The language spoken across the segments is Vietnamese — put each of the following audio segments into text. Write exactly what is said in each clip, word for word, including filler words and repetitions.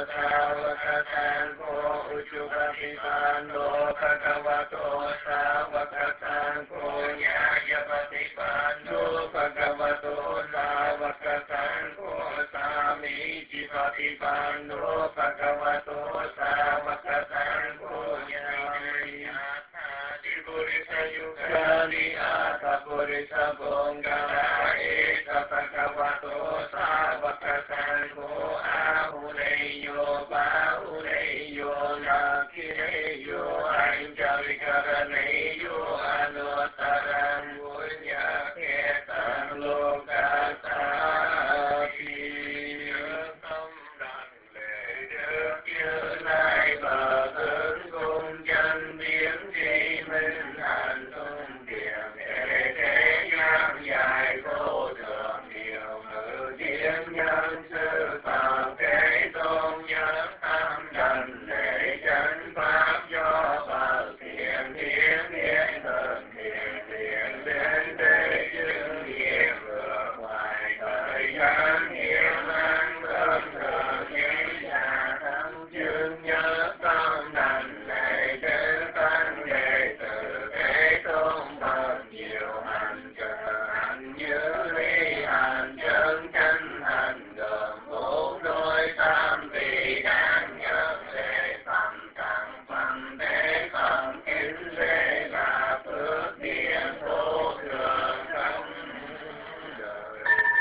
สาวกสังโฆอุจุปฏิปันโนภะคะวะโตสาวกสังโฆญาญาปฏิปันโนภะคะวะโตสาวกสังโฆสามีจิปฏิปันโนภะคะวะโตสาวกสังโฆญาณิอาคาติปุริสยุคานิอาคาปุริสโภกาเอสภะคะวะโตสาวกสังโฆอาหุเรโยปาหุเรโยนาคิเรโยอัญจวิกรเนโยอนุตตรังบุญญาเขตังโลกาสาภิtâm đảnh lễ đức như lai bờ tướng cung chân biến tri minh hạnh tung kiền thế thế gian dài vô thượng điều ngự thiên nhân sư phạm thế tôn nhân tâm đảnh lễ chân pháp do bờ thiện thiên thiên thần thiện thiện đến thế chứng nghiệp vượt ngoài thời gian hiểm an tâm thường như nhà tâm chương nhớ tâm đảnh lễ đến tăng đệ tử thế tôn bậc nhiều hành trợ hành như ly hành chân chân hành gồm bốn đôi tam vị đáng nhớ lễ phẩm tặng phẩm thế phẩm kính lễ là phước điện vô thường không đời.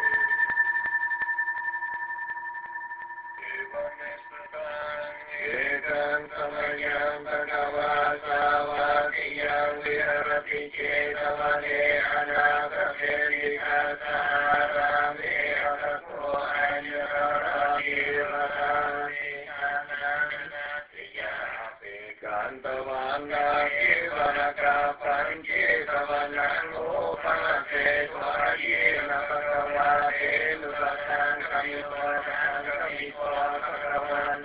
Ekam samayam bhagava savakiyam viharati cetavane anagate kasarame akako anjarati varani ananatiya ekantavanga kevaraka pancetavanang upase svayena bhagavate nuvasang kamivasang kamivasang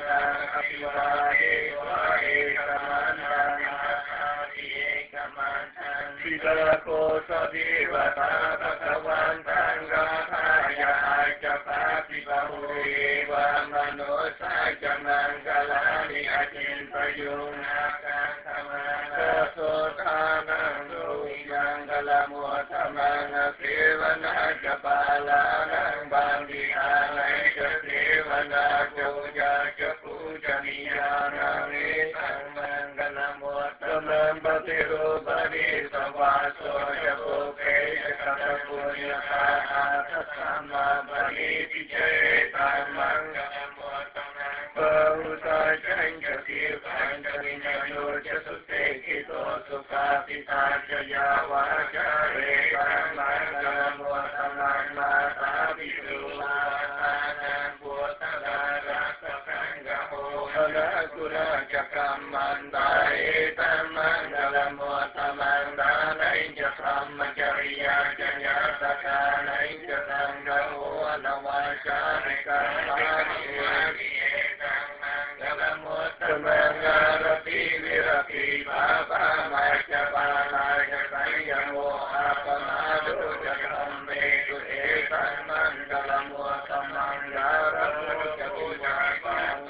Sila ko sa divata bhagavantan gathaya ajapati bahuri wa manusa jamangalani acintayunakan samana sotanang duyangalamutamanang sivana japalanang bandihanay jasivana puja japujaniyana isang mangalamutamang batirubani savaso japuke jakapunyaka atasama bani pijetang mangalamutamang bahusa janjati panjalinyano jasute kito sukapita jaya wajare mangalamutamang mata bitumatanang Kura jakam mandai tamang dalam muatamang danai jakam majariya jaya sakanai jakam gahu anawasari kamani dalam muatamang rapi virapi baba majapana jakayamo apamadu jakam medu etamang dalam muatamang daramu jakujapang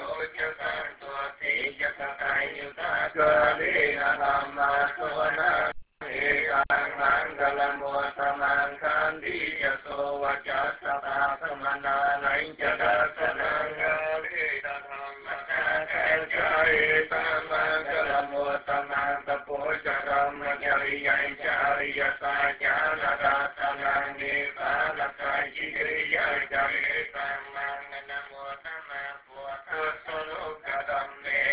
Kalina Dhamma Suvana Ekang Mangalamutamang Kandi Yaso Vajasata Samana Nainjadasanang Kalina Dhamma Kalina Mangalamutamang Tapojaram Jariya Jariya Sajana Dasanang Nipalakai Jiriya Jariya Mangalamutamang Puatasologadam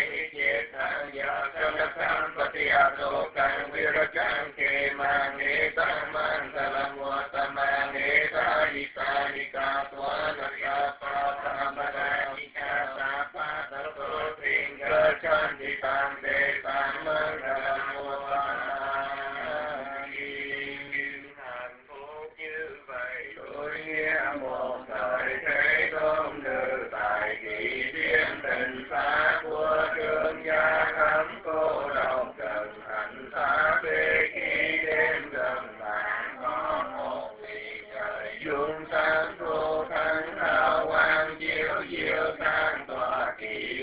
Jalakan patiadokan wirajang kemang etamang dalam muatamang etalisarika tuanasapa tamadadika sapa terputing kecantikan desamang dalam muatamang hạnh phúc như vậy tôi nghe một thời thế tôn nữ tại kỳ thiên tình phá của trường gia thắm cô đồng cần hạnh xá bê khi đêm gần mạng có một vị trời dung sáng vô thắng hào quang chiếu diệu sang tòa kỳ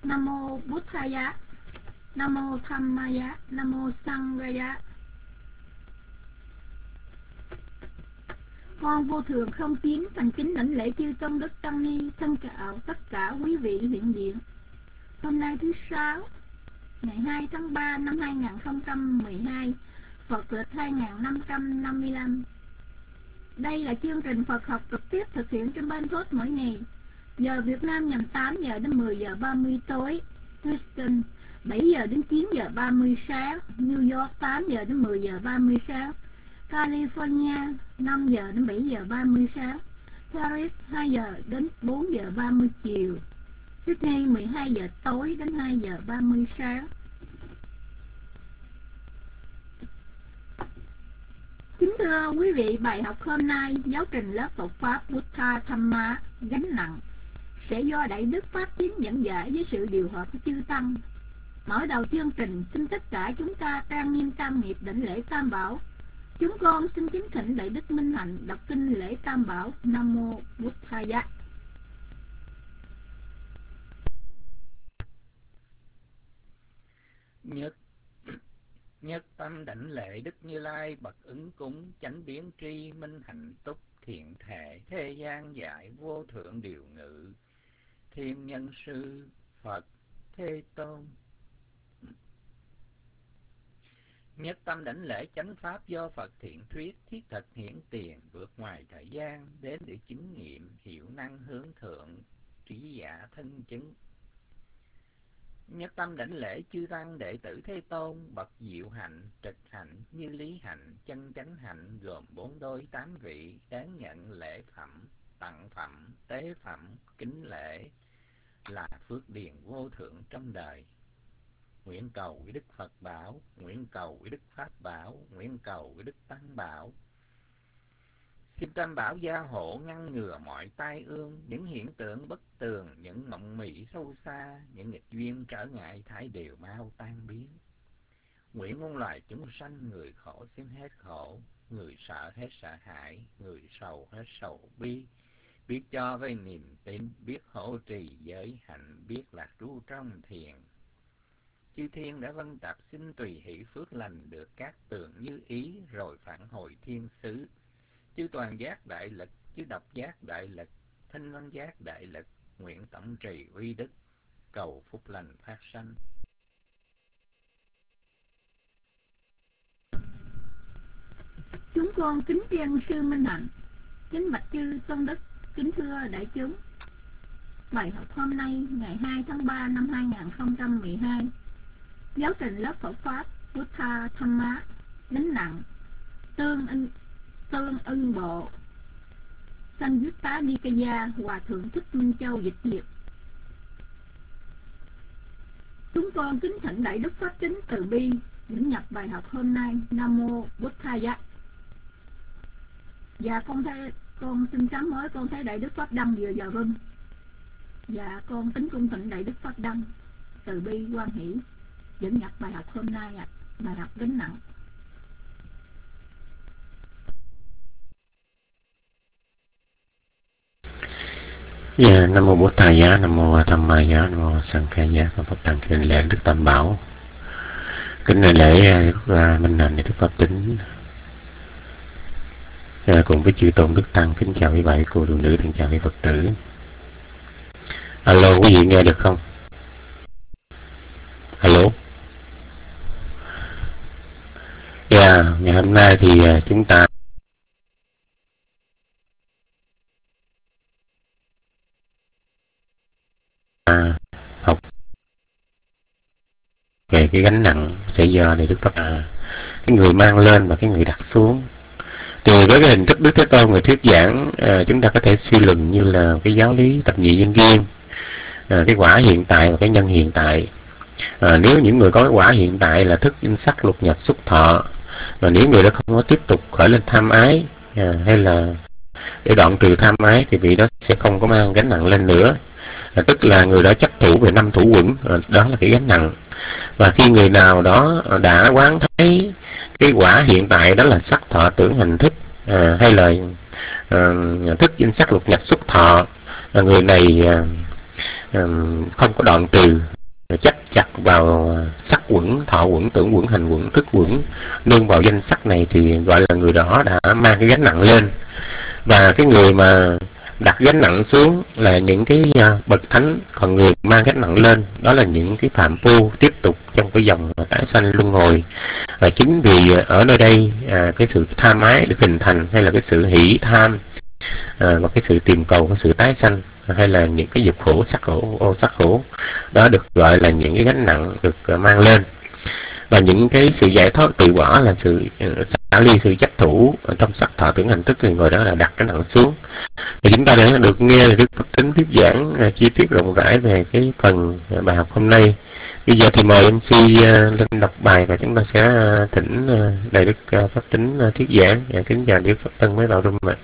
Nam mô Buddhaya, Nam mô Dhammaya, Nam mô Sanghaya. Con vô thượng không kiến thành kính đảnh lễ chư tôn đức tăng ni, thân chào tất cả quý vị hiện diện. Hôm nay thứ sáu, ngày hai tháng ba năm hai nghìn không trăm mười hai, Phật lịch hai nghìn năm trăm năm mươi lăm. Đây là chương trình Phật học trực tiếp thực hiện trên Ban Phốt mỗi ngày. Giờ Việt Nam nhằm tám giờ đến mười giờ ba mươi tối, Houston bảy giờ đến chín giờ ba mươi sáng, New York tám giờ đến mười giờ ba mươi sáng, California năm giờ đến bảy giờ ba mươi sáng, Paris hai giờ đến bốn giờ ba mươi chiều, Sydney mười hai giờ tối đến hai giờ ba mươi sáng. Kính thưa quý vị, bài học hôm nay giáo trình lớp Phật Pháp Buddha Dhamma gánh nặng sẽ do Đại Đức Pháp Chính dẫn giải với sự điều hợp của chư Tăng. Mở đầu chương trình, xin tất cả chúng ta trang nghiêm tam nghiệp đảnh lễ Tam Bảo. Chúng con xin kính thỉnh Đại Đức Minh Hạnh đọc kinh lễ Tam Bảo. Nam mô Buddhaya. Nhất Nhất tâm đảnh lễ Đức Như Lai bậc ứng cúng, chánh biến tri minh hạnh túc, thiện thể thế gian dạy vô thượng điều ngự, thiên nhân sư Phật Thế Tôn. Nhất tâm đảnh lễ chánh pháp do Phật thiện thuyết, thiết thực hiển tiền, vượt ngoài thời gian, đến để chứng nghiệm, hiệu năng hướng thượng, trí giả thân chứng. Nhất tâm đảnh lễ chư tăng đệ tử Thế Tôn, bậc diệu hạnh, trực hạnh, như lý hạnh, chân chánh hạnh, gồm bốn đôi tám vị, đáng nhận lễ phẩm, tặng phẩm, tế phẩm, kính lễ, là phước điền vô thượng trong đời. Nguyện cầu với Đức Phật bảo, nguyện cầu với Đức Pháp bảo, nguyện cầu với Đức Tăng bảo. Xin Tam Bảo gia hộ ngăn ngừa mọi tai ương, những hiện tượng bất tường, những mộng mị sâu xa, những nghịch duyên trở ngại thải đều mau tan biến. Nguyện muôn loài chúng sanh, người khổ xin hết khổ, người sợ hết sợ hãi, người sầu hết sầu bi, biết cho với niềm tin, biết hộ trì giới hạnh, biết lạc trú trong thiền. Chư thiên đã vân tập xin tùy hỷ phước lành được các tường như ý, rồi phản hồi thiên xứ. Chư toàn giác đại lực, chư độc giác đại lực, thanh văn giác đại lực, nguyện tổng trì uy đức, cầu phúc lành phát sanh. Chúng con kính tri sư Minh Hạnh, kính bạch chư tôn đức, kính thưa đại chúng. Bài học hôm nay ngày hai tháng ba năm hai nghìn không trăm mười hai, giáo trình lớp Phật Pháp Buddha Dhamma gánh nặng tương ưng tương ưng bộ Sanjutta Nikaya, Hòa thượng Thích Minh Châu dịch diệt. Chúng con kính thỉnh Đại Đức Pháp Chính từ bi dẫn nhập bài học hôm nay. Nam mô Buddhaya. Dạ con thấy con xin sám hối, con thấy Đại Đức Pháp Đăng vừa giờ vâng. Dạ con kính cung thỉnh Đại Đức Pháp Đăng từ bi hoan hỷ dẫn nhập bài học hôm nay ạ. À. Bài học gánh nặng. Yeah, Nam mô Buddhaya, Nam mô Dhammaya, Nam mô Sanghaya. Con Phật đăng kính lễ Đức Tam Bảo, kính lễ Đức Minh Hạnh, Đức Pháp Tính, cùng với chư tôn đức tăng. Kính chào quý vị cô phụ nữ, thân chào quý Phật tử. Alo, quý vị nghe được không? Alo. Yeah, ngày hôm nay thì chúng ta À, học về cái gánh nặng sẽ do Đại Đức Pháp, à, cái người mang lên và cái người đặt xuống. Từ với cái hình thức Đức Thế Tôn người thuyết giảng, à, chúng ta có thể suy luận như là cái giáo lý tập nhị nhân duyên, à, cái quả hiện tại và cái nhân hiện tại. À, nếu những người có cái quả hiện tại là thức danh sắc lục nhập xúc thọ, và nếu người đó không có tiếp tục khởi lên tham ái, à, hay là để đoạn trừ tham ái, thì vị đó sẽ không có mang gánh nặng lên nữa. À, tức là người đó chấp thủ về năm thủ quẩn, à, đó là cái gánh nặng. Và khi người nào đó đã quán thấy cái quả hiện tại đó là sắc thọ tưởng hành thức, à, hay là à, thức danh sắc lục nhập xúc thọ, à, người này à, à, không có đoạn trừ chấp chặt vào sắc quẩn, thọ quẩn, tưởng quẩn, hành quẩn, thức quẩn, nương vào danh sắc này thì gọi là người đó đã mang cái gánh nặng lên. Và cái người mà đặt gánh nặng xuống là những cái bậc thánh, còn người mang gánh nặng lên đó là những cái phạm phu tiếp tục trong cái dòng tái sanh luân hồi. Và chính vì ở nơi đây à, cái sự tham ái được hình thành, hay là cái sự hỷ tham à, và cái sự tìm cầu, cái sự tái sanh, hay là những cái dục khổ, sắc khổ, ô sắc khổ đó được gọi là những cái gánh nặng được mang lên. Và những cái sự giải thoát tự bỏ là sự xả ly, sự chấp thủ trong sắc thọ tưởng hành thức, thì người đó là đặt cái nặng xuống. Thì chúng ta đã được nghe Đức Phật Tính thuyết giảng uh, chi tiết rộng rãi về cái phần uh, bài học hôm nay. Bây giờ thì mời em xê uh, lên đọc bài và chúng ta sẽ uh, thỉnh uh, Đại Đức uh, Pháp Tính uh, thuyết giảng. Và kính chào Đức Pháp Tân mới vào room ạ.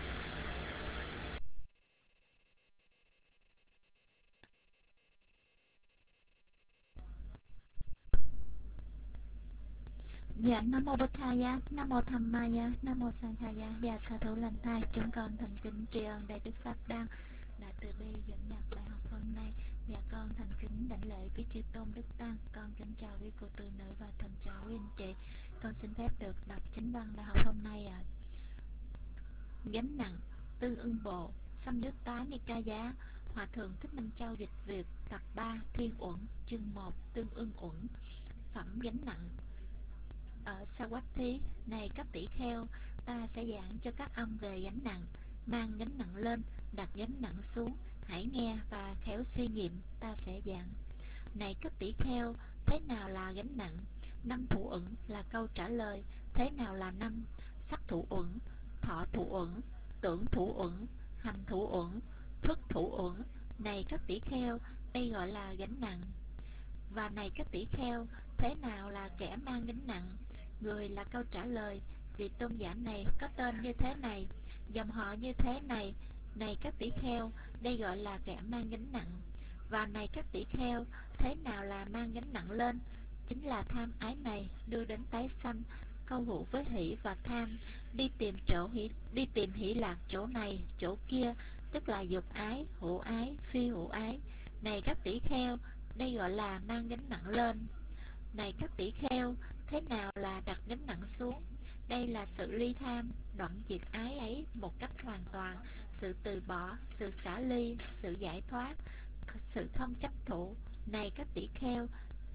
Dạ, Nam Mô Bụt Thaya, Nam Mô Tham Maya, Nam Mô Sang Khaya. Dạ, sa thủ lành thai, chúng con thành kính tri ân Đại Đức Pháp Đăng đã từ bi dẫn nhập bài học hôm nay. Dạ, con thành kính đảnh lễ quý chư tôn đức tăng. Con kính chào quý cô tu nữ và thân chào quý anh chị. Con xin phép được đọc chính văn bài học hôm nay ạ. À. Gánh nặng Tương Ưng Bộ, Xăm Nước Tá Ni Ca Giá, Hòa thượng Thích Minh Châu dịch Việt, tập ba, Thiên Uẩn, chương một, Tương Ưng Uẩn. Phẩm gánh nặng. Ở Savatthi, này các tỷ kheo, ta sẽ giảng cho các ông về gánh nặng. Mang gánh nặng lên, đặt gánh nặng xuống, hãy nghe và khéo suy nghiệm, ta sẽ giảng. Này các tỷ kheo, thế nào là gánh nặng? Năm thủ uẩn là câu trả lời. Thế nào là năm? Sắc thủ uẩn, thọ thủ uẩn, tưởng thủ uẩn, hành thủ uẩn, thức thủ uẩn. Này các tỷ kheo, đây gọi là gánh nặng. Và này các tỷ kheo, thế nào là kẻ mang gánh nặng? Người là câu trả lời. Vị tôn giả này có tên như thế này, dòng họ như thế này. Này các tỷ kheo, đây gọi là kẻ mang gánh nặng. Và này các tỷ kheo, thế nào là mang gánh nặng lên? Chính là tham ái này đưa đến tái sanh, câu hữu với hỷ và tham, đi tìm chỗ hỷ, đi tìm hỷ lạc chỗ này, chỗ kia, tức là dục ái, hữu ái, phi hữu ái. Này các tỷ kheo, đây gọi là mang gánh nặng lên. Này các tỷ kheo, thế nào là đặt gánh nặng xuống? Đây là sự ly tham, đoạn diệt ái ấy một cách hoàn toàn, sự từ bỏ, sự xả ly, sự giải thoát, sự không chấp thủ. Này các tỷ kheo,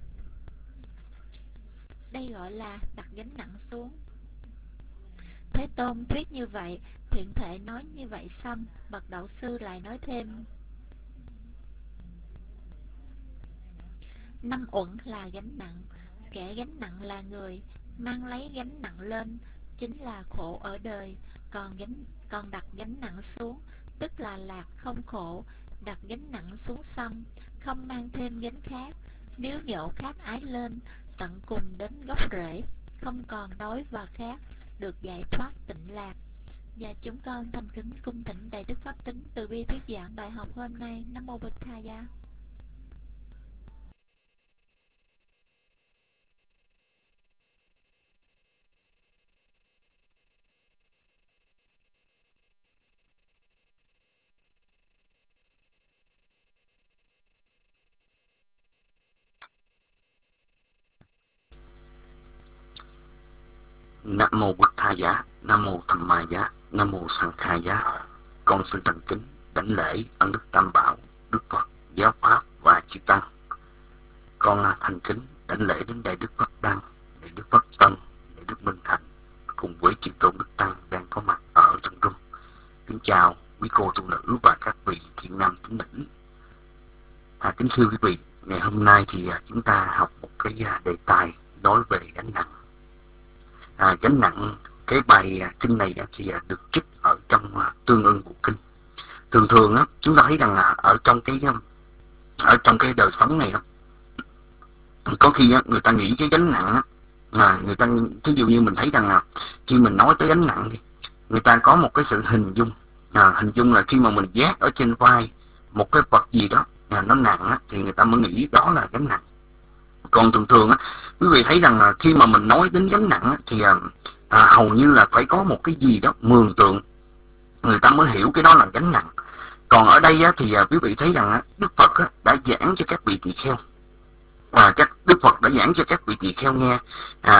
đây gọi là đặt gánh nặng xuống. Thế Tôn thuyết như vậy, thiện thể nói như vậy xong, bậc đạo sư lại nói thêm. Năm uẩn là gánh nặng. Kẻ gánh nặng là người mang lấy gánh nặng lên, chính là khổ ở đời. Còn gánh còn đặt gánh nặng xuống, tức là lạc không khổ. Đặt gánh nặng xuống xong, không mang thêm gánh khác. Nếu nhổ khác ái lên, tận cùng đến gốc rễ, không còn đói và khát, được giải thoát tịnh lạc. Và chúng con thành kính cung thỉnh Đại Đức Pháp Tính từ bi thuyết giảng bài học hôm nay. Nam Mô Bụt Thaya. Nam mô Bụt Thaya, Nam mô Tham Maya, Nam mô Sang Khaya. Con xin thành kính đảnh lễ ân đức Tam Bảo, Đức Phật, Giáo Pháp và chư Tăng. Con thành kính đảnh lễ đến Đại Đức Pháp Đăng, Đại Đức Pháp Tân, Đại Đức Minh Thành cùng với chư tôn đức tăng đang có mặt ở trong room. Kính chào quý cô tu nữ và các vị thiện nam tín nữ. À, kính thưa quý vị, ngày hôm nay thì chúng ta học một cái đề tài nói về gánh nặng. À, gánh nặng, cái bài kinh này thì được trích ở trong Tương Ưng Bộ Kinh. Thường thường á, chúng ta thấy rằng là ở trong cái ở trong cái đời sống này, có khi á, người ta nghĩ cái gánh nặng á, là người ta, ví dụ như mình thấy rằng là khi mình nói tới gánh nặng thì người ta có một cái sự hình dung, à, hình dung là khi mà mình vác ở trên vai một cái vật gì đó à, nó nặng á, thì người ta mới nghĩ đó là gánh nặng. Còn thường thường á, quý vị thấy rằng là khi mà mình nói đến gánh nặng á, thì à, hầu như là phải có một cái gì đó mường tượng người ta mới hiểu cái đó là gánh nặng. Còn ở đây á, thì à, quý vị thấy rằng á, Đức Phật á, đã giảng cho các vị tỳ kheo à, các Đức Phật đã giảng cho các vị tỳ kheo nghe à,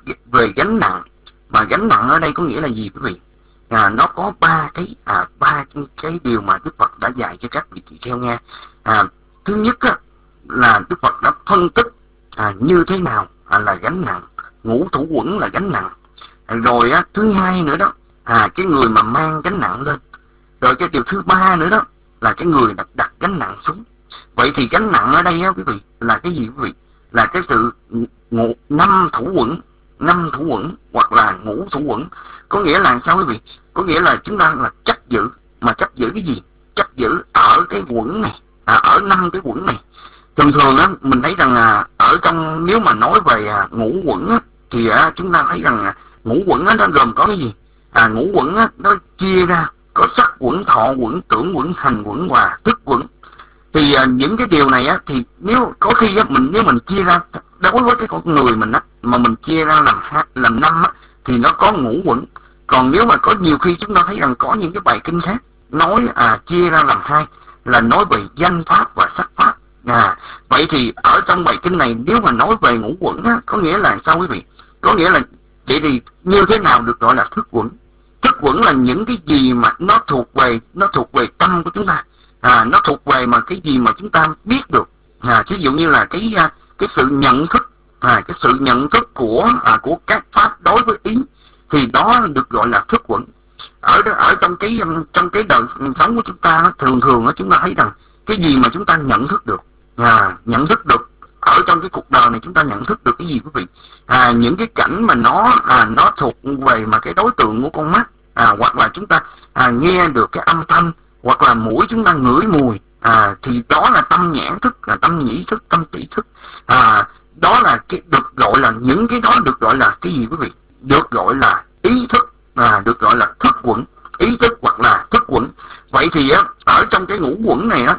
về gánh nặng. Mà gánh nặng ở đây có nghĩa là gì quý vị? À, nó có ba cái à, ba cái điều mà Đức Phật đã dạy cho các vị tỳ kheo nghe. À, thứ nhất á, là Đức Phật đã phân tích à, như thế nào à, là gánh nặng, ngũ thủ quẩn là gánh nặng. Rồi á, thứ hai nữa đó, à, cái người mà mang gánh nặng lên. Rồi cái điều thứ ba nữa đó là cái người đặt đặt gánh nặng xuống. Vậy thì gánh nặng ở đây á quý vị là cái gì quý vị? Là cái sự ngũ năm thủ quẩn, năm thủ quẩn hoặc là ngũ thủ quẩn. Có nghĩa là sao quý vị? Có nghĩa là chúng ta là chấp giữ. Mà chấp giữ cái gì? Chấp giữ ở cái quẩn này, à, ở năm cái quẩn này. Thường thường á, mình thấy rằng à, ở trong, nếu mà nói về à, ngũ quẩn á, thì à, chúng ta thấy rằng à, ngũ quẩn á, nó gồm có cái gì? À, ngũ quẩn á, nó chia ra có sắc quẩn, thọ quẩn, tưởng quẩn, hành quẩn và thức quẩn. Thì à, những cái điều này á, thì nếu có khi á, mình nếu mình chia ra đối với cái con người mình á, mà mình chia ra làm hai, làm năm á, thì nó có ngũ quẩn. Còn nếu mà có nhiều khi chúng ta thấy rằng có những cái bài kinh khác nói à, chia ra làm hai, là nói về danh pháp và sắc pháp. À, vậy thì ở trong bài kinh này nếu mà nói về ngũ quẩn á, có nghĩa là sao quý vị? Có nghĩa là vậy thì như thế nào được gọi là thức quẩn? Thức quẩn là những cái gì mà nó thuộc về nó thuộc về tâm của chúng ta. À, nó thuộc về mà cái gì mà chúng ta biết được. À, ví dụ như là cái cái sự nhận thức, à, cái sự nhận thức của à, của các pháp đối với ý, thì đó được gọi là thức quẩn. Ở ở trong cái trong cái đời sống của chúng ta thường thường chúng ta thấy rằng cái gì mà chúng ta nhận thức được, à, nhận thức được ở trong cái cuộc đời này, chúng ta nhận thức được cái gì quý vị? À, những cái cảnh mà nó à, nó thuộc về mà cái đối tượng của con mắt, à, hoặc là chúng ta à, nghe được cái âm thanh, hoặc là mũi chúng ta ngửi mùi, à, thì đó là tâm nhãn thức, là tâm nhĩ thức, tâm tỷ thức. À, đó là cái được gọi là những cái đó được gọi là cái gì quý vị? Được gọi là ý thức, à, được gọi là thức quẩn, ý thức hoặc là thức quẩn. Vậy thì á, ở trong cái ngũ quẩn này á,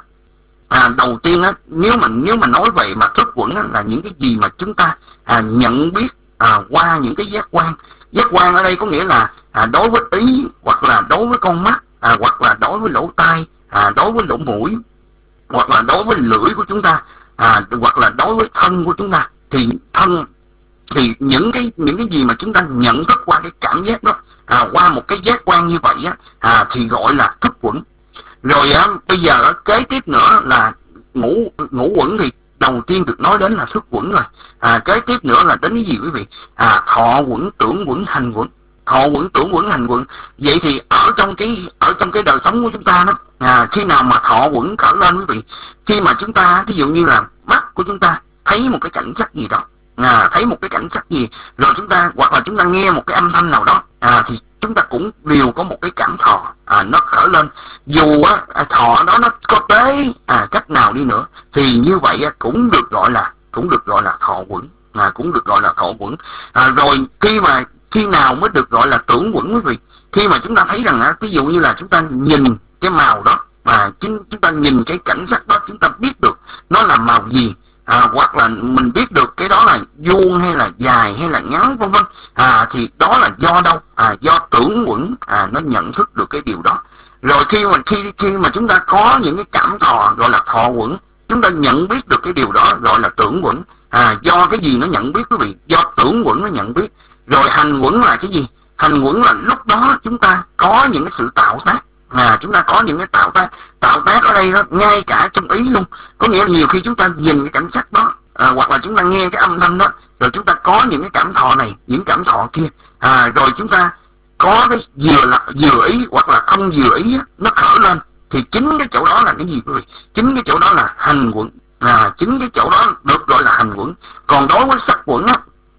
à, đầu tiên á, nếu mà nếu mà nói về mà thức quẩn á, là những cái gì mà chúng ta à, nhận biết à, qua những cái giác quan. Giác quan ở đây có nghĩa là à, đối với ý, hoặc là đối với con mắt, à, hoặc là đối với lỗ tai, à, đối với lỗ mũi, hoặc là đối với lưỡi của chúng ta, à, hoặc là đối với thân của chúng ta. Thì thân thì những cái những cái gì mà chúng ta nhận thức qua cái cảm giác đó, à, qua một cái giác quan như vậy á, à, thì gọi là thức quẩn. Rồi á, bây giờ á, kế tiếp nữa là ngũ ngũ quẩn. Thì đầu tiên được nói đến là thức quẩn rồi. À, kế tiếp nữa là đến cái gì quý vị? À, thọ quẩn, tưởng quẩn, hành quẩn. Thọ quẩn, tưởng quẩn, hành quẩn. Vậy thì ở trong cái ở trong cái đời sống của chúng ta đó, à, khi nào mà thọ quẩn khởi lên quý vị? Khi mà chúng ta ví dụ như là mắt của chúng ta thấy một cái cảnh sắc gì đó, à, thấy một cái cảnh sắc gì, rồi chúng ta hoặc là chúng ta nghe một cái âm thanh nào đó, à, thì chúng ta cũng đều có một cái cảm thọ, à, nó khởi lên. Dù á, thọ đó nó có tế à, cách nào đi nữa, thì như vậy á, cũng được gọi là cũng được gọi là thọ quẩn, à, cũng được gọi là thọ quẩn. À, rồi khi mà khi nào mới được gọi là tưởng quẩn quý vị? Khi mà chúng ta thấy rằng á, ví dụ như là chúng ta nhìn cái màu đó, mà chính chúng ta nhìn cái cảnh sắc đó, chúng ta biết được nó là màu gì. À, hoặc là mình biết được cái đó là vuông hay là dài hay là ngắn vân vân, à, thì đó là do đâu? À, do tưởng quẩn, à, nó nhận thức được cái điều đó. Rồi khi mà khi khi mà chúng ta có những cái cảm thọ gọi là thọ quẩn, chúng ta nhận biết được cái điều đó gọi là tưởng quẩn. À, do cái gì nó nhận biết quý vị? Do tưởng quẩn nó nhận biết. Rồi hành quẩn là cái gì? Hành quẩn là lúc đó chúng ta có những cái sự tạo tác. À, chúng ta có những cái tạo tác. Tạo tác ở đây đó, ngay cả trong ý luôn. Có nghĩa là nhiều khi chúng ta nhìn cái cảnh sắc đó, à, hoặc là chúng ta nghe cái âm thanh đó, rồi chúng ta có những cái cảm thọ này, những cảm thọ kia, à, rồi chúng ta có cái vừa là vừa ý hoặc là không vừa ý á, nó khởi lên, thì chính cái chỗ đó là cái gì quý vị? Chính cái chỗ đó là hành quẩn. À, chính cái chỗ đó được gọi là hành quẩn. Còn đối với sắc quẩn á,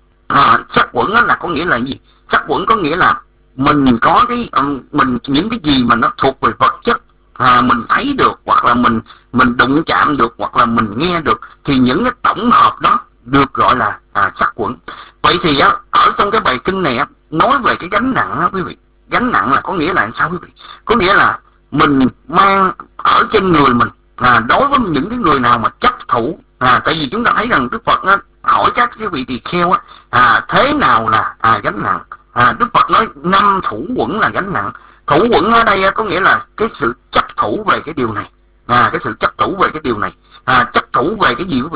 à, sắc quẩn á là có nghĩa là gì? Sắc quẩn có nghĩa là mình có cái um, mình những cái gì mà nó thuộc về vật chất, à, mình thấy được, hoặc là mình mình đụng chạm được, hoặc là mình nghe được, thì những cái tổng hợp đó được gọi là à, sắc quẩn. Vậy thì á, ở trong cái bài kinh này á, nói về cái gánh nặng á quý vị. Gánh nặng là có nghĩa là sao quý vị? Có nghĩa là mình mang ở trên người mình, à, đối với những cái người nào mà chấp thủ, à, tại vì chúng ta thấy rằng Đức Phật á, hỏi các cái vị tỳ kheo á, à, thế nào là à, gánh nặng? À, Đức Phật nói năm thủ quẩn là gánh nặng. Thủ quẩn ở đây có nghĩa là cái sự chấp thủ về cái điều này, à, cái sự chấp thủ về cái điều này, à, chấp thủ về cái gì quý vị?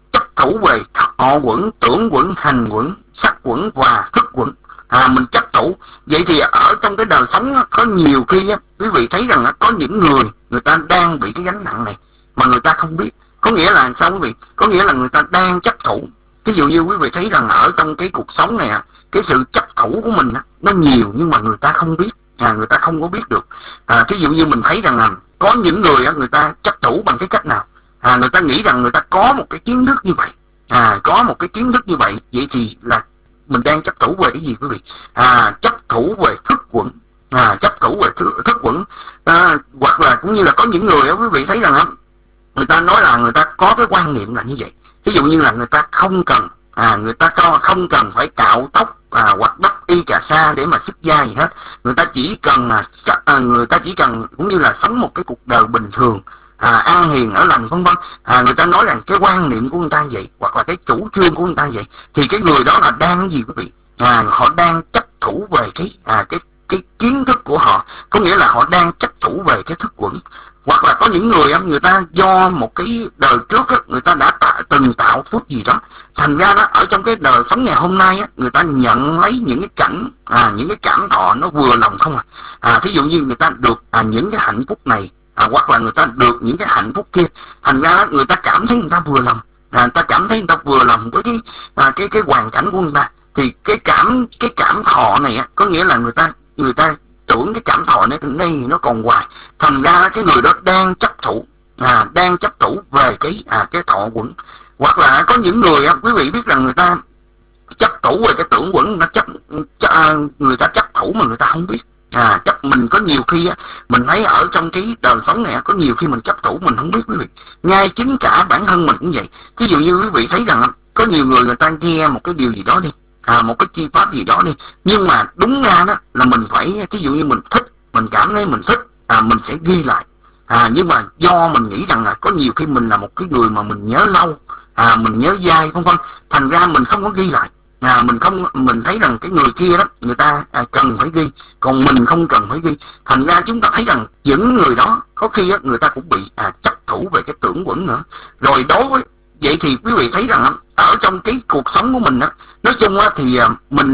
chấp thủ về thọ quẩn, tưởng quẩn, hành quẩn, sắc quẩn và thức quẩn. À, mình chấp thủ. Vậy thì ở trong cái đời sống á, có nhiều khi á, quý vị thấy rằng á, có những người người ta đang bị cái gánh nặng này mà người ta không biết. Có nghĩa là sao quý vị? Có nghĩa là người ta đang chấp thủ. Ví dụ như quý vị thấy rằng ở trong cái cuộc sống này á, cái sự chấp thủ của mình á, nó nhiều nhưng mà người ta không biết. À, người ta không có biết được. À, ví dụ như mình thấy rằng là có những người á, người ta chấp thủ bằng cái cách nào? À, người ta nghĩ rằng người ta có một cái kiến thức như vậy. À, có một cái kiến thức như vậy. Vậy thì là mình đang chấp thủ về cái gì quý vị? À, chấp thủ về thức quẩn. À, chấp thủ về thức, thức quẩn. À, hoặc là cũng như là có những người á, quý vị thấy rằng á, người ta nói là người ta có cái quan niệm là như vậy. Ví dụ như là người ta không cần à, người ta không cần phải cạo tóc à, hoặc đắp y cà sa để mà xuất gia gì hết. Người ta chỉ cần à, người ta chỉ cần cũng như là sống một cái cuộc đời bình thường, à, an hiền ở lành vân vân. À, người ta nói rằng cái quan niệm của người ta vậy, hoặc là cái chủ trương của người ta vậy, thì cái người đó là đang cái gì quý vị? À, họ đang chấp thủ về cái à, cái cái kiến thức của họ, có nghĩa là họ đang chấp thủ về cái thức quẩn. Hoặc là có những người người ta do một cái đời trước á, người ta đã tạ, từng tạo phước gì đó, thành ra đó ở trong cái đời sống ngày hôm nay á, người ta nhận lấy những cái cảnh à, những cái cảm thọ nó vừa lòng không à. À, thí dụ như người ta được à, những cái hạnh phúc này, à, hoặc là người ta được những cái hạnh phúc kia, thành ra người ta cảm thấy người ta vừa lòng, à, người ta cảm thấy người ta vừa lòng với cái à, cái cái hoàn cảnh của người ta. Thì cái cảm cái cảm thọ này á, có nghĩa là người ta người ta tưởng cái cảm thọ này đây nó còn hoài, thành ra cái người đó đang chấp thủ, à, đang chấp thủ về cái à, cái thọ quẩn. Hoặc là có những người á, quý vị biết rằng người ta chấp thủ về cái tưởng quẩn, nó chấp, chấp người ta chấp thủ mà người ta không biết. À, chấp mình có nhiều khi á, mình thấy ở trong cái đời sống này có nhiều khi mình chấp thủ mình không biết quý vị. Ngay chính cả bản thân mình cũng vậy. Ví dụ như quý vị thấy rằng có nhiều người người ta nghe một cái điều gì đó đi, à, một cái chi pháp gì đó đi, nhưng mà đúng ra đó là mình phải, ví dụ như mình thích, mình cảm thấy mình thích, à, mình sẽ ghi lại. À, nhưng mà do mình nghĩ rằng là có nhiều khi mình là một cái người mà mình nhớ lâu, à, mình nhớ dai vân vân, thành ra mình không có ghi lại. À, mình không mình thấy rằng cái người kia đó người ta à, cần phải ghi, còn mình không cần phải ghi, thành ra chúng ta thấy rằng những người đó có khi á, người ta cũng bị à, chấp thủ về cái tưởng quẩn nữa. Rồi đối với vậy thì quý vị thấy rằng ở trong cái cuộc sống của mình á, nói chung á, thì mình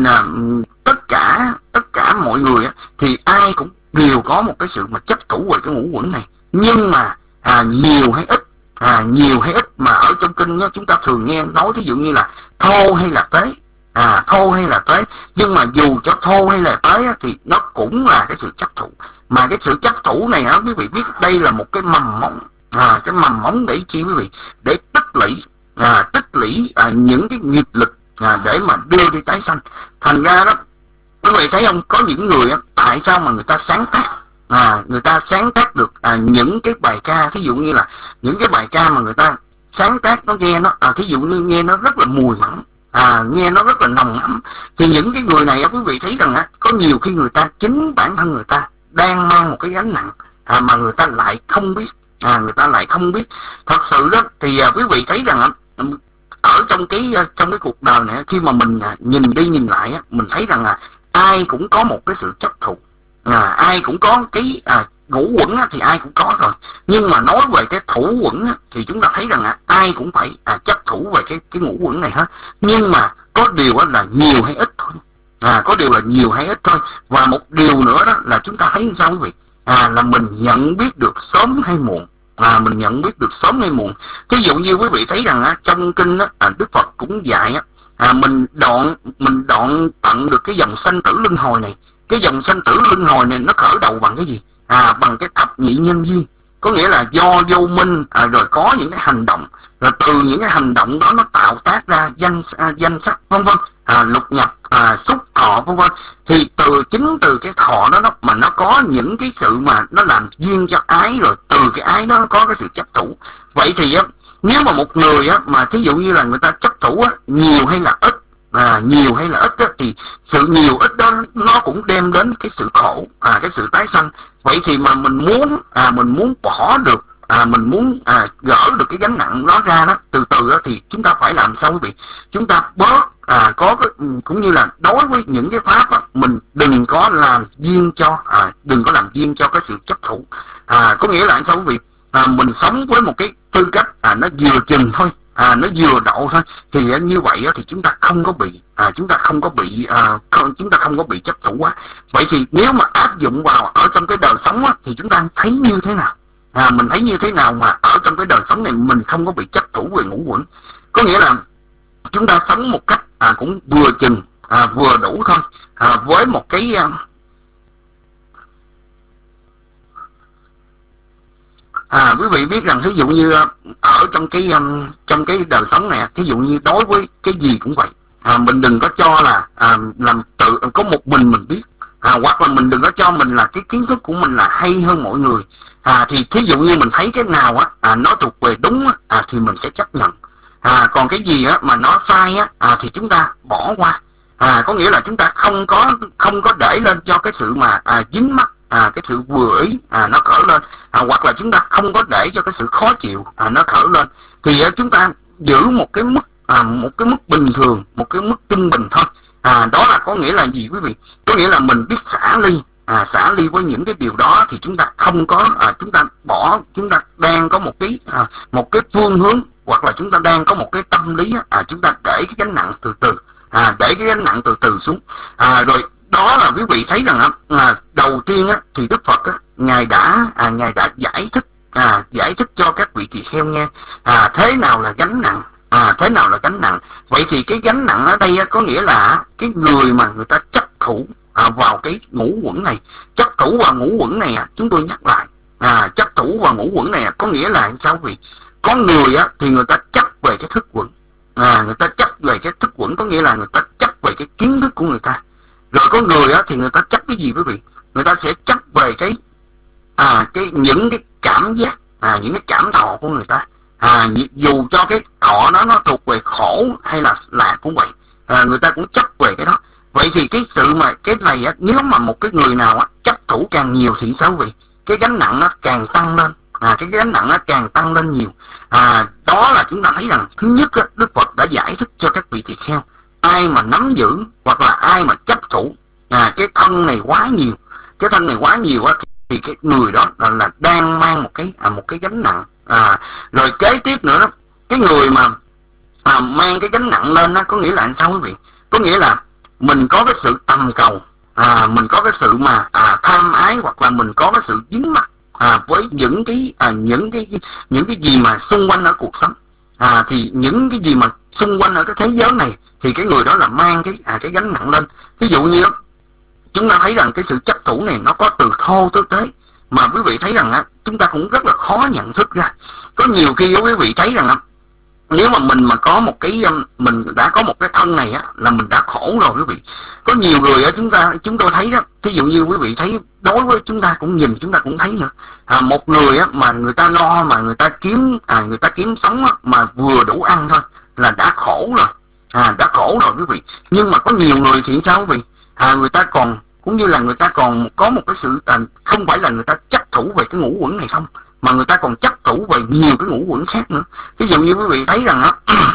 tất cả tất cả mọi người á, thì ai cũng đều có một cái sự mà chấp thủ về cái ngũ quẩn này, nhưng mà à, nhiều hay ít à, nhiều hay ít mà ở trong kinh á, chúng ta thường nghe nói ví dụ như là thô hay là tế, à, thô hay là tế, nhưng mà dù cho thô hay là tế á, thì nó cũng là cái sự chấp thủ. Mà cái sự chấp thủ này á, quý vị biết đây là một cái mầm móng, à, cái mầm móng để chi quý vị, để tích lũy à, tích lũy à, những cái nghiệp lực à, để mà đưa đi tái sanh. Thành ra đó quý vị thấy không, có những người á, tại sao mà người ta sáng tác à, người ta sáng tác được à, những cái bài ca, ví dụ như là những cái bài ca mà người ta sáng tác nó nghe nó à, thí dụ như nghe nó rất là mùi mẫn, à, nghe nó rất là nồng ấm, thì những cái người này á, quý vị thấy rằng á, có nhiều khi người ta chính bản thân người ta đang mang một cái gánh nặng à, mà người ta lại không biết. À, người ta lại không biết. Thật sự đó thì à, quý vị thấy rằng ở trong cái trong cái cuộc đời này, khi mà mình à, nhìn đi nhìn lại á, mình thấy rằng là ai cũng có một cái sự chấp thủ, à, ai cũng có cái à, ngũ quẩn á, thì ai cũng có rồi, nhưng mà nói về cái thủ quẩn á, thì chúng ta thấy rằng là ai cũng phải à, chấp thủ về cái cái ngũ quẩn này hết. Nhưng mà có điều á, là nhiều hay ít thôi, à, có điều là nhiều hay ít thôi. Và một điều nữa đó là chúng ta thấy sao quý vị, à, là mình nhận biết được sớm hay muộn. À, mình nhận biết được sớm hay muộn. Ví dụ như quý vị thấy rằng á, trong kinh á, à, Đức Phật cũng dạy á, à, mình đoạn mình đoạn tận được cái dòng sanh tử luân hồi này. Cái dòng sanh tử luân hồi này nó khởi đầu bằng cái gì? À, bằng cái thập nhị nhân duyên. Có nghĩa là do vô minh à, rồi có những cái hành động, rồi từ những cái hành động đó nó tạo tác ra danh à, danh sắc vân vân, à, lục nhập, à, xúc thọ vân vân. Thì từ chính từ cái thọ đó, đó mà nó có những cái sự mà nó làm duyên cho ái, rồi từ cái ái đó nó có cái sự chấp thủ. Vậy thì á, nếu mà một người á mà thí dụ như là người ta chấp thủ á, nhiều hay là ít, à, nhiều hay là ít á, thì sự nhiều ít đó nó cũng đem đến cái sự khổ, à, cái sự tái sanh. Vậy thì mà mình muốn à, mình muốn bỏ được, à, mình muốn à, gỡ được cái gánh nặng nó ra đó, từ từ đó, thì chúng ta phải làm sao quý vị? Chúng ta bớt à, có cái, cũng như là đối với những cái pháp đó, mình đừng có làm duyên cho à, đừng có làm duyên cho cái sự chấp thủ. À, có nghĩa là sao quý vị? À, mình sống với một cái tư cách à, nó vừa chừng thôi, à, nó vừa độ thôi, thì à, như vậy á, thì chúng ta không có bị à, chúng ta không có bị à, không, chúng ta không có bị chấp thủ quá. Vậy thì nếu mà áp dụng vào ở trong cái đời sống á, thì chúng ta thấy như thế nào? À, mình thấy như thế nào mà ở trong cái đời sống này mình không có bị chấp thủ về ngũ uẩn? Có nghĩa là chúng ta sống một cách à, cũng vừa chừng, à, vừa đủ thôi, à, với một cái à, À, quý vị biết rằng ví dụ như ở trong cái um, trong cái đời sống này, ví dụ như đối với cái gì cũng vậy, à, mình đừng có cho là à, làm tự có một mình mình biết, à, hoặc là mình đừng có cho mình là cái kiến thức của mình là hay hơn mọi người. À, thì thí dụ như mình thấy cái nào á à, nó thuộc về đúng á, à, thì mình sẽ chấp nhận. À, còn cái gì á mà nó sai á à, thì chúng ta bỏ qua. À, có nghĩa là chúng ta không có không có để lên cho cái sự mà à, dính mắc, à, cái sự vừa ý à, nó khởi lên, à, hoặc là chúng ta không có để cho cái sự khó chịu à, nó khởi lên, thì à, chúng ta giữ một cái mức à, một cái mức bình thường, một cái mức trung bình thôi. À, đó là có nghĩa là gì quý vị? Có nghĩa là mình biết xả ly, à, xả ly với những cái điều đó, thì chúng ta không có à, chúng ta bỏ, chúng ta đang có một cái à, một cái phương hướng, hoặc là chúng ta đang có một cái tâm lý à, chúng ta để cái gánh nặng từ từ, à, để cái gánh nặng từ từ xuống. À, rồi đó là quý vị thấy rằng à, đầu tiên á, thì Đức Phật á, ngài đã à, ngài đã giải thích à, giải thích cho các vị tỳ kheo nghe à, thế nào là gánh nặng, à, thế nào là gánh nặng. Vậy thì cái gánh nặng ở đây á, có nghĩa là cái người mà người ta chấp thủ à, vào cái ngũ uẩn này, chấp thủ vào ngũ uẩn này à, chúng tôi nhắc lại, à, chấp thủ vào ngũ uẩn này à, có nghĩa là sao quý vị? Có người á, thì người ta chấp về cái thức uẩn, à, người ta chấp về cái thức uẩn, có nghĩa là người ta chấp về cái kiến thức của người ta. Rồi có người á, thì người ta chấp cái gì quý vị? Người ta sẽ chấp về cái à cái những cái cảm giác, à những cái cảm thọ của người ta. À dù cho cái thọ nó nó thuộc về khổ hay là lạc cũng vậy, à, người ta cũng chấp về cái đó. Vậy thì cái sự mà cái này á, nếu mà một cái người nào á, chấp thủ càng nhiều thì sao quý vị? Cái gánh nặng nó càng tăng lên, à cái gánh nặng nó càng tăng lên nhiều. À đó là chúng ta thấy rằng thứ nhất á, Đức Phật đã giải thích cho các vị tỳ kheo, ai mà nắm giữ hoặc là ai mà chấp thủ à, cái thân này quá nhiều, cái thân này quá nhiều á, thì, thì cái người đó là, là đang mang một cái à, một cái gánh nặng. À, rồi kế tiếp nữa đó, cái người mà à, mang cái gánh nặng lên đó, có nghĩa là sao quý vị? Có nghĩa là mình có cái sự tầm cầu, à, mình có cái sự mà à, tham ái, hoặc là mình có cái sự dính mắc à, với những cái à, những cái những cái gì mà xung quanh ở cuộc sống. À, thì những cái gì mà xung quanh ở cái thế giới này, thì cái người đó là mang cái à, cái gánh nặng lên. Ví dụ như chúng ta thấy rằng cái sự chấp thủ này nó có từ thô tới tế, mà quý vị thấy rằng á, chúng ta cũng rất là khó nhận thức ra. Có nhiều khi quý vị thấy rằng á, nếu mà mình mà có một cái mình đã có một cái thân này á, là mình đã khổ rồi quý vị. Có nhiều người á, chúng ta chúng tôi thấy đó, ví dụ như quý vị thấy, đối với chúng ta cũng nhìn, chúng ta cũng thấy nữa, à, một người á, mà người ta lo, mà người ta kiếm à, người ta kiếm sống á, mà vừa đủ ăn thôi là đã khổ rồi, à, đã khổ rồi quý vị. Nhưng mà có nhiều người thì sao quý vị? À, người ta còn cũng như là người ta còn có một cái sự à, không phải là người ta chấp thủ về cái ngũ uẩn này không, mà người ta còn chấp thủ về nhiều cái ngũ uẩn khác nữa. Ví dụ như quý vị thấy rằng á,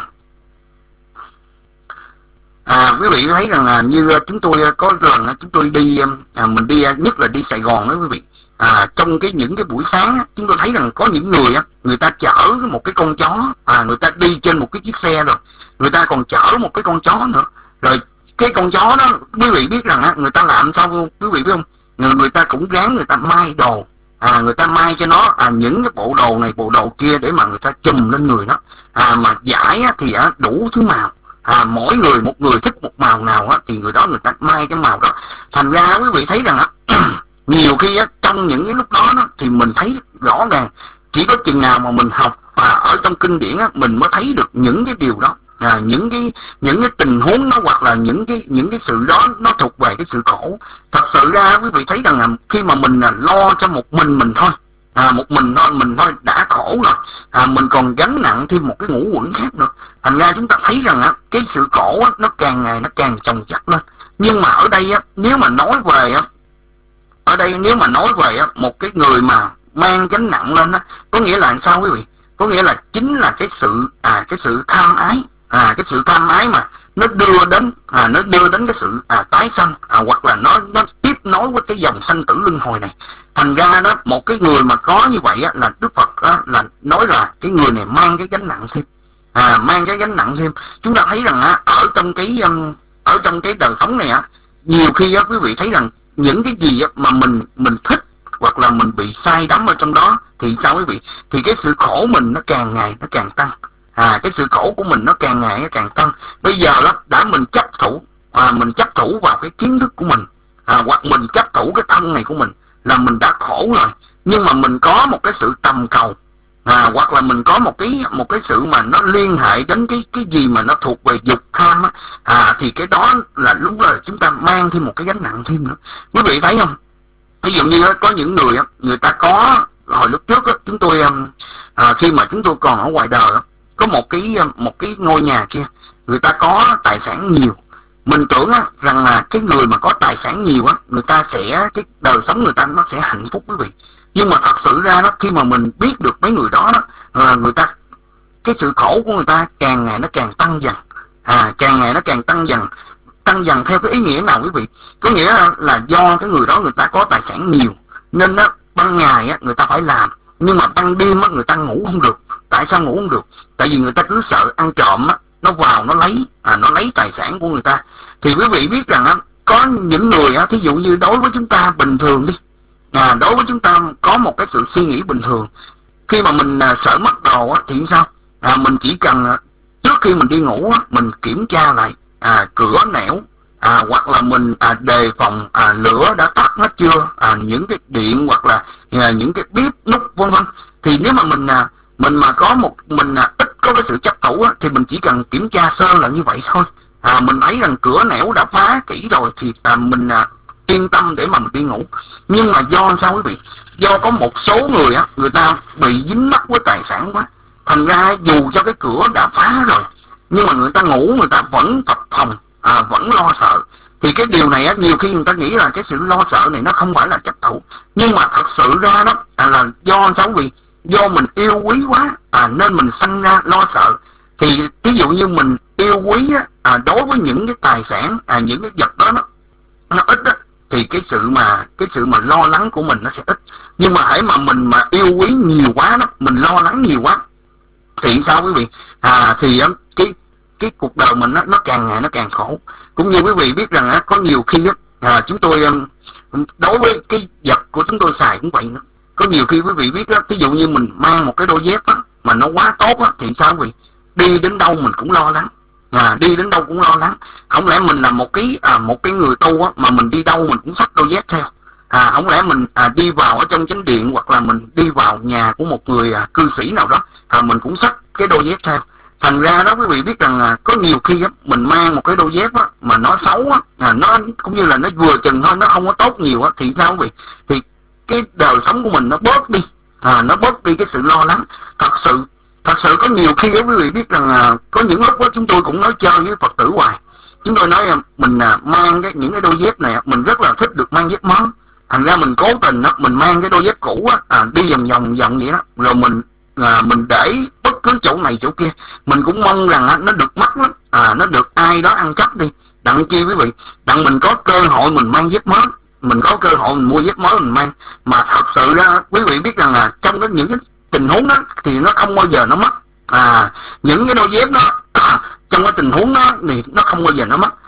à, quý vị thấy rằng là như chúng tôi có lần chúng tôi đi à, mình đi nhất là đi Sài Gòn đó quý vị. À, trong cái những cái buổi sáng á, chúng tôi thấy rằng có những người á, người ta chở một cái con chó, à, người ta đi trên một cái chiếc xe, rồi người ta còn chở một cái con chó nữa. Rồi cái con chó đó quý vị biết rằng á, người ta làm sao không? Quý vị biết không? Người, người ta cũng ráng người ta mai đồ, à, người ta mai cho nó à, những cái bộ đồ này bộ đồ kia để mà người ta chùm lên người nó. À, mà vải á, thì á, đủ thứ màu, à, mỗi người một người thích một màu nào á, thì người đó người ta mai cái màu đó. Thành ra quý vị thấy rằng á, nhiều khi á, trong những cái lúc đó, đó thì mình thấy rõ ràng, chỉ có chừng nào mà mình học và ở trong kinh điển á, mình mới thấy được những cái điều đó. À, những cái những cái tình huống nó, hoặc là những cái những cái sự đó nó thuộc về cái sự khổ. Thật sự ra quý vị thấy rằng là khi mà mình là lo cho một mình mình thôi, à, một mình thôi mình thôi đã khổ rồi, à, mình còn gánh nặng thêm một cái ngũ uẩn khác nữa. Thành ra chúng ta thấy rằng á, cái sự khổ á, nó càng ngày nó càng chồng chất lên. Nhưng mà ở đây á, nếu mà nói về á, ở đây nếu mà nói về á, một cái người mà mang gánh nặng lên á, có nghĩa là sao quý vị? Có nghĩa là chính là cái sự à cái sự tham ái. À, cái sự tham ái mà nó đưa đến à, nó đưa đến cái sự à, tái sanh, à, hoặc là nó nó tiếp nối với cái dòng sanh tử luân hồi này. Thành ra đó, một cái người mà có như vậy á, là Đức Phật á, là nói là cái người này mang cái gánh nặng thêm. à, mang cái gánh nặng thêm. Chúng ta thấy rằng á, ở trong cái um, ở trong cái đời sống này á, nhiều khi á, quý vị thấy rằng những cái gì á, mà mình mình thích hoặc là mình bị say đắm ở trong đó thì sao quý vị? Thì cái sự khổ mình nó càng ngày nó càng tăng. À, cái sự khổ của mình nó càng ngày nó càng tăng. Bây giờ đó đã mình chấp thủ, à, mình chấp thủ vào cái kiến thức của mình, à, hoặc mình chấp thủ cái thân này của mình là mình đã khổ rồi. Nhưng mà mình có một cái sự tầm cầu, à, hoặc là mình có một cái một cái sự mà nó liên hệ đến cái cái gì mà nó thuộc về dục tham á, à, thì cái đó là lúc đó chúng ta mang thêm một cái gánh nặng thêm nữa. Quý vị thấy không? Ví dụ như có những người người ta có, hồi lúc trước chúng tôi à, khi mà chúng tôi còn ở ngoài đời, có một cái một cái ngôi nhà kia, người ta có tài sản nhiều. Mình tưởng rằng là cái người mà có tài sản nhiều á, người ta sẽ, cái đời sống người ta nó sẽ hạnh phúc quý vị. Nhưng mà thật sự ra đó, khi mà mình biết được mấy người đó đó, là người ta, cái sự khổ của người ta càng ngày nó càng tăng dần, à, càng ngày nó càng tăng dần. Tăng dần theo cái ý nghĩa nào quý vị? Có nghĩa là, là do cái người đó người ta có tài sản nhiều, nên đó, ban ngày á, người ta phải làm, nhưng mà ban đêm á, người ta ngủ không được. Tại sao ngủ không được? Tại vì người ta cứ sợ ăn trộm á, nó vào nó lấy, à, nó lấy tài sản của người ta. Thì quý vị biết rằng á, có những người á, thí dụ như đối với chúng ta bình thường đi, à, đối với chúng ta có một cái sự suy nghĩ bình thường, khi mà mình à, sợ mất đồ á, thì sao? À, mình chỉ cần à, trước khi mình đi ngủ á, mình kiểm tra lại à, cửa nẻo, à, hoặc là mình à, đề phòng à, lửa đã tắt hết chưa, à, những cái điện hoặc là à, những cái bếp nút vân vân. Thì nếu mà mình à, mình mà có một mình à, ít có cái sự chấp thủ á, thì mình chỉ cần kiểm tra sơ là như vậy thôi. À, mình thấy rằng cửa nẻo đã phá kỹ rồi thì à, mình à, yên tâm để mà mình đi ngủ. Nhưng mà do sao quý vị? Do có một số người á, người ta bị dính mắc với tài sản quá, thành ra dù cho cái cửa đã phá rồi, nhưng mà người ta ngủ người ta vẫn phập phồng, à, vẫn lo sợ. Thì cái điều này á, nhiều khi người ta nghĩ là cái sự lo sợ này nó không phải là chấp thủ, nhưng mà thật sự ra đó à, là do sao quý vị? Do mình yêu quý quá, à, nên mình sanh ra lo sợ. Thì ví dụ như mình yêu quý á, à, đối với những cái tài sản, à, những cái vật đó nó, nó ít á, thì cái sự mà cái sự mà lo lắng của mình nó sẽ ít. Nhưng mà hãy mà mình mà yêu quý nhiều quá đó, mình lo lắng nhiều quá, thì sao quý vị? À, thì cái cái cuộc đời mình nó, nó càng ngày nó càng khổ. Cũng như quý vị biết rằng á, có nhiều khi á, à, chúng tôi đối với cái vật của chúng tôi xài cũng vậy nữa. Có nhiều khi quý vị biết á, ví dụ như mình mang một cái đôi dép á, mà nó quá tốt á, thì sao quý vị? Đi đến đâu mình cũng lo lắng, à, đi đến đâu cũng lo lắng. Không lẽ mình là một cái à, một cái người tu á, mà mình đi đâu mình cũng xách đôi dép theo? À, không lẽ mình à, đi vào ở trong chánh điện hoặc là mình đi vào nhà của một người à, cư sĩ nào đó, à, mình cũng xách cái đôi dép theo? Thành ra đó quý vị biết rằng à, có nhiều khi á, mình mang một cái đôi dép á, mà nó xấu á, à, nó cũng như là nó vừa chừng thôi, nó không có tốt nhiều á, thì sao quý vị? Thì cái đời sống của mình nó bớt đi, à, nó bớt đi cái sự lo lắng. Thật sự thật sự có nhiều khi đó quý vị biết rằng à, có những lúc đó chúng tôi cũng nói chơi với Phật tử hoài. Chúng tôi nói mình à, mang cái những cái đôi dép này, mình rất là thích được mang dép mới. Thành ra mình cố tình đó, mình mang cái đôi dép cũ á, à, đi vòng vòng vòng vậy đó, rồi mình à, mình để bất cứ chỗ này chỗ kia, mình cũng mong rằng á, nó được mắc lắm, à, nó được ai đó ăn cắp đi, đặng chi quý vị, đặng mình có cơ hội mình mang dép mới, mình có cơ hội mình mua dép mới mình mang. Mà thật sự ra quý vị biết rằng là trong cái những cái tình huống đó thì nó không bao giờ nó mất, à, những cái đôi dép đó trong cái tình huống đó thì nó không bao giờ nó mất.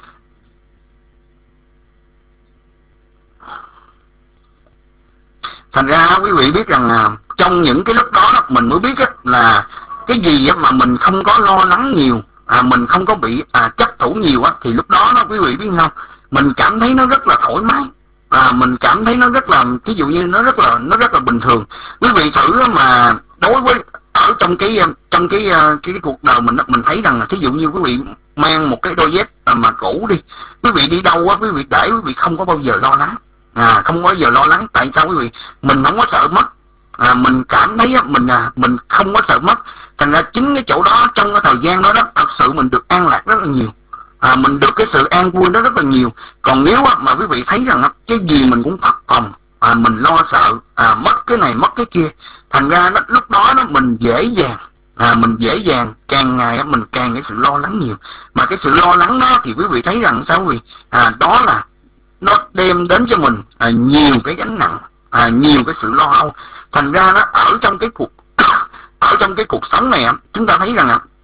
Thành ra quý vị biết rằng là trong những cái lúc đó mình mới biết là cái gì mà mình không có lo lắng nhiều, à, mình không có bị à, chấp thủ nhiều á, thì lúc đó đó quý vị biết không, mình cảm thấy nó rất là thoải mái, à, mình cảm thấy nó rất là, ví dụ như nó rất là nó rất là bình thường. Quý vị thử mà đối với ở trong cái trong cái cái, cái cuộc đời mình mình thấy rằng là ví dụ như quý vị mang một cái đôi dép mà cũ đi, quý vị đi đâu á, quý vị để quý vị không có bao giờ lo lắng, à, không bao giờ lo lắng. Tại sao quý vị? Mình không có sợ mất, à, mình cảm thấy mình à, mình không có sợ mất. Thành ra chính cái chỗ đó, trong cái thời gian đó đó, thật sự mình được an lạc rất là nhiều, à, mình được cái sự an vui đó rất là nhiều. Còn nếu mà quý vị thấy rằng cái gì mình cũng phập phồng, à, mình lo sợ, à, mất cái này mất cái kia, thành ra đó, lúc đó đó mình dễ dàng, à, mình dễ dàng càng ngày mình càng cái sự lo lắng nhiều. Mà cái sự lo lắng đó thì quý vị thấy rằng sao quý vị? À, đó là nó đem đến cho mình à, nhiều cái gánh nặng, à, nhiều cái sự lo âu. Thành ra nó ở trong cái cuộc ở trong cái cuộc sống này chúng ta thấy rằng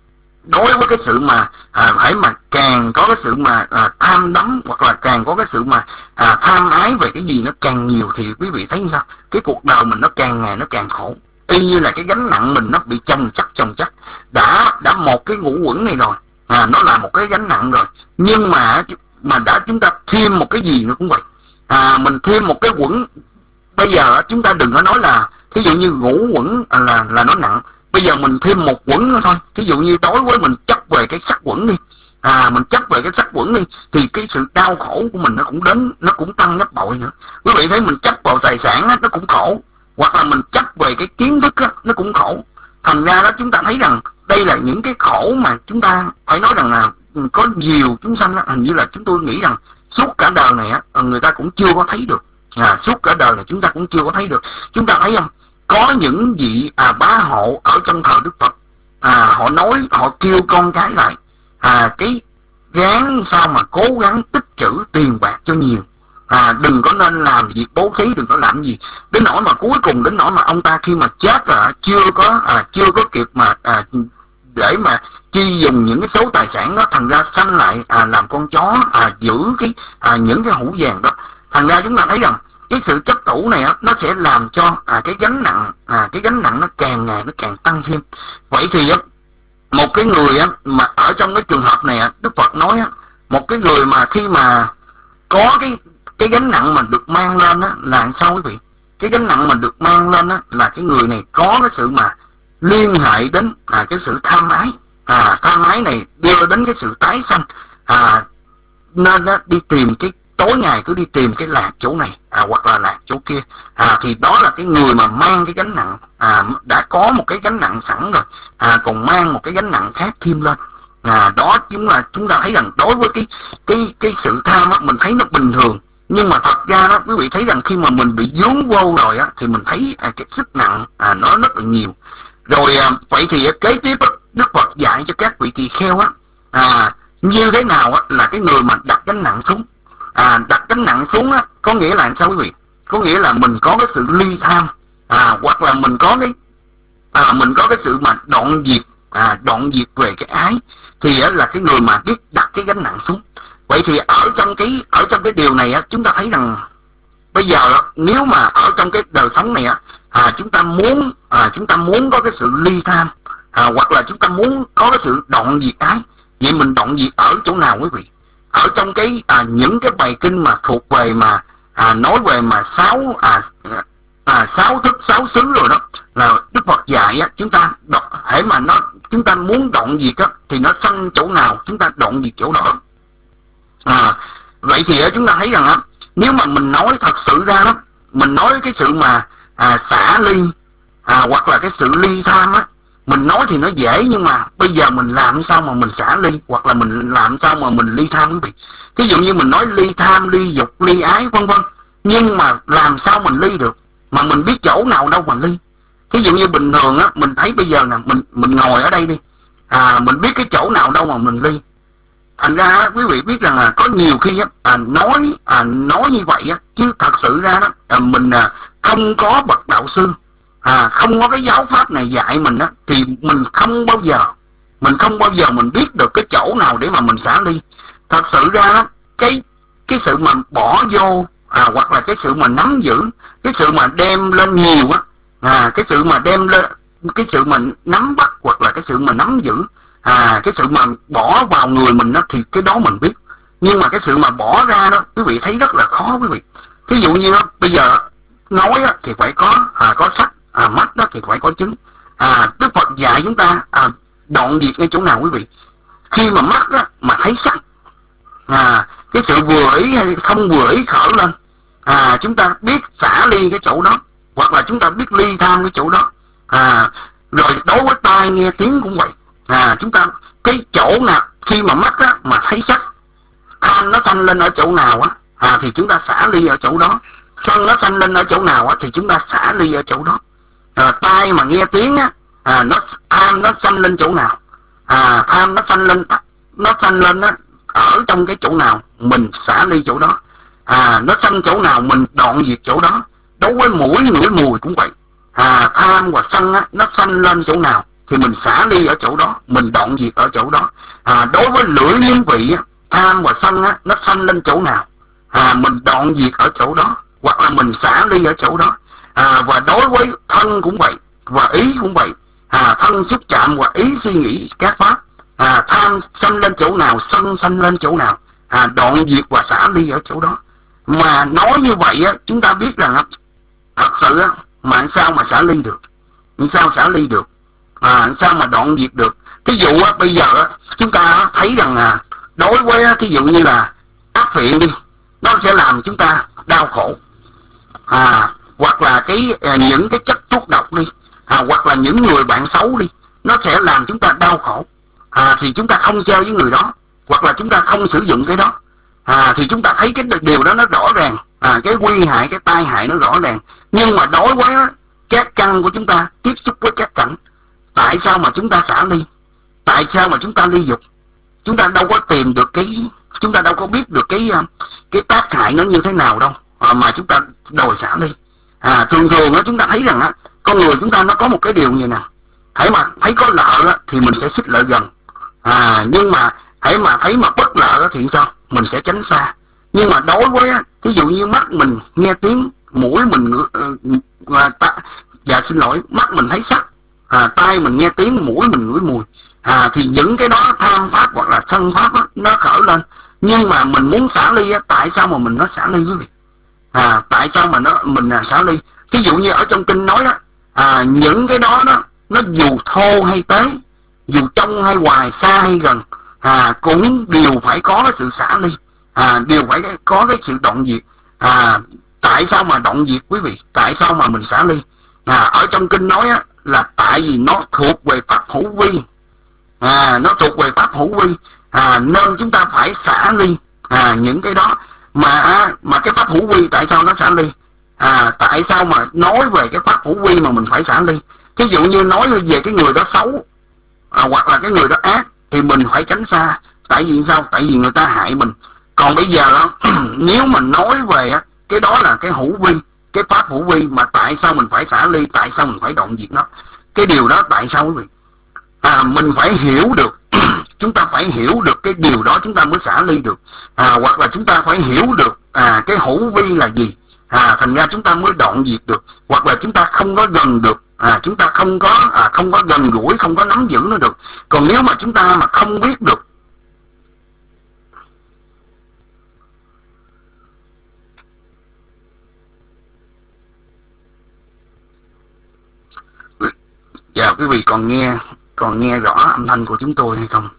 đối với cái sự mà à, phải mà càng có cái sự mà à, tham đắm, hoặc là càng có cái sự mà à, tham ái về cái gì nó càng nhiều, thì quý vị thấy sao? Cái cuộc đời mình nó càng ngày nó càng khổ, y như là cái gánh nặng mình nó bị chồng chất chồng chất. Đã đã một cái ngũ quẩn này rồi, à, nó là một cái gánh nặng rồi, nhưng mà mà đã chúng ta thêm một cái gì nữa cũng vậy. À, mình thêm một cái quẩn. Bây giờ chúng ta đừng có nói là thí dụ như ngũ quẩn là là nó nặng. Bây giờ mình thêm một quẩn nữa thôi. Thí dụ như đối với mình chấp về cái sắc quẩn đi, à mình chấp về cái sắc quẩn đi, thì cái sự đau khổ của mình nó cũng đến, nó cũng tăng gấp bội nữa. Quý vị thấy mình chấp vào tài sản á, nó cũng khổ, hoặc là mình chấp về cái kiến thức á, nó cũng khổ. Thành ra đó chúng ta thấy rằng đây là những cái khổ mà chúng ta phải nói rằng là có nhiều chúng sanh á, hình như là chúng tôi nghĩ rằng suốt cả đời này á, người ta cũng chưa có thấy được. À, suốt cả đời này chúng ta cũng chưa có thấy được. Chúng ta thấy không? Có những vị à, bá hộ ở trong thời Đức Phật, à, họ nói, họ kêu con cái lại, à, cái gắng sao mà cố gắng tích trữ tiền bạc cho nhiều, à, đừng có nên làm việc bố thí, đừng có làm gì. Đến nỗi mà cuối cùng, đến nỗi mà ông ta khi mà chết rồi chưa có à, chưa có kịp mà à, để mà chi dùng những cái số tài sản đó, thành ra sanh lại à, làm con chó, à, giữ cái à, những cái hũ vàng đó. Thành ra chúng ta thấy rằng cái sự chấp thủ này á, nó sẽ làm cho à, cái gánh nặng à, cái gánh nặng nó càng ngày nó càng tăng thêm. Vậy thì á, một cái người á, mà ở trong cái trường hợp này á, Đức Phật nói á, một cái người mà khi mà có cái cái gánh nặng mà được mang lên á, là làm sao quý vị? Cái gánh nặng mà được mang lên á, là cái người này có cái sự mà liên hệ đến à, cái sự tham ái, à, tham ái này đưa đến cái sự tái sanh, à, nên á, đi tìm cái tối ngày cứ đi tìm cái lạc chỗ này à, hoặc là lạc chỗ kia, à, thì đó là cái người mà mang cái gánh nặng, à, đã có một cái gánh nặng sẵn rồi, à, còn mang một cái gánh nặng khác thêm lên. À, đó chúng là chúng ta thấy rằng đối với cái cái cái sự tham á, mình thấy nó bình thường, nhưng mà thật ra đó quý vị thấy rằng khi mà mình bị dướng vô rồi á, thì mình thấy à, cái sức nặng à, nó rất là nhiều. Rồi à, vậy thì à, kế tiếp á, Đức Phật dạy cho các vị tỳ kheo á, à, như thế nào á, là cái người mà đặt gánh nặng xuống. À, đặt gánh nặng xuống á, có nghĩa là sao quý vị? Có nghĩa là mình có cái sự ly tham, à, hoặc là mình có cái à, mình có cái sự mà đoạn diệt, à, đoạn diệt về cái ái, thì á, là cái người mà biết đặt cái gánh nặng xuống. Vậy thì ở trong cái ở trong cái điều này á, chúng ta thấy rằng bây giờ á, nếu mà ở trong cái đời sống này á, à, chúng ta muốn à, chúng ta muốn có cái sự ly tham, à, hoặc là chúng ta muốn có cái sự đoạn diệt ái, vậy mình đoạn diệt ở chỗ nào quý vị? Ở trong cái à, những cái bài kinh mà thuộc về mà à, nói về mà sáu à, à, sáu thức sáu xứ rồi đó, là Đức Phật dạy á, chúng ta đọc hễ mà nó chúng ta muốn đoạn diệt á, thì nó sanh chỗ nào chúng ta đoạn diệt chỗ đó. À, vậy thì á, chúng ta thấy rằng á, nếu mà mình nói thật sự ra đó, mình nói cái sự mà à, xả ly, à, hoặc là cái sự ly tham á, mình nói thì nó dễ, nhưng mà bây giờ mình làm sao mà mình xả ly, hoặc là mình làm sao mà mình ly tham quý vị? Ví dụ như mình nói ly tham, ly dục, ly ái vân vân, nhưng mà làm sao mình ly được, mà mình biết chỗ nào đâu mà ly? Ví dụ như bình thường á, mình thấy bây giờ nè, mình mình ngồi ở đây đi, à, mình biết cái chỗ nào đâu mà mình ly. Thành ra quý vị biết rằng là có nhiều khi á, à, nói à, nói như vậy á, chứ thật sự ra đó à, mình à, không có bậc đạo sư, à, không có cái giáo pháp này dạy mình á, thì mình không bao giờ mình không bao giờ mình biết được cái chỗ nào để mà mình xả ly. Thật sự ra đó, cái cái sự mà bỏ vô à, hoặc là cái sự mà nắm giữ, cái sự mà đem lên nhiều á, à, cái sự mà đem lên, cái sự mà nắm bắt hoặc là cái sự mà nắm giữ, à, cái sự mà bỏ vào người mình đó, thì cái đó mình biết. Nhưng mà cái sự mà bỏ ra đó, quý vị thấy rất là khó quý vị. Ví dụ như đó, bây giờ nói đó, thì phải có à, có sắc, à, mắt đó thì phải có chứng. À, Đức Phật dạy chúng ta à, đoạn diệt ngay chỗ nào quý vị? Khi mà mắt đó, mà thấy sắc, à, cái sự vừa ý hay không vừa ý khởi lên, à, chúng ta biết xả ly cái chỗ đó, hoặc là chúng ta biết ly tham cái chỗ đó. À, rồi đối với tai nghe tiếng cũng vậy, à, chúng ta cái chỗ nào khi mà mắt á, mà thấy sắc, tham nó sanh lên ở chỗ nào á, à, thì chúng ta xả ly ở chỗ đó. Sân nó sanh lên ở chỗ nào á, thì chúng ta xả ly ở chỗ đó. À, tai mà nghe tiếng á, à, nó tham nó sanh lên chỗ nào, à, tham nó sanh lên nó sanh lên á, ở trong cái chỗ nào mình xả ly chỗ đó. À, nó sanh chỗ nào mình đoạn diệt chỗ đó. Đối với mũi ngửi mùi cũng vậy, à, tham và sân á, nó sanh lên chỗ nào thì mình xả ly ở chỗ đó, mình đoạn diệt ở chỗ đó. À, đối với lưỡi liên vị á, tham và sân á, nó sanh lên chỗ nào, à, mình đoạn diệt ở chỗ đó, hoặc là mình xả ly ở chỗ đó. À, và đối với thân cũng vậy, và ý cũng vậy. À, thân xúc chạm và ý suy nghĩ các pháp, à, tham sanh lên chỗ nào, sân sanh lên chỗ nào, à, đoạn diệt và xả ly ở chỗ đó. Mà nói như vậy á, chúng ta biết rằng á, thật sự á, mà sao mà xả ly được, sao xả ly được, à, sao mà đoạn diệt được. Thí dụ á, bây giờ á, chúng ta thấy rằng là đối với á, thí dụ như là ác phiện đi, nó sẽ làm chúng ta đau khổ. À, hoặc là cái à, những cái chất thuốc độc đi, à, hoặc là những người bạn xấu đi, nó sẽ làm chúng ta đau khổ. À, thì chúng ta không chơi với người đó, hoặc là chúng ta không sử dụng cái đó. À, thì chúng ta thấy cái điều đó nó rõ ràng, à, cái nguy hại, cái tai hại nó rõ ràng. Nhưng mà đối với á, các căn của chúng ta tiếp xúc với các cảnh, tại sao mà chúng ta xả ly? Tại sao mà chúng ta ly dục? Chúng ta đâu có tìm được cái, chúng ta đâu có biết được cái cái tác hại nó như thế nào đâu, à, mà chúng ta đòi xả ly. À, thường thường á, chúng ta thấy rằng á, con người chúng ta nó có một cái điều như nè, hãy mà thấy có lợi á, thì mình sẽ xích lại gần. À, nhưng mà hãy mà thấy mà bất lợi á, thì sao? Mình sẽ tránh xa. Nhưng mà đối với á, ví dụ như mắt mình nghe tiếng, mũi mình uh, ta, dạ xin lỗi, mắt mình thấy sắc, à, tai mình nghe tiếng, mũi mình ngửi mùi, à, thì những cái đó tham pháp hoặc là sân pháp á, nó khởi lên. Nhưng mà mình muốn xả ly á, tại sao mà mình nó xả ly quý vị? À, tại sao mà nó mình là xả ly? Ví dụ như ở trong kinh nói đó, à, những cái đó đó nó dù thô hay tế, dù trong hay ngoài, xa hay gần, à, cũng đều phải có cái sự xả ly, à, đều phải có cái sự đoạn diệt. À, tại sao mà đoạn diệt quý vị? Tại sao mà mình xả ly? À, ở trong kinh nói á, là tại vì nó thuộc về pháp hữu vi, à, nó thuộc về pháp hữu vi, à, nên chúng ta phải xả ly, à, những cái đó. Mà mà cái pháp hữu vi tại sao nó xả ly? À, tại sao mà nói về cái pháp hữu vi mà mình phải xả ly? Ví dụ như nói về cái người đó xấu, à, hoặc là cái người đó ác, thì mình phải tránh xa. Tại vì sao? Tại vì người ta hại mình. Còn bây giờ đó, nếu mình nói về cái đó là cái hữu vi, cái pháp hữu vi, mà tại sao mình phải xả ly, tại sao mình phải đoạn diệt nó? Cái điều đó tại sao quý vị? À, mình phải hiểu được, chúng ta phải hiểu được cái điều đó chúng ta mới xả ly được. À, hoặc là chúng ta phải hiểu được à, cái hữu vi là gì, à, thành ra chúng ta mới đoạn diệt được. Hoặc là chúng ta không có gần được, à, chúng ta không có à, không có gần gũi, không có nắm giữ nó được. Còn nếu mà chúng ta mà không biết được, dạ quý vị còn nghe còn nghe rõ âm thanh của chúng tôi hay không?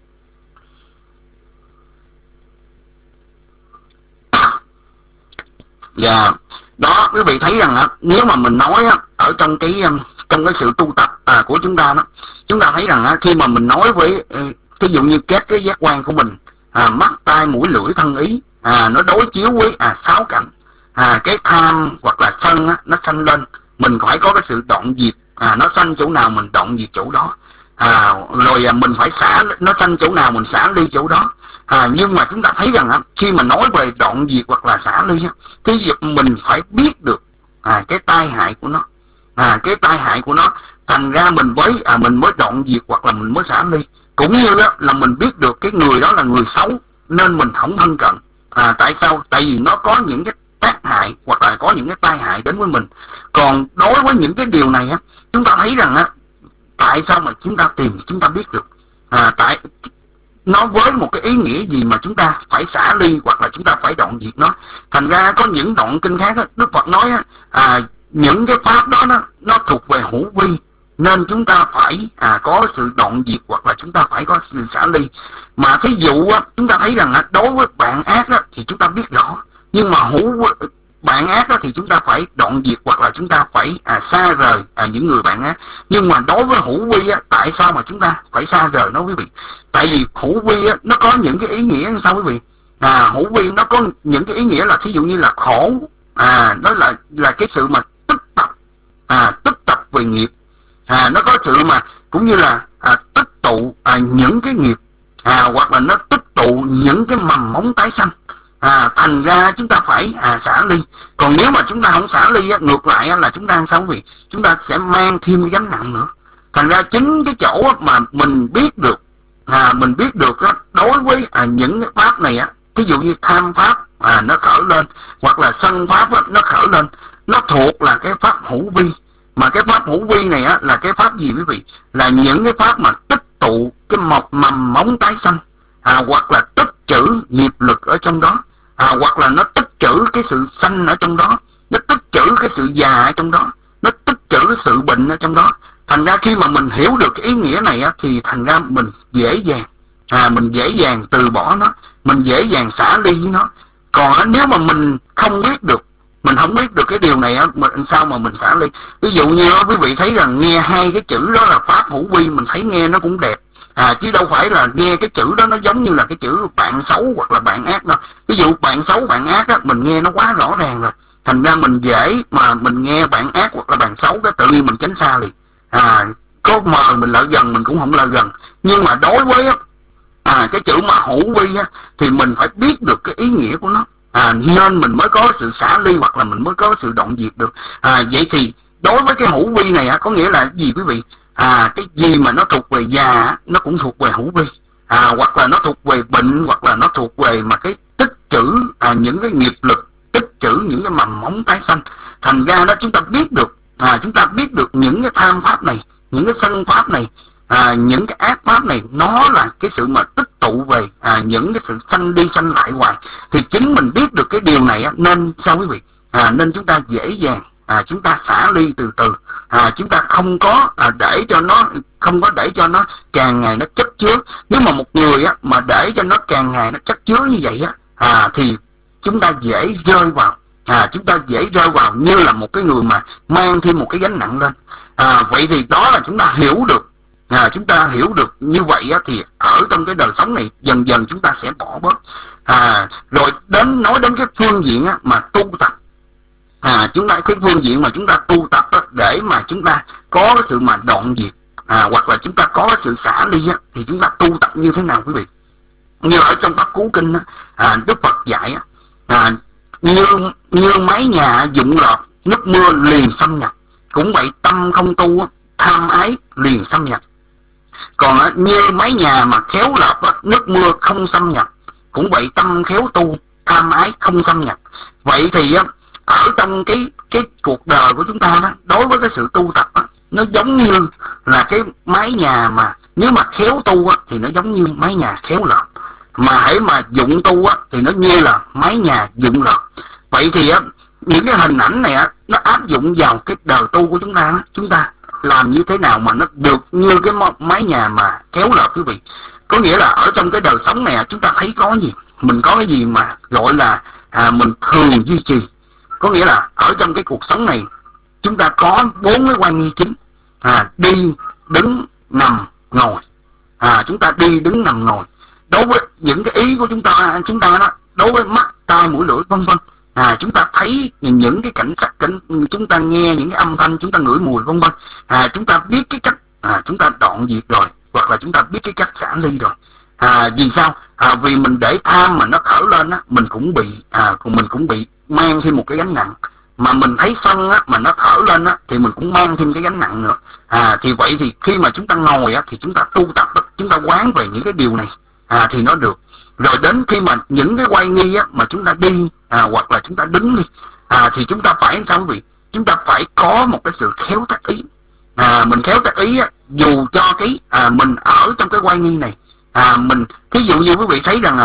Dạ, đó quý vị thấy rằng á, nếu mà mình nói á, ở trong cái trong cái sự tu tập à, của chúng ta đó, chúng ta thấy rằng á, khi mà mình nói với ví dụ như các cái giác quan của mình, à, mắt, tai, mũi, lưỡi, thân, ý, à, nó đối chiếu với à, sáu cảnh, à, cái tham hoặc là sân á, nó sanh lên, mình phải có cái sự đoạn diệt. À, nó sanh chỗ nào mình đoạn diệt chỗ đó. À, rồi à, mình phải xả, nó sanh chỗ nào mình xả ly chỗ đó. À, nhưng mà chúng ta thấy rằng á, khi mà nói về đoạn diệt hoặc là xả ly á, thì mình phải biết được à, cái tai hại của nó, à, cái tai hại của nó, thành ra mình mới à, mình mới đoạn diệt hoặc là mình mới xả ly. Cũng như đó, là mình biết được cái người đó là người xấu nên mình không thân cận. À, tại sao? Tại vì nó có những cái tác hại hoặc là có những cái tai hại đến với mình. Còn đối với những cái điều này á, chúng ta thấy rằng á, tại sao mà chúng ta tìm, chúng ta biết được, à, tại nó với một cái ý nghĩa gì mà chúng ta phải xả ly hoặc là chúng ta phải đoạn diệt nó. Thành ra có những đoạn kinh khác á, Đức Phật nói á, à, những cái pháp đó nó, nó thuộc về hữu vi, nên chúng ta phải à, có sự đoạn diệt hoặc là chúng ta phải có sự xả ly. Mà thí dụ á, chúng ta thấy rằng á, đối với bạn ác á, thì chúng ta biết rõ, nhưng mà hữu bạn ác đó thì chúng ta phải đoạn diệt hoặc là chúng ta phải à, xa rời à, những người bạn ác. Nhưng mà đối với hữu vi á, tại sao mà chúng ta phải xa rời nó quý vị? Tại vì hữu vi á, nó có những cái ý nghĩa như sao quý vị? À, hữu vi nó có những cái ý nghĩa là thí dụ như là khổ, à, nó là là cái sự mà tích tập, à, tích tập về nghiệp, à, nó có sự mà cũng như là à, tích tụ à, những cái nghiệp, à, hoặc là nó tích tụ những cái mầm móng tái sanh. À, thành ra chúng ta phải à, xả ly. Còn nếu mà chúng ta không xả ly á, ngược lại á, là chúng ta sao quý vị? Chúng ta sẽ mang thêm cái gánh nặng nữa. Thành ra chính cái chỗ á, mà mình biết được à, mình biết được á, đối với à, những cái pháp này á, ví dụ như tham pháp à, nó khởi lên, hoặc là sân pháp á, nó khởi lên, nó thuộc là cái pháp hữu vi. Mà cái pháp hữu vi này á, là cái pháp gì quý vị? Là những cái pháp mà tích tụ cái mọc mầm móng tái sanh, à, hoặc là tích trữ nghiệp lực ở trong đó, à, hoặc là nó tích trữ cái sự sanh ở trong đó, nó tích trữ cái sự già ở trong đó, nó tích trữ cái sự bệnh ở trong đó. Thành ra khi mà mình hiểu được cái ý nghĩa này á, thì thành ra mình dễ dàng à, mình dễ dàng từ bỏ nó, mình dễ dàng xả ly với nó. Còn á, nếu mà mình không biết được, mình không biết được cái điều này á, mình sao mà mình xả ly? Ví dụ như á, quý vị thấy rằng nghe hai cái chữ đó là pháp hữu vi, mình thấy nghe nó cũng đẹp, à, chứ đâu phải là nghe cái chữ đó nó giống như là cái chữ bạn xấu hoặc là bạn ác đâu. Ví dụ bạn xấu bạn ác á, mình nghe nó quá rõ ràng rồi, thành ra mình dễ mà mình nghe bạn ác hoặc là bạn xấu cái tự nhiên mình tránh xa liền. À, có mời mình lại gần mình cũng không lại gần. Nhưng mà đối với á, à, cái chữ mà hữu vi á, thì mình phải biết được cái ý nghĩa của nó, à, nên mình mới có sự xả ly hoặc là mình mới có sự đoạn diệt được. À, vậy thì đối với cái hữu vi này á, có nghĩa là gì quý vị? À, cái gì mà nó thuộc về già nó cũng thuộc về hữu vi, à, hoặc là nó thuộc về bệnh, hoặc là nó thuộc về mà cái tích trữ à, những cái nghiệp lực, tích trữ những cái mầm móng tái sanh. Thành ra đó chúng ta biết được, à, chúng ta biết được những cái tham pháp này, những cái sân pháp này, à, những cái ác pháp này, nó là cái sự mà tích tụ về à, những cái sự sanh đi sanh lại hoài. Thì chính mình biết được cái điều này á, nên sao quý vị? À, nên chúng ta dễ dàng à, chúng ta xả ly từ từ, à, chúng ta không có à, để cho nó không có để cho nó càng ngày nó chất chứa. Nếu mà một người á, mà để cho nó càng ngày nó chất chứa như vậy á, à, thì chúng ta dễ rơi vào à, chúng ta dễ rơi vào như là một cái người mà mang thêm một cái gánh nặng lên. À, vậy thì đó là chúng ta hiểu được, à, chúng ta hiểu được như vậy á, thì ở trong cái đời sống này dần dần chúng ta sẽ bỏ bớt. À, rồi đến nói đến cái phương diện á, mà tu tập, à, chúng ta cái phương diện mà chúng ta tu tập á, để mà chúng ta có cái sự mà đoạn diệt, à, hoặc là chúng ta có cái sự xả ly á, thì chúng ta tu tập như thế nào quý vị? Như ở trong Pháp Cú Kinh á, à, Đức Phật dạy á, à, như như mái nhà dụng lợp, nước mưa liền xâm nhập, cũng vậy tâm không tu á, tham ái liền xâm nhập. Còn á, như mái nhà mà khéo lợp á, nước mưa không xâm nhập, cũng vậy tâm khéo tu, tham ái không xâm nhập. Vậy thì á, ở trong cái cái cuộc đời của chúng ta đó, đối với cái sự tu tập á, nó giống như là cái mái nhà mà nếu mà khéo tu á, thì nó giống như mái nhà khéo lợp, mà hãy mà dụng tu á, thì nó như là mái nhà dụng lợp. Vậy thì á, những cái hình ảnh này á, nó áp dụng vào cái đời tu của chúng ta á, chúng ta làm như thế nào mà nó được như cái mái nhà mà khéo lợp quý vị? Có nghĩa là ở trong cái đời sống này chúng ta thấy có gì, mình có cái gì mà gọi là à, mình thường duy trì. Có nghĩa là ở trong cái cuộc sống này chúng ta có bốn cái quan nghi chính, à, đi, đứng, nằm, ngồi. À, chúng ta đi, đứng, nằm, ngồi. Đối với những cái ý của chúng ta, chúng ta đó, đối với mắt, tai, mũi, lưỡi, vân vân. À, chúng ta thấy những cái cảnh sắc, cảnh, chúng ta nghe những cái âm thanh, chúng ta ngửi mùi, vân vân. À, chúng ta biết cái cách, à, chúng ta đoạn diệt rồi, hoặc là chúng ta biết cái cách xả ly rồi. À, vì sao? À, vì mình để tham mà nó khởi lên á, mình cũng bị, à, mình cũng bị mang thêm một cái gánh nặng. Mà mình thấy sân á, mà nó thở lên á, thì mình cũng mang thêm cái gánh nặng nữa. À, thì vậy thì khi mà chúng ta ngồi á, thì chúng ta tu tập á, chúng ta quán về những cái điều này, à, thì nó được. Rồi đến khi mà những cái quay nghi á, mà chúng ta đi, à, hoặc là chúng ta đứng đi, à, thì chúng ta phải sao quý vị? Chúng ta phải có một cái sự khéo tác ý. À, mình khéo tác ý á, dù cho cái à, mình ở trong cái quay nghi này, à, mình thí dụ như quý vị thấy rằng là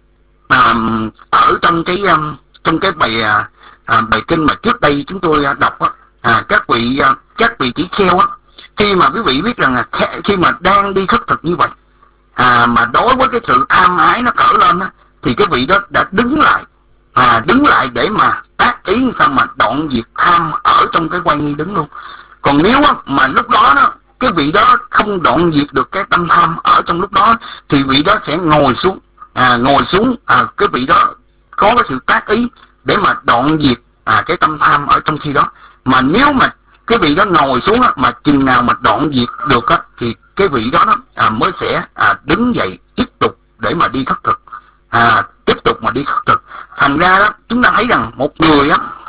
à, ở trong cái um, trong cái bài à, à, bài kinh mà trước đây chúng tôi à, đọc á, à, các vị à, các vị tỷ kheo á, khi mà quý vị biết rằng là khi mà đang đi khất thực như vậy, à, mà đối với cái sự tham ái nó cỡ lên á, thì cái vị đó đã đứng lại, à, đứng lại để mà tác ý sao mà đoạn diệt tham ở trong cái quay nghi đứng luôn. Còn nếu á, mà lúc đó đó cái vị đó không đoạn diệt được cái tâm tham ở trong lúc đó, thì vị đó sẽ ngồi xuống, à, ngồi xuống, à, cái vị đó có cái sự tác ý để mà đoạn diệt à, cái tâm tham ở trong khi đó. Mà nếu mà cái vị đó ngồi xuống á, mà chừng nào mà đoạn diệt được á, thì cái vị đó, đó à, mới sẽ à, đứng dậy tiếp tục để mà đi khất thực, à, tiếp tục mà đi khất thực. Thành ra đó chúng ta thấy rằng một người á,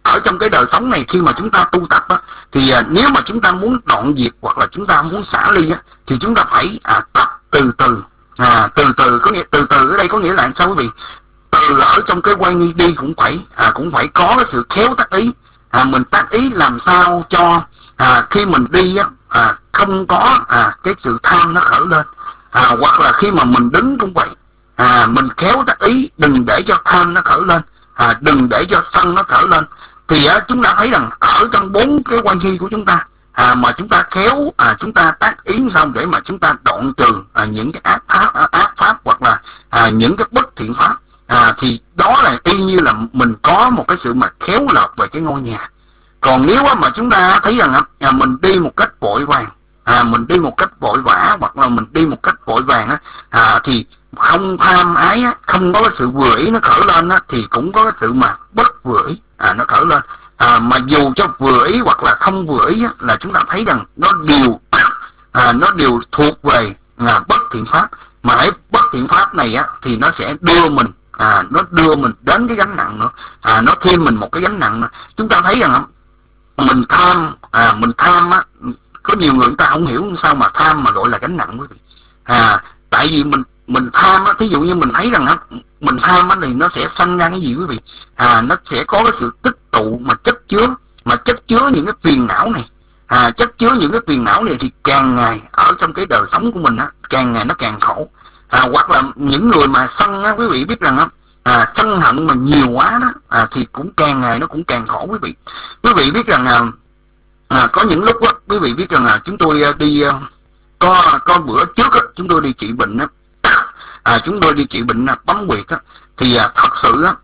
ở trong cái đời sống này khi mà chúng ta tu tập á, thì à, nếu mà chúng ta muốn đoạn diệt hoặc là chúng ta muốn xả ly á, thì chúng ta phải à, tập từ từ. À, từ từ có nghĩa từ từ ở đây có nghĩa là sao quý vị? Từ ở trong cái quay nghi đi cũng phải à, cũng phải có cái sự khéo tác ý. À, mình tác ý làm sao cho à, khi mình đi á, à, không có à, cái sự tham nó khởi lên. À, hoặc là khi mà mình đứng cũng vậy, à, mình khéo tác ý đừng để cho tham nó khởi lên, à, đừng để cho sân nó khởi lên. Thì á, chúng ta thấy rằng ở trong bốn cái quan nghi của chúng ta, à, mà chúng ta khéo à, chúng ta tác ý sao để mà chúng ta đoạn trừ à, những cái ác pháp, à, ác pháp hoặc là à, những cái bất thiện pháp, à, thì đó là y như là mình có một cái sự mà khéo lọt về cái ngôi nhà. Còn nếu mà chúng ta thấy rằng à, mình đi một cách vội vàng, à, mình đi một cách vội vã hoặc là mình đi một cách vội vàng á, à, thì không tham ái á, không có cái sự vừa ý nó khởi lên á, thì cũng có cái sự mà bất vừa ý à, nó khởi lên. À, mà dù cho vừa ý hoặc là không vừa ý á, là chúng ta thấy rằng nó đều à, nó đều thuộc về à, bất thiện pháp. Mà cái bất thiện pháp này á, thì nó sẽ đưa mình à, nó đưa mình đến cái gánh nặng nữa, à, nó thêm mình một cái gánh nặng nữa. Chúng ta thấy rằng mình tham à, mình tham á, có nhiều người người ta không hiểu sao mà tham mà gọi là gánh nặng quý vị. À, tại vì mình mình tham á, thí dụ như mình thấy rằng á, mình tham á thì nó sẽ sanh ra cái gì quý vị? À, nó sẽ có cái sự tích tụ mà chất chứa, mà chất chứa những cái phiền não này. À, chất chứa những cái phiền não này thì càng ngày ở trong cái đời sống của mình á, càng ngày nó càng khổ. À, hoặc là những người mà sân á, quý vị biết rằng á, à, sân hận mà nhiều quá đó, à, thì cũng càng ngày nó cũng càng khổ quý vị. Quý vị biết rằng à, à, có những lúc á, quý vị biết rằng là chúng tôi đi có có bữa trước á, chúng tôi đi trị bệnh á, à, chúng tôi đi trị bệnh bấm huyệt á, thì à, thật sự á,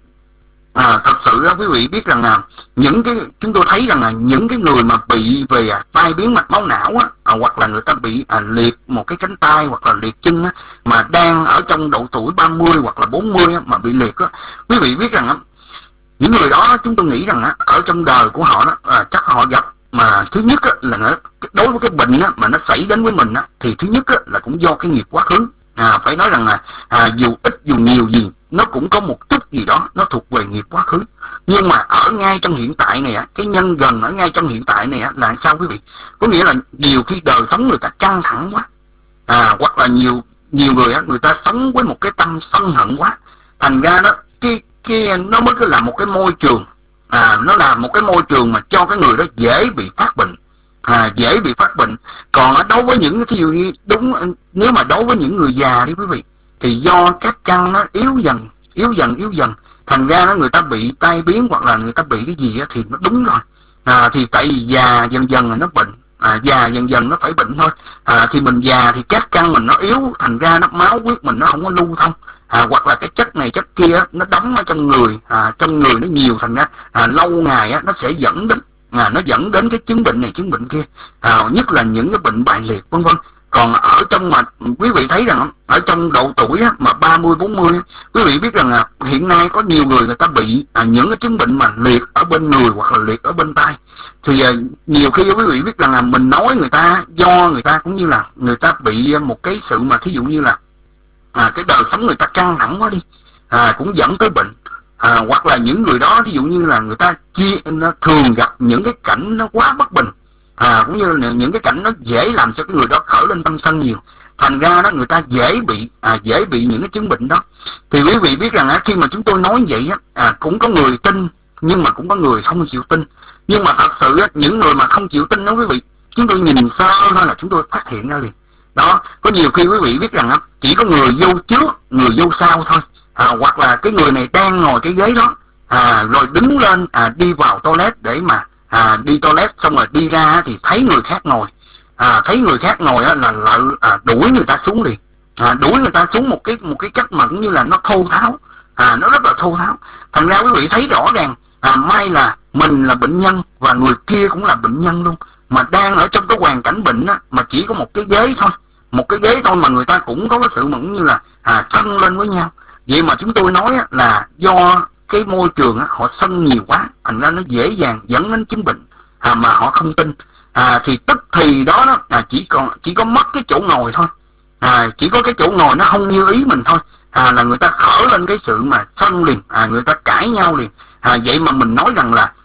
à, thật sự á, quý vị biết rằng là những cái chúng tôi thấy rằng là những cái người mà bị về à, tai biến mạch máu não á, à, hoặc là người ta bị à, liệt một cái cánh tay hoặc là liệt chân á, mà đang ở trong độ tuổi ba mươi hoặc là bốn mươi á, mà bị liệt á, quý vị biết rằng á, những người đó chúng tôi nghĩ rằng á, ở trong đời của họ đó à, chắc họ gặp mà thứ nhất á, là nó, đối với cái bệnh á, mà nó xảy đến với mình á, thì thứ nhất á, là cũng do cái nghiệp quá khứ. À, phải nói rằng là à, dù ít dù nhiều gì nó cũng có một chút gì đó nó thuộc về nghiệp quá khứ. Nhưng mà ở ngay trong hiện tại này á, cái nhân gần ở ngay trong hiện tại này á, là sao quý vị? Có nghĩa là nhiều khi đời sống người ta căng thẳng quá, à, hoặc là nhiều nhiều người á, người ta sống với một cái tâm sân hận quá, thành ra đó cái cái nó mới cứ là một cái môi trường, à, nó là một cái môi trường mà cho cái người đó dễ bị phát bệnh, à, dễ bị phát bệnh. Còn ở đối với những thí dụ như đúng nếu mà đối với những người già đi quý vị, thì do các căn nó yếu dần yếu dần yếu dần thành ra nó người ta bị tai biến hoặc là người ta bị cái gì á, thì nó đúng rồi. À, thì tại vì già dần dần là nó bệnh, à, già dần dần nó phải bệnh thôi. À, thì mình già thì các căn mình nó yếu, thành ra nó máu huyết mình nó không có lưu thông. À, hoặc là cái chất này chất kia nó đóng ở trong người, à, trong người nó nhiều, thành ra à, lâu ngày á, nó sẽ dẫn đến à, nó dẫn đến cái chứng bệnh này chứng bệnh kia, à, nhất là những cái bệnh bại liệt vân vân. Còn ở trong mà quý vị thấy rằng ở trong độ tuổi á, mà ba mươi bốn mươi quý vị biết rằng là hiện nay có nhiều người người ta bị à, những cái chứng bệnh mà liệt ở bên người hoặc là liệt ở bên tay. Thì à, nhiều khi quý vị biết rằng là mình nói người ta do người ta cũng như là người ta bị một cái sự mà thí dụ như là à, cái đời sống người ta căng thẳng quá đi, à, cũng dẫn tới bệnh. À, hoặc là những người đó ví dụ như là người ta chia nó thường gặp những cái cảnh nó quá bất bình, à, cũng như là những cái cảnh nó dễ làm cho cái người đó khởi lên tâm sân nhiều, thành ra đó người ta dễ bị à, dễ bị những cái chứng bệnh đó. Thì quý vị biết rằng á, khi mà chúng tôi nói vậy á, à, cũng có người tin nhưng mà cũng có người không chịu tin. Nhưng mà thật sự á, những người mà không chịu tin đó quý vị, chúng tôi nhìn sơ thôi là chúng tôi phát hiện ra liền. Đó, có nhiều khi quý vị biết rằng á, chỉ có người vô trước người vô sau thôi. À, hoặc là cái người này đang ngồi cái ghế đó, à, rồi đứng lên à, đi vào toilet để mà à, đi toilet xong rồi đi ra thì thấy người khác ngồi, à, thấy người khác ngồi á, là, là à, đuổi người ta xuống liền, à, đuổi người ta xuống một cái một cái cách mà cũng như là nó thô tháo, à, nó rất là thô tháo. Thành ra quý vị thấy rõ ràng à, may là mình là bệnh nhân và người kia cũng là bệnh nhân luôn, mà đang ở trong cái hoàn cảnh bệnh á, mà chỉ có một cái ghế thôi, một cái ghế thôi mà người ta cũng có cái sự mà cũng như là à, sân lên với nhau. Vậy mà chúng tôi nói là do cái môi trường á, họ sân nhiều quá, thành ra nó dễ dàng dẫn đến chứng bệnh, à, mà họ không tin. À, thì tức thì đó, đó à, chỉ còn chỉ có mất cái chỗ ngồi thôi, à, chỉ có cái chỗ ngồi nó không như ý mình thôi, à, là người ta khởi lên cái sự mà sân liền, à, người ta cãi nhau liền. À, vậy mà mình nói rằng là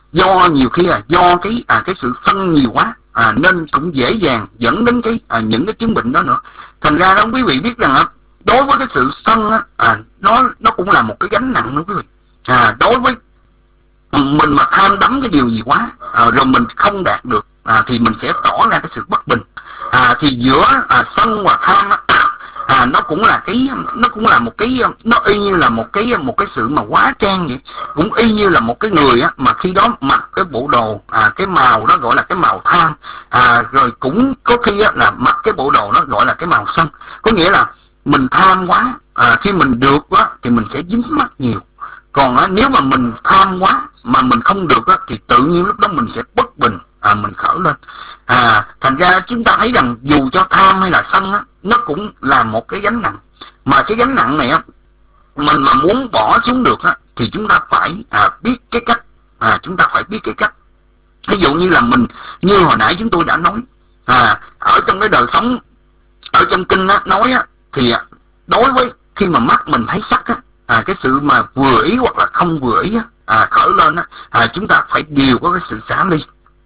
do nhiều khi là do cái à, cái sự sân nhiều quá, à, nên cũng dễ dàng dẫn đến cái à, những cái chứng bệnh đó nữa. Thành ra đó quý vị biết rằng á, đối với cái sự sân á, à, nó nó cũng là một cái gánh nặng nữa quý vị. À, đối với mình mà tham đắm cái điều gì quá, à, rồi mình không đạt được, à, thì mình sẽ tỏ ra cái sự bất bình. À, thì giữa à, sân và tham á, à, nó cũng là cái nó cũng là một cái nó y như là một cái một cái sự mà hóa trang vậy, cũng y như là một cái người á mà khi đó mặc cái bộ đồ à, cái màu đó gọi là cái màu tham, à, rồi cũng có khi á, là mặc cái bộ đồ nó gọi là cái màu sân. Có nghĩa là mình tham quá, à, khi mình được quá thì mình sẽ dính mắc nhiều, còn á, nếu mà mình tham quá mà mình không được á, thì tự nhiên lúc đó mình sẽ bất bình, à, mình khởi lên. À, thành ra chúng ta thấy rằng dù cho tham hay là sân á, nó cũng là một cái gánh nặng, mà cái gánh nặng này á, mình mà muốn bỏ xuống được á, thì chúng ta phải à, biết cái cách, à, chúng ta phải biết cái cách. Ví dụ như là mình, như hồi nãy chúng tôi đã nói, à, ở trong cái đời sống, ở trong kinh á, nói á, thì đối với khi mà mắt mình thấy sắc á, à, cái sự mà vừa ý hoặc là không vừa ý á, à, khởi lên á, à, chúng ta phải đều có cái sự xả ly.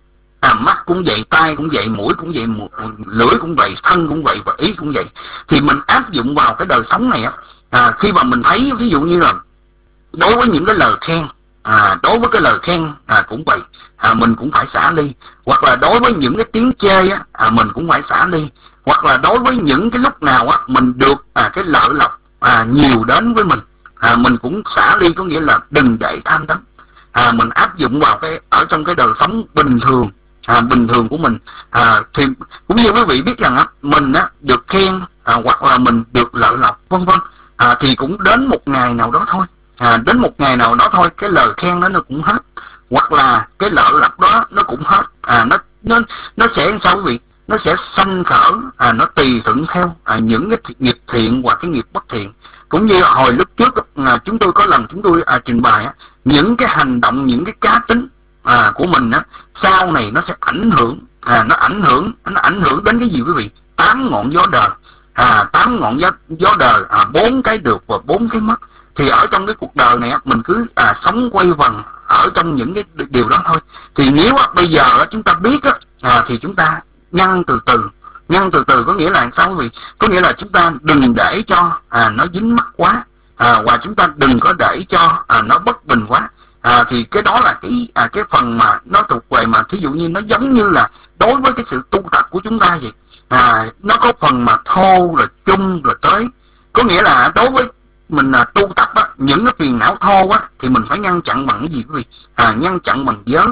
À, mắt cũng vậy, tai cũng vậy, mũi cũng vậy, lưỡi cũng vậy, thân cũng vậy và ý cũng vậy. Thì mình áp dụng vào cái đời sống này á, à, khi mà mình thấy ví dụ như là đối với những cái lời khen, à, đối với cái lời khen à, cũng vậy, à, mình cũng phải xả ly. Hoặc là đối với những cái tiếng chê á, à, mình cũng phải xả ly. Hoặc là đối với những cái lúc nào á mình được à, cái lợi lộc à, nhiều đến với mình, à, mình cũng xả ly, có nghĩa là đừng để tham đắm. À, mình áp dụng vào cái ở trong cái đời sống bình thường, à, bình thường của mình. À, thì cũng như quý vị biết rằng á, mình á được khen à, hoặc là mình được lợi lộc vân vân, à, thì cũng đến một ngày nào đó thôi, à, đến một ngày nào đó thôi cái lời khen đó nó cũng hết, hoặc là cái lợi lộc đó nó cũng hết. À, nó nó nó sẽ sao quý vị, nó sẽ sanh khởi, à, nó tùy thuận theo à, những cái nghiệp thiện và cái nghiệp bất thiện. Cũng như hồi lúc trước à, chúng tôi có lần chúng tôi à, trình bày á, những cái hành động, những cái cá tính à, của mình á, sau này nó sẽ ảnh hưởng, à, nó ảnh hưởng nó ảnh hưởng đến cái gì quý vị? Tám ngọn gió đời, à, tám ngọn gió, gió đời, à, bốn cái được và bốn cái mất. Thì ở trong cái cuộc đời này á, mình cứ à, sống quay vần ở trong những cái điều đó thôi. Thì nếu á, bây giờ á, chúng ta biết á, à, thì chúng ta nhân từ từ, nhân từ từ có nghĩa là sao quý vị? Có nghĩa là chúng ta đừng để cho à, nó dính mắc quá, à, và chúng ta đừng có để cho à, nó bất bình quá. À, thì cái đó là cái à, cái phần mà nó thuộc về mà thí dụ như nó giống như là đối với cái sự tu tập của chúng ta vậy. À, nó có phần mà thô rồi chung rồi tới. Có nghĩa là đối với mình là tu tập á, những cái phiền não thô á thì mình phải ngăn chặn bằng cái gì quý vị? À, ngăn chặn bằng giới.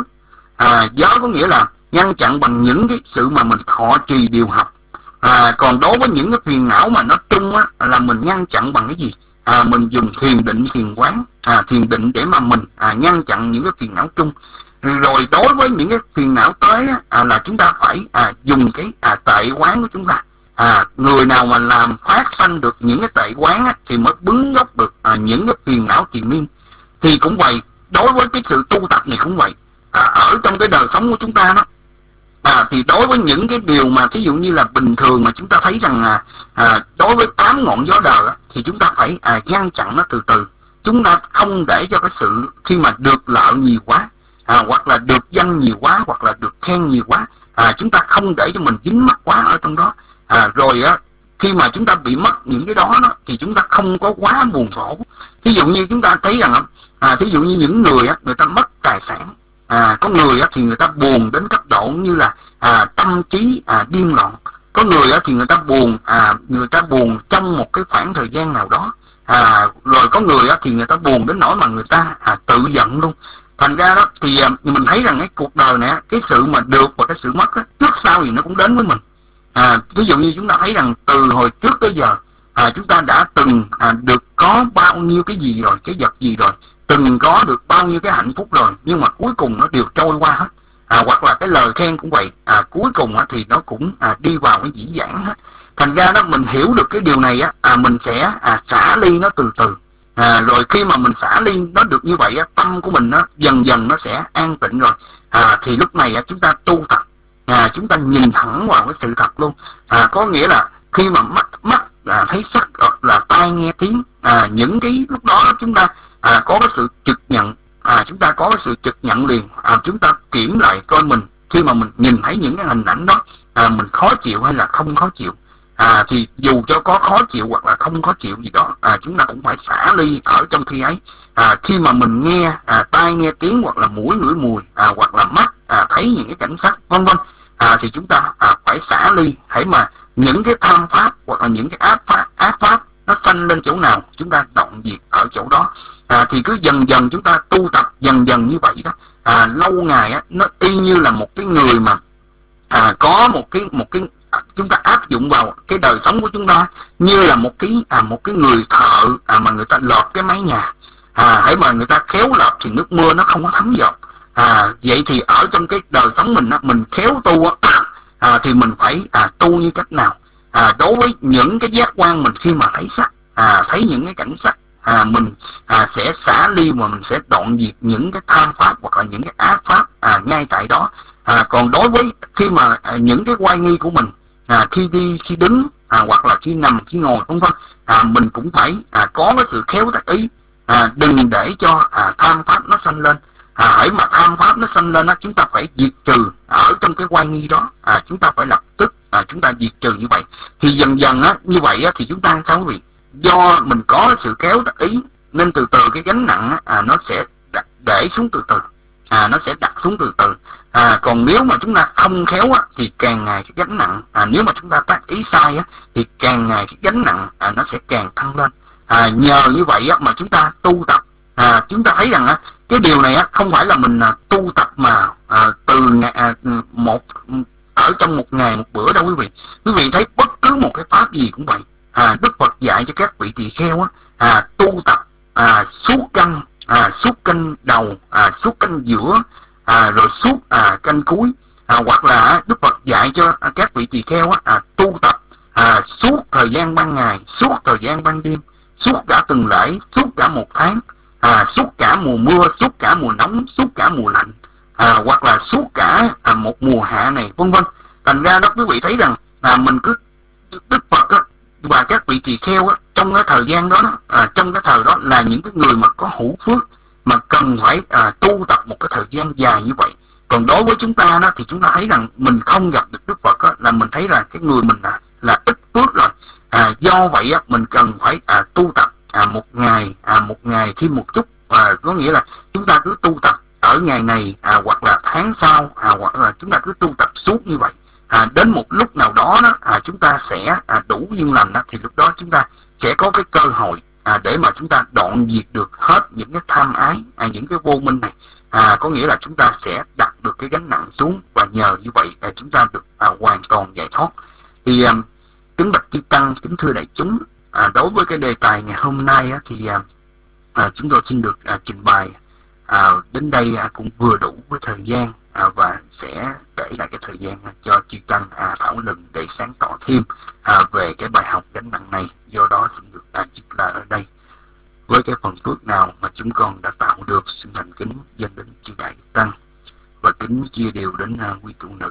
À, giới có nghĩa là ngăn chặn bằng những cái sự mà mình thọ trì điều học. À, còn đối với những cái phiền não mà nó chung á là mình ngăn chặn bằng cái gì? À, mình dùng thiền định, thiền quán, à, thiền định để mà mình à, ngăn chặn những cái phiền não chung. Rồi đối với những cái phiền não tới á, à, là chúng ta phải à, dùng cái à, tệ quán của chúng ta. À, người nào mà làm phát sanh được những cái tệ quán á, thì mới bứng gốc được à, những cái phiền não triền miên. Thì cũng vậy, đối với cái sự tu tập này cũng vậy. À, ở trong cái đời sống của chúng ta đó, à, thì đối với những cái điều mà thí dụ như là bình thường mà chúng ta thấy rằng à, à, đối với tám ngọn gió đời á, thì chúng ta phải à, ngăn chặn nó từ từ. Chúng ta không để cho cái sự khi mà được lợi nhiều quá, à, hoặc là được danh nhiều quá, hoặc là được khen nhiều quá, à, chúng ta không để cho mình dính mắc quá ở trong đó. À, rồi á, khi mà chúng ta bị mất những cái đó, đó thì chúng ta không có quá buồn khổ. Thí dụ như chúng ta thấy rằng à, thí dụ như những người á, người ta mất tài sản, à, có người á, thì người ta buồn đến cấp độ như là à, tâm trí à, điên loạn. Có người á, thì người ta buồn à, người ta buồn trong một cái khoảng thời gian nào đó. À, rồi có người á, thì người ta buồn đến nỗi mà người ta à, tự giận luôn. Thành ra đó thì à, mình thấy rằng cái cuộc đời này, cái sự mà được và cái sự mất á, trước sau gì nó cũng đến với mình. À, ví dụ như chúng ta thấy rằng từ hồi trước tới giờ à, chúng ta đã từng à, được có bao nhiêu cái gì rồi, cái vật gì rồi, từng có được bao nhiêu cái hạnh phúc rồi, nhưng mà cuối cùng nó đều trôi qua hết. À, hoặc là cái lời khen cũng vậy, à, cuối cùng á, thì nó cũng à, đi vào cái dĩ vãng hết. Thành ra đó mình hiểu được cái điều này á, à, mình sẽ à, xả ly nó từ từ. À, rồi khi mà mình xả ly nó được như vậy á, tâm của mình nó dần dần nó sẽ an tịnh rồi. À, thì lúc này á, chúng ta tu tập, à, chúng ta nhìn thẳng vào cái sự thật luôn. À, có nghĩa là khi mà mắt mắt à, thấy sắc, là tai nghe tiếng, à, những cái lúc đó chúng ta à, có cái sự trực nhận à, chúng ta có cái sự trực nhận liền, à, chúng ta kiểm lại coi mình khi mà mình nhìn thấy những cái hình ảnh đó, à, mình khó chịu hay là không khó chịu. À, thì dù cho có khó chịu hoặc là không khó chịu gì đó, à, chúng ta cũng phải xả ly ở trong khi ấy. À, khi mà mình nghe à, tai nghe tiếng, hoặc là mũi ngửi mùi, à, hoặc là mắt à, thấy những cái cảnh sắc vân vân, à, thì chúng ta à, phải xả ly. Hãy mà những cái tham pháp hoặc là những cái ác pháp ác pháp nó sanh lên chỗ nào, chúng ta đoạn diệt ở chỗ đó. À, thì cứ dần dần chúng ta tu tập dần dần như vậy đó, à, lâu ngày á, nó y như là một cái người mà à, có một cái một cái chúng ta áp dụng vào cái đời sống của chúng ta như là một cái à, một cái người thợ à, mà người ta lợp cái mái nhà. À, hãy mà người ta khéo lợp thì nước mưa nó không có thấm giọt. À, vậy thì ở trong cái đời sống mình á, mình khéo tu á, à, thì mình phải à, tu như cách nào? À, đối với những cái giác quan mình khi mà thấy sắc, à, thấy những cái cảnh sắc, à, mình à, sẽ xả ly mà mình sẽ đoạn diệt những cái tham pháp hoặc là những cái ác pháp à, ngay tại đó. À, còn đối với khi mà à, những cái oai nghi của mình, à, khi đi khi đứng à, hoặc là khi nằm khi ngồi vân vân, à, mình cũng phải à, có cái sự khéo tác ý, à, đừng để cho à, tham pháp nó sanh lên. À, hãy mà tham pháp nó sanh lên đó, chúng ta phải diệt trừ ở trong cái oai nghi đó. À, chúng ta phải lập tức à, chúng ta diệt trừ như vậy. Thì dần dần á, như vậy á, thì chúng ta sao quý vị? Do mình có sự kéo tác ý nên từ từ cái gánh nặng á, à, nó sẽ đặt, để xuống từ từ, à, nó sẽ đặt xuống từ từ. À, còn nếu mà chúng ta không khéo á, thì càng ngày cái gánh nặng, à, nếu mà chúng ta tác ý sai á, thì càng ngày cái gánh nặng à, nó sẽ càng tăng lên. À, nhờ như vậy á, mà chúng ta tu tập, à, chúng ta thấy rằng á, cái điều này á, không phải là mình à, tu tập mà à, từ ngày, à, một ở trong một ngày một bữa đâu quý vị. Quý vị thấy bất cứ một cái pháp gì cũng vậy. À, Đức Phật dạy cho các vị tỳ kheo á, à, tu tập à, suốt canh, à, suốt canh đầu, à, suốt canh giữa, à, rồi suốt à, canh cuối, à, hoặc là Đức Phật dạy cho à, các vị tỳ kheo á, à, tu tập à, suốt thời gian ban ngày, suốt thời gian ban đêm, suốt cả tuần lễ, suốt cả một tháng, à, suốt cả mùa mưa, suốt cả mùa nóng, suốt cả mùa lạnh, à, hoặc là suốt cả à, một mùa hạ này vân vân. Thành ra đó quý vị thấy rằng à, mình cứ Đức Phật á, và các vị tỳ kheo á, trong cái thời gian đó, đó à, trong cái thời đó là những cái người mà có hữu phước, mà cần phải à, tu tập một cái thời gian dài như vậy. Còn đối với chúng ta đó, thì chúng ta thấy rằng mình không gặp được Đức Phật á, là mình thấy là cái người mình là, là ít phước rồi. À, do vậy á, mình cần phải à, tu tập à, một ngày à, một ngày thêm một chút, à, có nghĩa là chúng ta cứ tu tập ở ngày này à, hoặc là tháng sau, à, hoặc là chúng ta cứ tu tập suốt như vậy. À, đến một lúc nào đó, đó à, chúng ta sẽ à, đủ duyên lành đó, thì lúc đó chúng ta sẽ có cái cơ hội à, để mà chúng ta đoạn diệt được hết những cái tham ái, à, những cái vô minh này. À, có nghĩa là chúng ta sẽ đặt được cái gánh nặng xuống, và nhờ như vậy à, chúng ta được à, hoàn toàn giải thoát. Thì à, kính bạch chư tăng, kính thưa đại chúng, à, đối với cái đề tài ngày hôm nay á, thì à, à, chúng tôi xin được à, trình bày à, đến đây à, cũng vừa đủ với thời gian, à, và sẽ để lại cái thời gian à, cho chư tăng à, thảo luận để sáng tỏ thêm à, về cái bài học gánh nặng này. Do đó xin được à, dứt lời ở đây. Với cái phần phước nào mà chúng con đã tạo được, xin thành kính dâng đến chư đại tăng, và kính chia đều đến à, quý tu nữ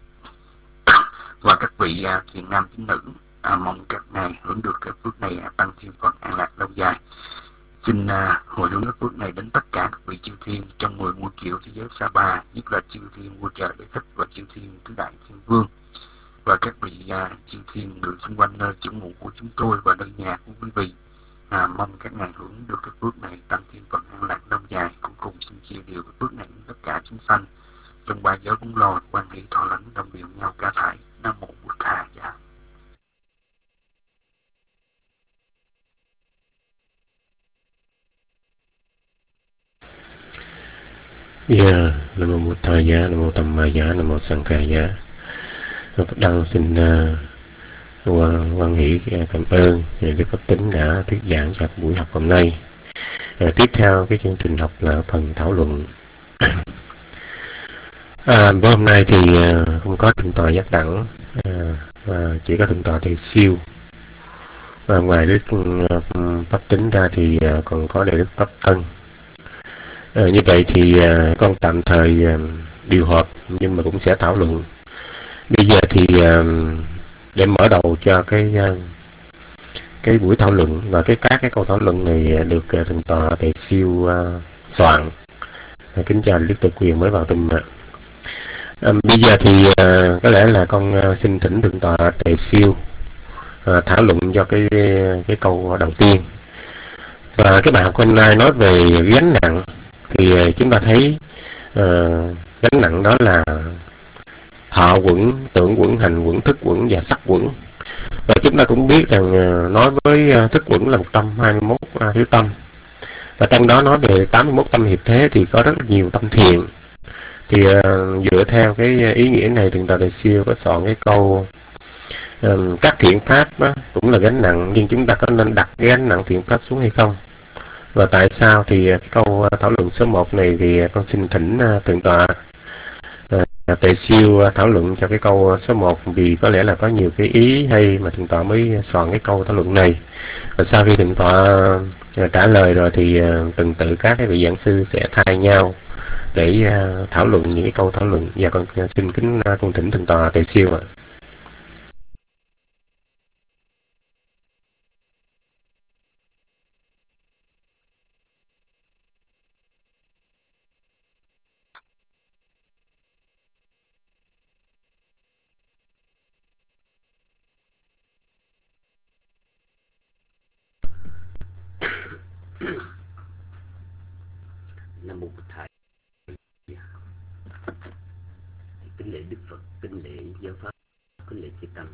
và các vị à, thiền nam tín nữ. À, mong các ngài hưởng được cái phước này à, tăng thêm phần an lạc lâu dài. Xin à, hồi hướng cái phước này đến tất cả các vị chư thiên trong mười muôn triệu thế giới Sa Ba, nhất là chư thiên vua trời Đế Thích và chư thiên tứ đại thiên vương, và các vị à, chư thiên người xung quanh nơi chỗ ngụ của chúng tôi và nơi nhà của quý vị. À, mong các ngài hưởng được cái phước này tăng thêm phần an lạc lâu dài. Cuối cùng xin chia đều cái phước này đến tất cả chúng sanh trong ba giới bốn loài, quan hệ thọ lãnh đồng đều nhau cả thải. Nam mô Bụt Thà. Dạ. Yeah, Nam mô Bụt Thà Giá, Nam mô Tam Ma Giá, Nam mô Sang Kha Giá. Phật Đăng xin uh, hoan hỷ cảm ơn Đức Pháp Tính đã thuyết giảng cho buổi học hôm nay. Uh, tiếp theo cái chương trình học là phần thảo luận. À, bữa hôm nay thì uh, không có thượng tọa Giác Đẳng, uh, và chỉ có thượng tọa Thầy Siêu. Và ngoài Đức uh, Pháp Tính ra thì uh, còn có Đại Đức Pháp Tân. À, như vậy thì à, con tạm thời à, điều họp, nhưng mà cũng sẽ thảo luận. Bây giờ thì à, để mở đầu cho cái à, cái buổi thảo luận, và cái các cái câu thảo luận này được à, thượng tọa Thầy Siêu à, soạn, Kính chào Đức Tự Quyền mới vào tùng ạ. À, bây giờ thì à, có lẽ là con à, xin thỉnh thượng tọa Tề Siêu à, thảo luận cho cái cái câu đầu tiên. Và cái bài học hôm nay nói về gánh nặng, thì à, chúng ta thấy à, gánh nặng đó là thọ quẩn, tưởng quẩn, hành quẩn, thức quẩn và sắc quẩn. Và chúng ta cũng biết rằng à, nói với à, thức quẩn là một trăm hai mươi mốt à, thứ tâm. Và trong đó nói về tám mươi mốt tâm hiệp thế thì có rất nhiều tâm thiện. Thì uh, dựa theo cái ý nghĩa này, thượng tọa Tề Siêu có soạn cái câu um, các thiện pháp á, cũng là gánh nặng, nhưng chúng ta có nên đặt cái gánh nặng thiện pháp xuống hay không? Và tại sao? Thì cái câu uh, thảo luận số một này thì con xin thỉnh uh, thượng tọa uh, Tề Siêu uh, thảo luận cho cái câu số một, vì có lẽ là có nhiều cái ý hay mà thượng tọa mới soạn cái câu thảo luận này. Và sau khi thượng tọa uh, trả lời rồi thì uh, từng tự các cái vị giảng sư sẽ thay nhau để uh, thảo luận những cái câu thảo luận. Và con uh, xin kính uh, con thỉnh thượng tọa Tề Siêu ạ. Nam mô Bổn Thầy. Kính lễ Đức Phật, kính lễ giáo pháp, kính lễ chư tăng.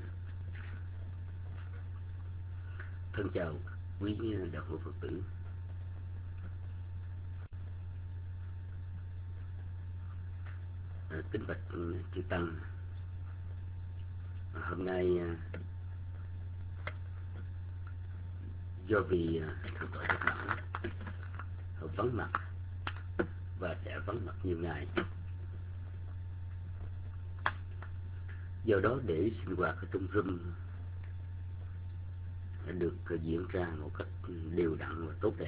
Thân chào quý đạo hữu Phật tử. À, kính bạch chư tăng. À, hôm nay à, do vì à, thượng tọa Giác Đẳng vắng mặt và sẽ vắng mặt nhiều ngày, do đó để sinh hoạt ở trong room được diễn ra một cách đều đặn và tốt đẹp,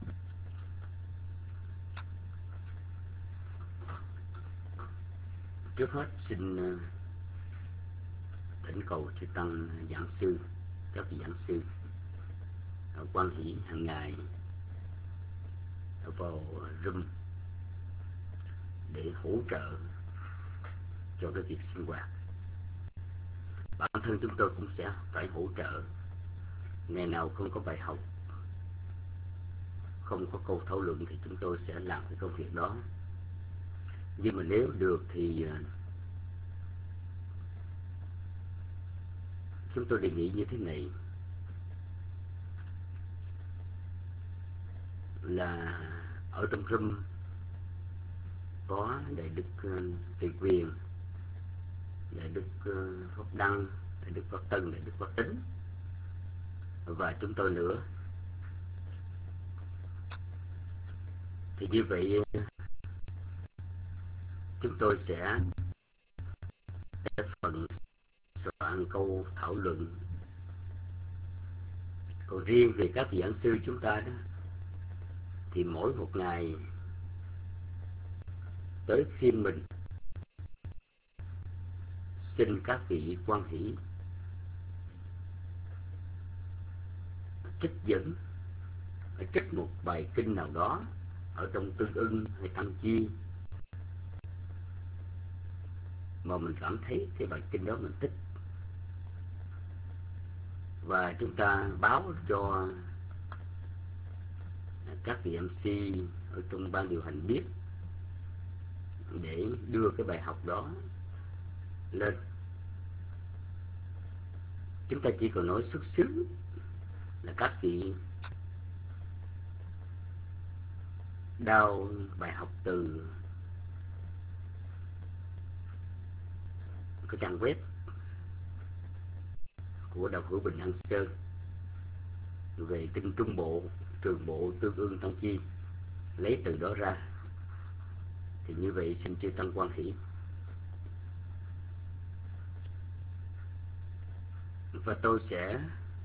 trước hết xin thỉnh cầu chư tăng giảng sư, các vị giảng sư quan hỷ hàng ngày vào room để hỗ trợ cho cái việc sinh hoạt. Bản thân chúng tôi cũng sẽ phải hỗ trợ. Ngày nào không có bài học, không có câu thảo luận thì chúng tôi sẽ làm cái công việc đó. Nhưng mà nếu được thì chúng tôi đề nghị như thế này, là ở trong room có Đại Đức Tùy Quyền, Đại Đức Pháp Đăng, Đại Đức Pháp Tân, Đại Đức Pháp Tính và chúng tôi nữa. Thì như vậy chúng tôi sẽ cái phần soạn câu thảo luận. Còn riêng về các vị giảng sư chúng ta đó, thì mỗi một ngày tới phiên mình, xin các vị quan hỷ trích dẫn, trích một bài kinh nào đó ở trong Tương Ưng hay Tăng Chi mà mình cảm thấy cái bài kinh đó mình thích, và chúng ta báo cho các vị em xê ở trong ban điều hành biết để đưa cái bài học đó lên. Chúng ta chỉ còn nói xuất xứ là các vị đào bài học từ cái trang web của đạo hữu Bình An Sơn về kinh Trung Bộ, Trường Bộ, Tương Ưng, Tăng Chi, lấy từ đó ra. Thì như vậy xin chư tăng quan hỷ. Và tôi sẽ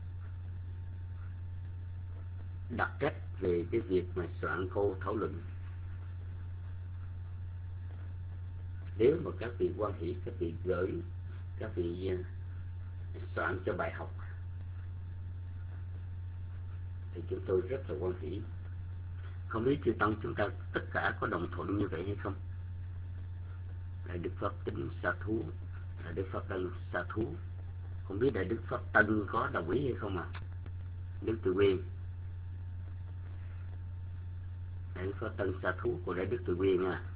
đặt trách về cái việc mà soạn câu thảo luận. Nếu mà các vị quan hỷ, các vị gửi, các vị soạn cho bài học thì chúng tôi rất là quan hỷ. Không biết chư tăng chúng ta tất cả có đồng thuận như vậy hay không? Đại Đức Pháp Tính Sa Thú, Đại Đức Pháp Tân Sa Thú. Không biết Đại Đức Pháp Tân có đồng ý hay không ạ? À? Đức Từ Quyên. Đại Đức Pháp Tân Sa Thú của Đại Đức Từ Quyên à.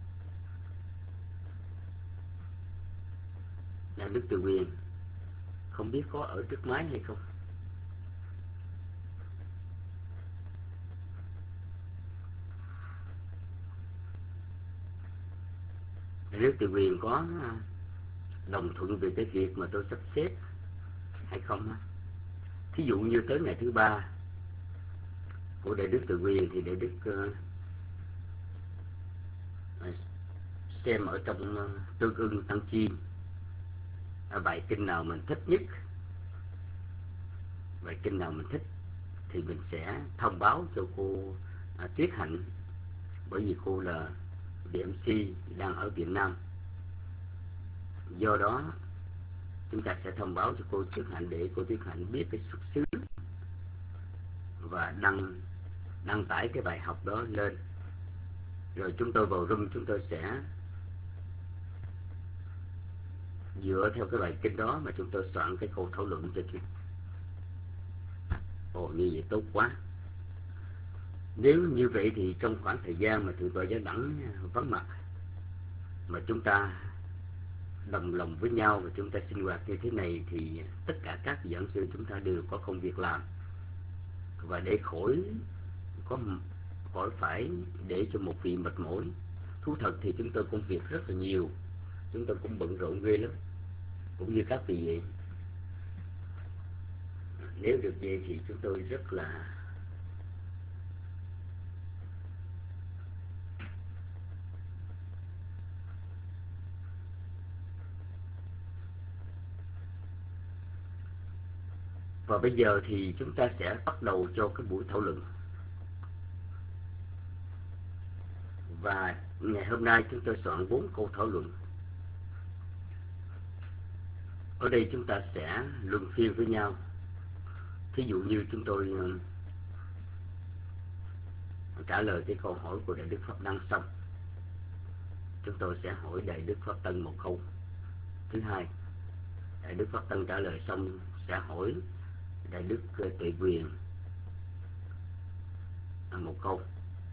Đại Đức Từ Quyên không biết có ở trước máy hay không? Đại Đức Từ Quyên có đồng thuận về cái việc mà tôi sắp xếp hay không? Thí dụ như tới ngày thứ ba của Đại Đức Từ Quyên thì Đại Đức uh, xem ở trong uh, Tương Ưng Tăng Chiêm bài kinh nào mình thích nhất, bài kinh nào mình thích thì mình sẽ thông báo cho cô uh, Tuyết Hạnh, bởi vì cô là vị em xê đang ở Việt Nam. Do đó chúng ta sẽ thông báo cho cô Tuyết Hạnh để cô Tuyết Hạnh biết cái xuất xứ và đăng đăng tải cái bài học đó lên. Rồi chúng tôi vào room, chúng tôi sẽ dựa theo cái bài kinh đó mà chúng tôi soạn cái câu thảo luận cho chị. Ồ, như vậy tốt quá. Nếu như vậy thì trong khoảng thời gian mà tụi tôi Giáo Đẳng vắng mặt, mà chúng ta đồng lòng với nhau và chúng ta sinh hoạt như thế này, thì tất cả các giảng sư chúng ta đều có công việc làm. Và để khỏi có khỏi phải để cho một vị mệt mỏi. Thú thật thì chúng tôi công việc rất là nhiều, chúng tôi cũng bận rộn ghê lắm, cũng như các vị vậy. Nếu được vậy thì chúng tôi rất là Và bây giờ thì chúng ta sẽ bắt đầu cho cái buổi thảo luận. Và ngày hôm nay chúng tôi soạn bốn câu thảo luận. Ở đây chúng ta sẽ luân phiên với nhau. Thí dụ như chúng tôi trả lời cái câu hỏi của Đại Đức Pháp Đăng xong, chúng tôi sẽ hỏi Đại Đức Pháp Tân một câu. Thứ hai, Đại Đức Pháp Tân trả lời xong sẽ hỏi Đại Đức Tuệ Quyền một câu.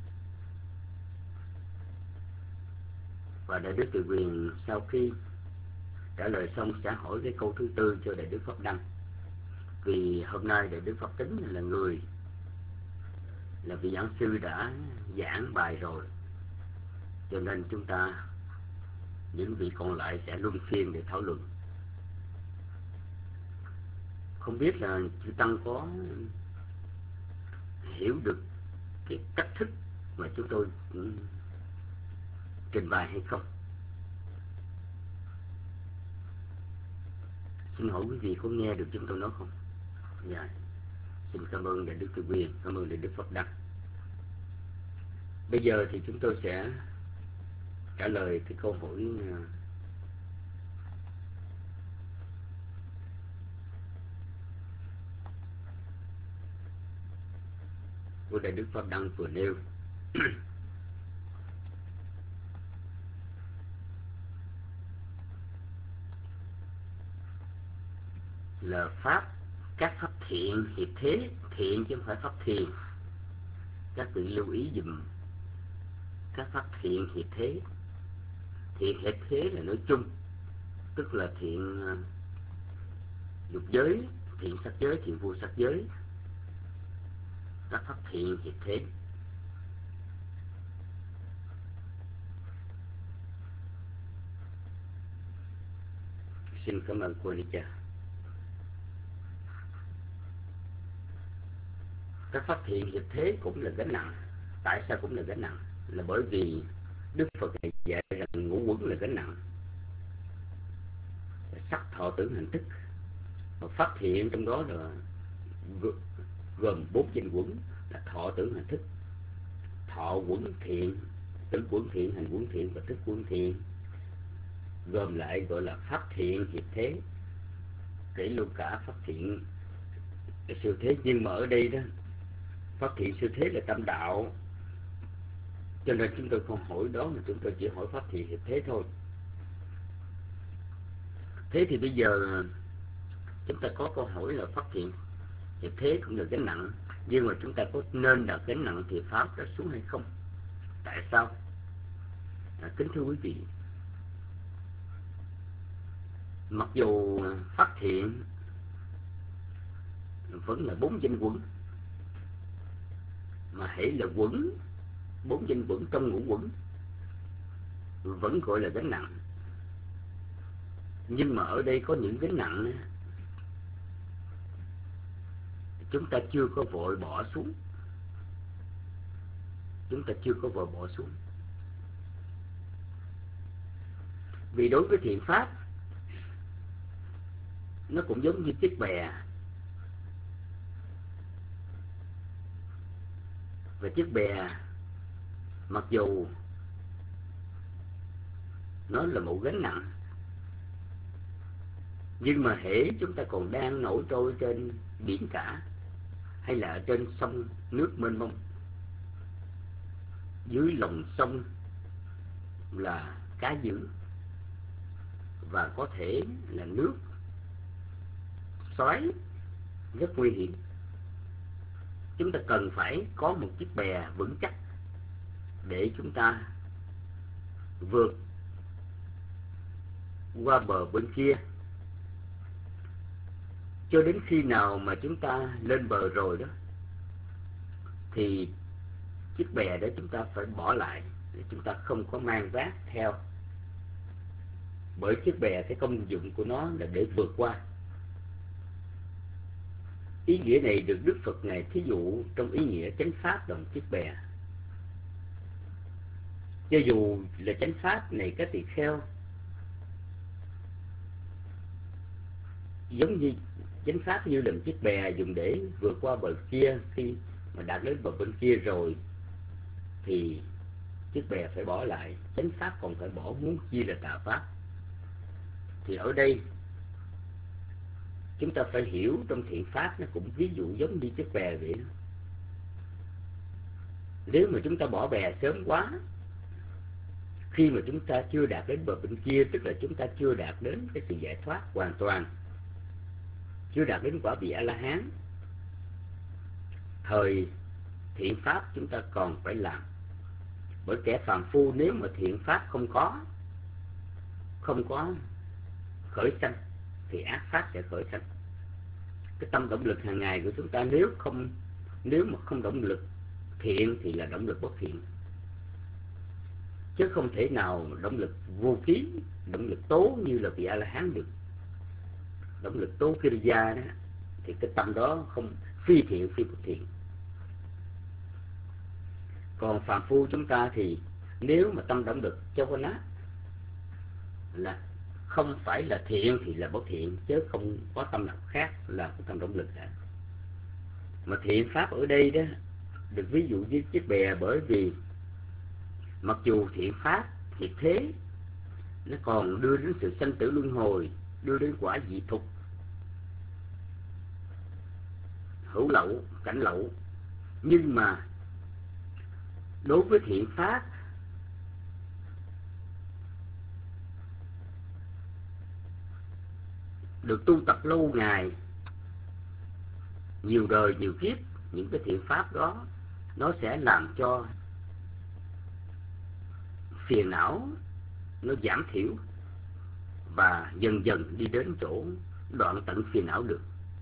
Và Đại Đức Tuệ Quyền sau khi trả lời xong sẽ hỏi cái câu thứ tư cho Đại Đức Pháp Đăng. Vì hôm nay Đại Đức Pháp Tính là người, là vị giảng sư đã giảng bài rồi, cho nên chúng ta, những vị còn lại sẽ luân phiên để thảo luận. Không biết là chư Tăng có hiểu được cái cách thức mà chúng tôi trình bày hay không? Xin hỏi quý vị có nghe được chúng tôi nói không? Dạ. Xin cảm ơn Đại Đức Từ Quyền, cảm ơn Đại Đức Pháp Đăng. Bây giờ thì chúng tôi sẽ trả lời cái câu hỏi của Đại Đức Pháp Đăng vừa nêu. Là pháp, các pháp thiện hiệp thế, thiện chứ không phải pháp thiền. Các vị lưu ý dùm, các pháp thiện hiệp thế. Thiện hiệp thế là nói chung, tức là thiện dục giới, thiện sắc giới, thiện vô sắc giới. Các pháp thiện hiệp thế. Xin cảm ơn cô Ni Cha. Các pháp thiện hiệp thế cũng là gánh nặng. Tại sao cũng là gánh nặng? Là bởi vì Đức Phật dạy rằng ngũ uẩn là gánh nặng. Sắc thọ tưởng hành thức. Và pháp thiện trong đó là gồm bốn danh uẩn, là thọ tưởng hành thức. Thọ uẩn thiện, tưởng uẩn thiện, hành uẩn thiện và thức uẩn thiện, gồm lại gọi là pháp thiện hiệp thế. Kể luôn cả pháp thiện siêu thế. Nhưng mà ở đây đó, pháp thiện siêu thế là tam đạo, Cho nên chúng tôi không hỏi đó, mà chúng tôi chỉ hỏi pháp thiện hiệp thế thôi. Thế thì bây giờ chúng ta có câu hỏi là pháp thiện hiệp thế cũng là gánh nặng, nhưng mà chúng ta có nên đặt gánh nặng thiện pháp đó xuống hay không? Tại sao? À, kính thưa quý vị, mặc dù pháp thiện vẫn là bốn danh quẩn, mà hễ là quẩn, bốn danh quẩn trong ngũ quẩn vẫn gọi là gánh nặng. Nhưng mà ở đây có những gánh nặng chúng ta chưa có vội bỏ xuống. Chúng ta chưa có vội bỏ xuống. Vì đối với thiện pháp, nó cũng giống như chiếc bè. Và chiếc bè, mặc dù nó là một gánh nặng, nhưng mà hễ chúng ta còn đang nổi trôi trên biển cả, hay là ở trên sông nước mênh mông, dưới lòng sông là cá dữ, và có thể là nước xoáy rất nguy hiểm, chúng ta cần phải có một chiếc bè vững chắc để chúng ta vượt qua bờ bên kia. Cho đến khi nào mà chúng ta lên bờ rồi đó, thì chiếc bè đó chúng ta phải bỏ lại, để chúng ta không có mang vác theo. Bởi chiếc bè, cái công dụng của nó là để vượt qua. Ý nghĩa này được Đức Phật Ngài thí dụ trong ý nghĩa chánh pháp đồng chiếc bè. Cho dù là chánh pháp này các tỳ kheo, giống như chánh pháp như là một chiếc bè dùng để vượt qua bờ kia, khi mà đạt đến bờ bên kia rồi thì chiếc bè phải bỏ lại. Chánh pháp còn phải bỏ, muốn chi là tà pháp. Thì ở đây chúng ta phải hiểu trong thiện pháp, nó cũng ví dụ giống như chiếc bè vậy. Nếu mà chúng ta bỏ bè sớm quá, khi mà chúng ta chưa đạt đến bờ bên kia, tức là chúng ta chưa đạt đến cái sự giải thoát hoàn toàn, chưa đạt đến quả vị A-la-hán, thời thiện pháp chúng ta còn phải làm. Bởi kẻ phàm phu nếu mà thiện pháp không có không có khởi sanh thì ác pháp sẽ khởi sanh. Cái tâm động lực hàng ngày của chúng ta nếu không nếu mà không động lực thiện thì là động lực bất thiện, chứ không thể nào động lực vô ký, động lực tố như là vị A-la-hán được. Động lực tố Kiriya đó thì cái tâm đó không phi thiện, phi bất thiện. Còn phàm phu chúng ta thì nếu mà tâm động lực cho con nát là không phải là thiện thì là bất thiện, chứ không có tâm nào khác là cái tâm động lực cả. Mà thiện pháp ở đây đó được ví dụ với chiếc bè, bởi vì mặc dù thiện pháp thiệt thế nó còn đưa đến sự sanh tử luân hồi, đưa đến quả dị thục, hữu lậu, cảnh lậu, nhưng mà đối với thiện pháp được tu tập lâu ngày, nhiều đời nhiều kiếp, những cái thiện pháp đó nó sẽ làm cho phiền não nó giảm thiểu, và dần dần đi đến chỗ đoạn tận phiền não được.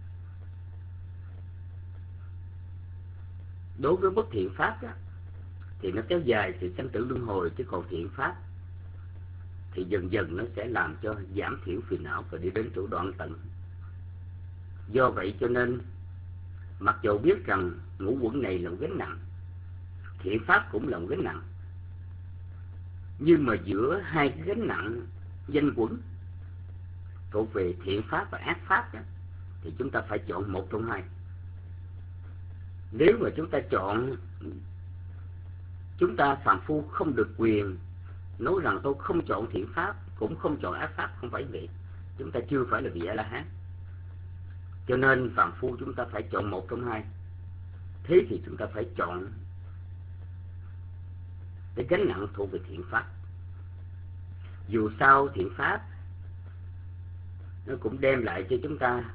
Đối với bất thiện pháp đó, thì nó kéo dài sự sanh tử luân hồi, chứ còn thiện pháp thì dần dần nó sẽ làm cho giảm thiểu phiền não và đi đến chỗ đoạn tận. Do vậy cho nên mặc dù biết rằng ngũ uẩn này là một gánh nặng, thiện pháp cũng là một gánh nặng, nhưng mà giữa hai cái gánh nặng danh quẩn thuộc về thiện pháp và ác pháp đó, thì chúng ta phải chọn một trong hai. Nếu mà chúng ta chọn, chúng ta phàm phu không được quyền nói rằng tôi không chọn thiện pháp cũng không chọn ác pháp, không phải vậy. Chúng ta chưa phải là vị A-la-hán. Cho nên phàm phu chúng ta phải chọn một trong hai. Thế thì chúng ta phải chọn cái gánh nặng thuộc về thiện pháp. Dù sao thiện pháp nó cũng đem lại cho chúng ta,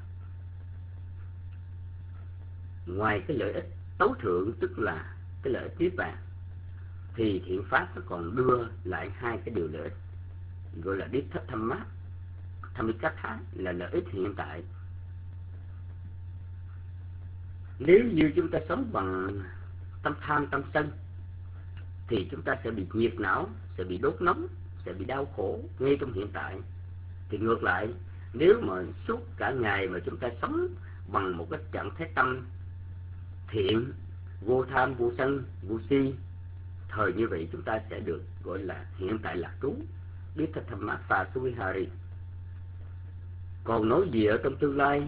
ngoài cái lợi ích tối thượng tức là cái lợi ích niết bàn, thì thiện pháp nó còn đưa lại hai cái điều lợi ích gọi là đích thất tham mát, thamikatha là lợi ích hiện tại. Nếu như chúng ta sống bằng tâm tham tâm sân thì chúng ta sẽ bị nhiệt não, sẽ bị đốt nóng, sẽ bị đau khổ ngay trong hiện tại. Thì ngược lại, nếu mà suốt cả ngày mà chúng ta sống bằng một cái trạng thái tâm thiện, vô tham, vô sân, vô si, thời như vậy chúng ta sẽ được gọi là hiện tại lạc trú, biết thật tham mát và suvihari. Còn nói gì ở trong tương lai,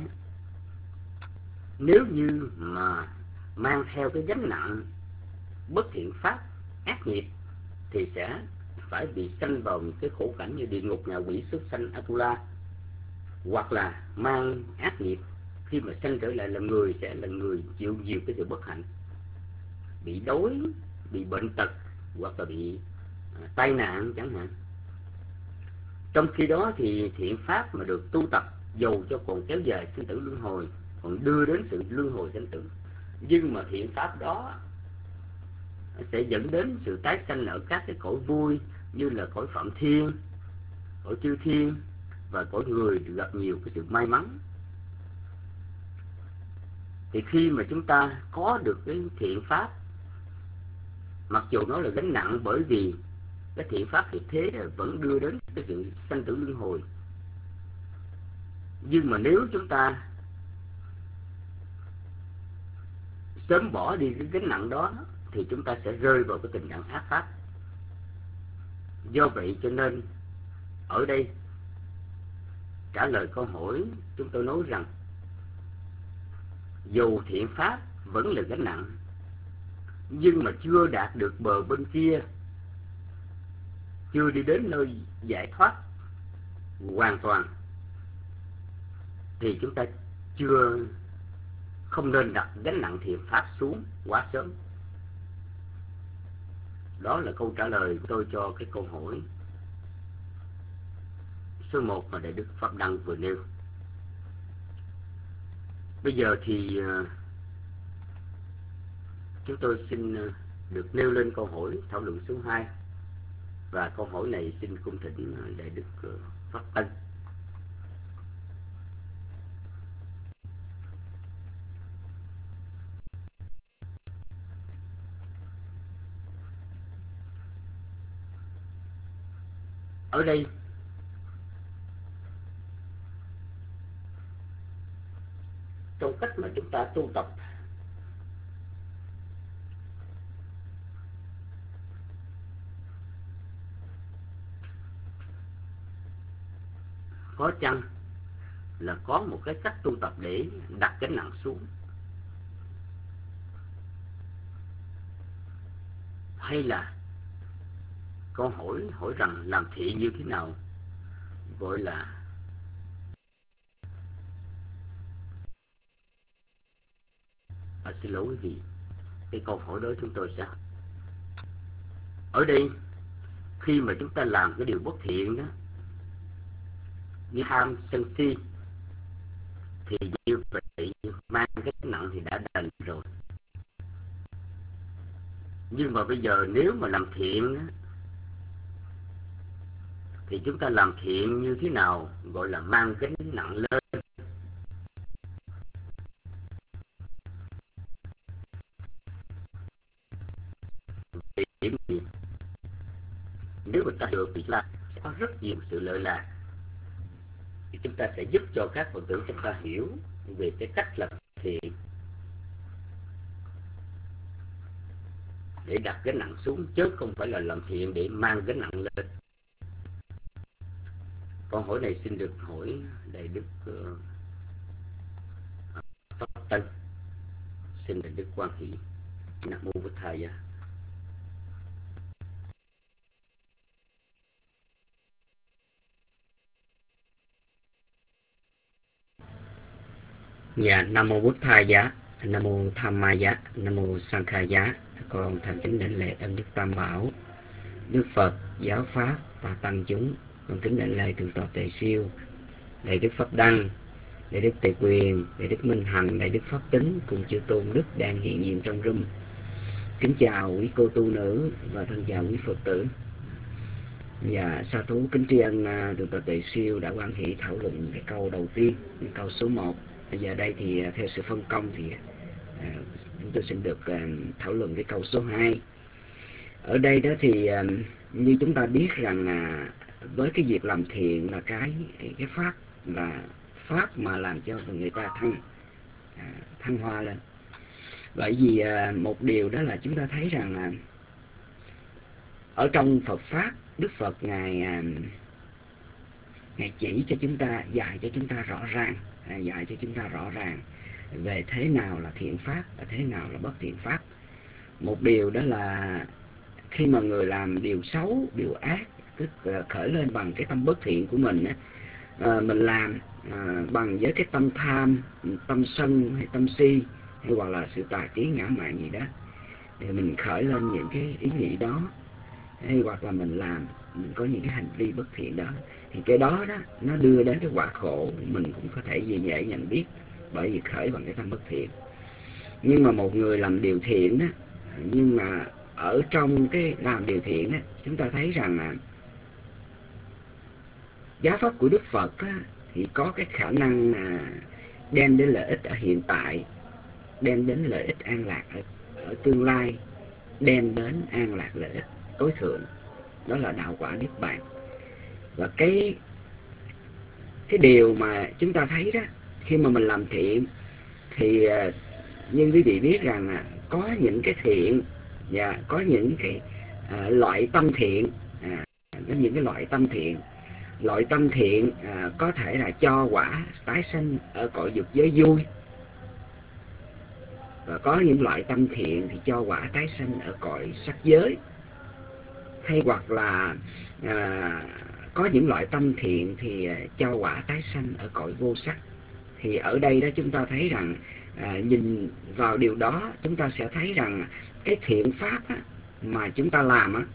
nếu như mà mang theo cái gánh nặng bất thiện pháp, ác nghiệp, thì sẽ phải bị sanh vào những cái khổ cảnh như địa ngục, ngạ quỷ, súc sanh, Atula. Hoặc là mang ác nghiệp, khi mà sanh trở lại làm người sẽ là người chịu nhiều cái sự bất hạnh, bị đói, bị bệnh tật, hoặc là bị à, tai nạn chẳng hạn. Trong khi đó thì thiện pháp mà được tu tập, dầu cho còn kéo dài sinh tử luân hồi, còn đưa đến sự luân hồi sanh tử, nhưng mà thiện pháp đó sẽ dẫn đến sự tái sanh ở các cái cõi vui, như là cõi Phạm Thiên, cõi Chư Thiên và cõi người gặp nhiều cái sự may mắn. Thì khi mà chúng ta có được cái thiện pháp, mặc dù nó là gánh nặng, bởi vì cái thiện pháp thì thế vẫn đưa đến cái sự sanh tử luân hồi, nhưng mà nếu chúng ta sớm bỏ đi cái gánh nặng đó thì chúng ta sẽ rơi vào cái tình trạng ác pháp. Do vậy cho nên ở đây trả lời câu hỏi, chúng tôi nói rằng dù thiện pháp vẫn là gánh nặng, nhưng mà chưa đạt được bờ bên kia, chưa đi đến nơi giải thoát hoàn toàn, thì chúng ta chưa không nên đặt gánh nặng thiện pháp xuống quá sớm. Đó là câu trả lời tôi cho cái câu hỏi số một mà Đại Đức Pháp Đăng vừa nêu. Bây giờ thì chúng tôi xin được nêu lên câu hỏi thảo luận số hai, và câu hỏi này xin cung thỉnh Đại Đức Pháp Ân. Ở đây trong cách mà chúng ta tu tập, có chăng là có một cái cách tu tập để đặt gánh nặng xuống, hay là câu hỏi hỏi rằng làm thiện như thế nào gọi là à, xin lỗi quý vị, cái câu hỏi đó chúng tôi sẽ ở đây, khi mà chúng ta làm cái điều bất thiện đó, như ham sân si, thì như vậy mang cái nặng thì đã đành rồi. Nhưng mà bây giờ nếu mà làm thiện đó, thì chúng ta làm thiện như thế nào gọi là mang gánh nặng lên? Nếu mà ta được thì chúng ta sẽ có rất nhiều sự lợi lạc, thì chúng ta sẽ giúp cho các Phật tử chúng ta hiểu về cái cách làm thiện để đặt gánh nặng xuống, chứ không phải là làm thiện để mang gánh nặng lên. Câu hỏi này xin được hỏi Đại Đức uh, Pháp Tân. Xin Đại Đức Quan Hỷ. Nam mô Bổn Thầy. Dạ, Nam mô Bổn Thầy giá, Nam mô Tham Ma giá, Nam mô Sang Kha giá. Con thành kính đảnh lễ ân đức Tam Bảo. Đức Phật, giáo pháp và tăng chúng. Con kính đảnh lễ Thượng tọa Tề Siêu, Đại Đức Pháp Đăng, Đại Đức Tề Quyền, Đại Đức Minh Hạnh, Đại Đức Pháp Tính cùng chư tôn đức đang hiện diện trong room. Kính chào quý cô tu nữ và thân chào quý Phật tử. Và sa thú kính tri ân Thượng tọa Tề Siêu đã quan hệ thảo luận cái câu đầu tiên, câu số một. Bây giờ đây thì theo sự phân công thì à, chúng tôi xin được à, thảo luận cái câu số hai. Ở đây đó thì à, như chúng ta biết rằng à, với cái việc làm thiện là cái cái pháp là pháp mà làm cho người ta thăng à, thăng hoa lên. Bởi vì à, một điều đó là chúng ta thấy rằng à, ở trong Phật pháp, Đức Phật ngài à, ngài chỉ cho chúng ta, dạy cho chúng ta rõ ràng, à, dạy cho chúng ta rõ ràng về thế nào là thiện pháp và thế nào là bất thiện pháp. Một điều đó là khi mà người làm điều xấu, điều ác, tức là khởi lên bằng cái tâm bất thiện của mình á, à, mình làm à, bằng với cái tâm tham, tâm sân hay tâm si, hay hoặc là sự tà kiến ngã mạn gì đó, thì mình khởi lên những cái ý nghĩ đó, hay hoặc là mình làm, mình có những cái hành vi bất thiện đó, thì cái đó đó nó đưa đến cái quả khổ mình cũng có thể dễ dễ nhận biết, bởi vì khởi bằng cái tâm bất thiện. Nhưng mà một người làm điều thiện đó, nhưng mà ở trong cái làm điều thiện đó, chúng ta thấy rằng là giáo pháp của Đức Phật á, thì có cái khả năng là đem đến lợi ích ở hiện tại, đem đến lợi ích an lạc ở, ở tương lai, đem đến an lạc lợi ích tối thượng, đó là đạo quả niết bàn. Và cái cái điều mà chúng ta thấy đó, khi mà mình làm thiện thì như quý vị biết rằng có những cái thiện và có những cái à, loại tâm thiện, à, có những cái loại tâm thiện loại tâm thiện à, có thể là cho quả tái sanh ở cõi dục giới vui, và có những loại tâm thiện thì cho quả tái sanh ở cõi sắc giới, hay hoặc là à, có những loại tâm thiện thì cho quả tái sanh ở cõi vô sắc. Thì ở đây đó chúng ta thấy rằng à, nhìn vào điều đó, chúng ta sẽ thấy rằng cái thiện pháp á, mà chúng ta làm á,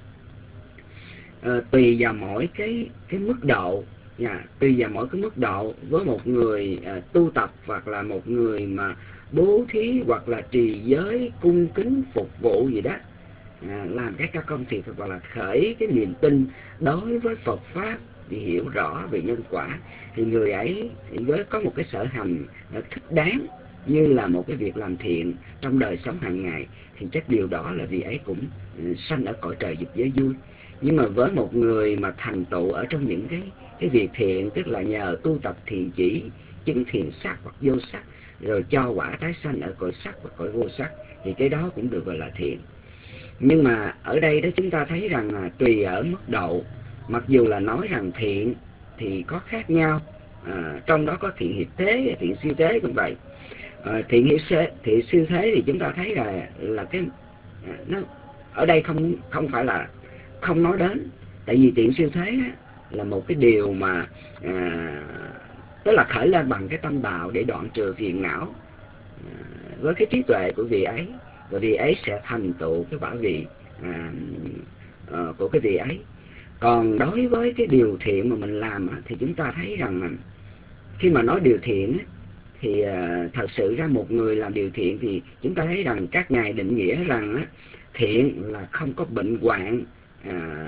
à, tùy vào mỗi cái cái mức độ, à, tùy vào mỗi cái mức độ. Với một người à, tu tập, hoặc là một người mà bố thí, hoặc là trì giới, cung kính, phục vụ gì đó, à, làm các các công việc, hoặc là khởi cái niềm tin đối với Phật pháp, thì hiểu rõ về nhân quả, thì người ấy với có một cái sở hành thích đáng như là một cái việc làm thiện trong đời sống hàng ngày, thì chắc điều đó là vì ấy cũng sanh ở cõi trời dục giới vui. Nhưng mà với một người mà thành tựu ở trong những cái cái việc thiện, tức là nhờ tu tập thiện chỉ, chứng thiện sắc hoặc vô sắc, rồi cho quả tái sanh ở cõi sắc và cõi vô sắc, thì cái đó cũng được gọi là thiện. Nhưng mà ở đây đó chúng ta thấy rằng là tùy ở mức độ, mặc dù là nói rằng thiện thì có khác nhau, à, trong đó có thiện hiệp thế, thiện siêu thế cũng vậy. À, thiện hiệp thế, thiện siêu thế thì chúng ta thấy là là cái à, nó ở đây không không phải là không nói đến, tại vì thiện siêu thế á, là một cái điều mà à, tức là khởi lên bằng cái tâm đạo để đoạn trừ phiền não à, với cái trí tuệ của vị ấy, và vị ấy sẽ thành tựu cái quả vị à, à, của cái vị ấy. Còn đối với cái điều thiện mà mình làm á, thì chúng ta thấy rằng khi mà nói điều thiện á, thì à, thật sự ra một người làm điều thiện thì chúng ta thấy rằng các ngài định nghĩa rằng á, thiện là không có bệnh hoạn, à,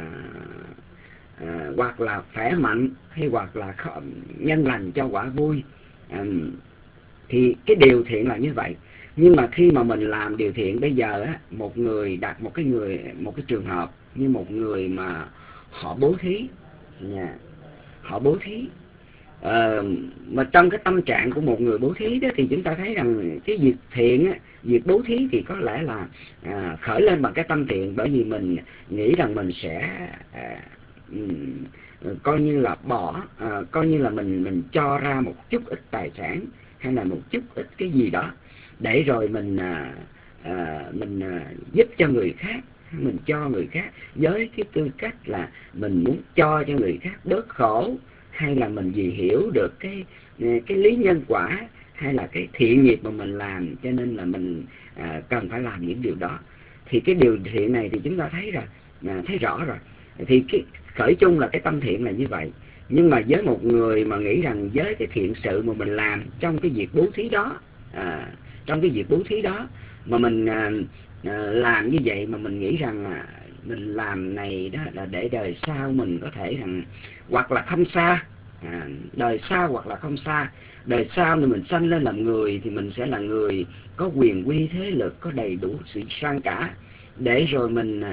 à, hoặc là khỏe mạnh, hay hoặc là nhân lành cho quả vui, à, thì cái điều thiện là như vậy. Nhưng mà khi mà mình làm điều thiện bây giờ á, một người đặt một cái người một cái trường hợp như một người mà họ bố thí, yeah. họ bố thí à, mà trong cái tâm trạng của một người bố thí đó, thì chúng ta thấy rằng cái việc thiện á, việc bố thí thì có lẽ là à, khởi lên bằng cái tâm thiện, bởi vì mình nghĩ rằng mình sẽ à, um, coi như là bỏ, à, coi như là mình mình cho ra một chút ít tài sản hay là một chút ít cái gì đó, để rồi mình à, à, mình à, giúp cho người khác, mình cho người khác với cái tư cách là mình muốn cho cho người khác bớt khổ, hay là mình vì hiểu được cái cái lý nhân quả, hay là cái thiện nghiệp mà mình làm, cho nên là mình à, cần phải làm những điều đó. Thì cái điều thiện này thì chúng ta thấy là à, thấy rõ rồi. Thì cái khởi chung là cái tâm thiện là như vậy. Nhưng mà với một người mà nghĩ rằng với cái thiện sự mà mình làm trong cái việc bố thí đó, à, trong cái việc bố thí đó mà mình à, à, làm như vậy mà mình nghĩ rằng à, mình làm này đó là để đời sau mình có thể rằng hoặc là không xa, à, đời sau hoặc là không xa, đời sau thì mình sanh lên làm người thì mình sẽ là người có quyền quy thế lực, có đầy đủ sự sang cả, để rồi mình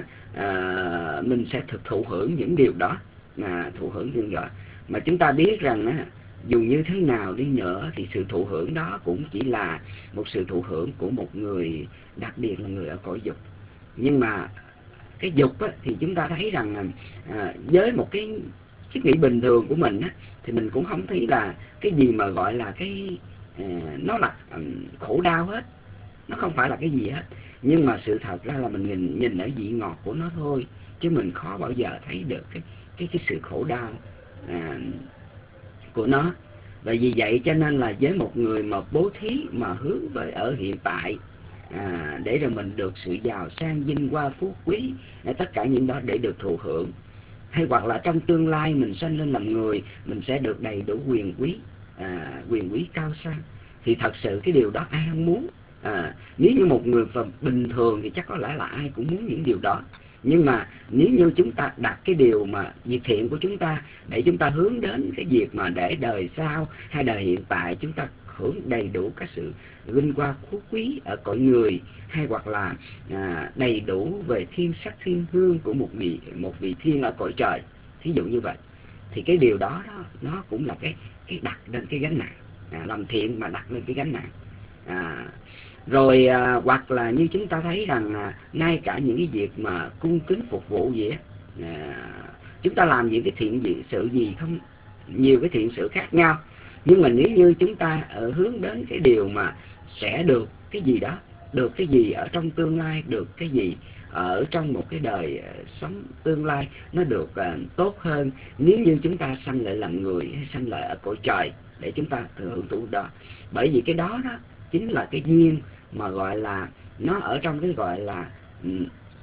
à, mình sẽ thực thụ hưởng những điều đó, à, thụ hưởng những đó. Mà chúng ta biết rằng á, dù như thế nào đi nữa thì sự thụ hưởng đó cũng chỉ là một sự thụ hưởng của một người, đặc biệt là người ở cõi dục. Nhưng mà cái dục á, thì chúng ta thấy rằng à, với một cái suy nghĩ bình thường của mình á, thì mình cũng không thấy là cái gì mà gọi là cái à, nó là um, khổ đau hết, nó không phải là cái gì hết. Nhưng mà sự thật ra là mình nhìn nhìn ở vị ngọt của nó thôi, chứ mình khó bao giờ thấy được cái cái cái sự khổ đau à, của nó. Và vì vậy cho nên là với một người mà bố thí mà hướng về ở hiện tại, à, để rồi mình được sự giàu sang vinh hoa phú quý, tất cả những đó để được thụ hưởng, hay hoặc là trong tương lai mình sanh lên làm người, mình sẽ được đầy đủ quyền quý, à, quyền quý cao sang, thì thật sự cái điều đó ai không muốn. À, nếu như một người bình thường thì chắc có lẽ là ai cũng muốn những điều đó. Nhưng mà nếu như chúng ta đặt cái điều mà việc thiện của chúng ta để chúng ta hướng đến cái việc mà để đời sau hay đời hiện tại chúng ta hưởng đầy đủ các sự vinh hoa phú quý ở cõi người, hay hoặc là à, đầy đủ về thiên sắc thiên hương của một vị một vị thiên ở cõi trời, thí dụ như vậy, thì cái điều đó, đó nó cũng là cái cái đặt lên cái gánh nặng, à, làm thiện mà đặt lên cái gánh nặng. À, rồi à, hoặc là như chúng ta thấy rằng à, ngay cả những cái việc mà cung kính phục vụ gì á, à, chúng ta làm những cái thiện gì, sự gì không, nhiều cái thiện sự khác nhau, nhưng mà nếu như chúng ta ở hướng đến cái điều mà sẽ được cái gì đó, được cái gì ở trong tương lai, được cái gì ở trong một cái đời uh, sống tương lai nó được uh, tốt hơn nếu như chúng ta sanh lại làm người hay sanh lại ở cõi trời để chúng ta hưởng thụ đó. Bởi vì cái đó đó chính là cái duyên mà gọi là nó ở trong cái gọi là um,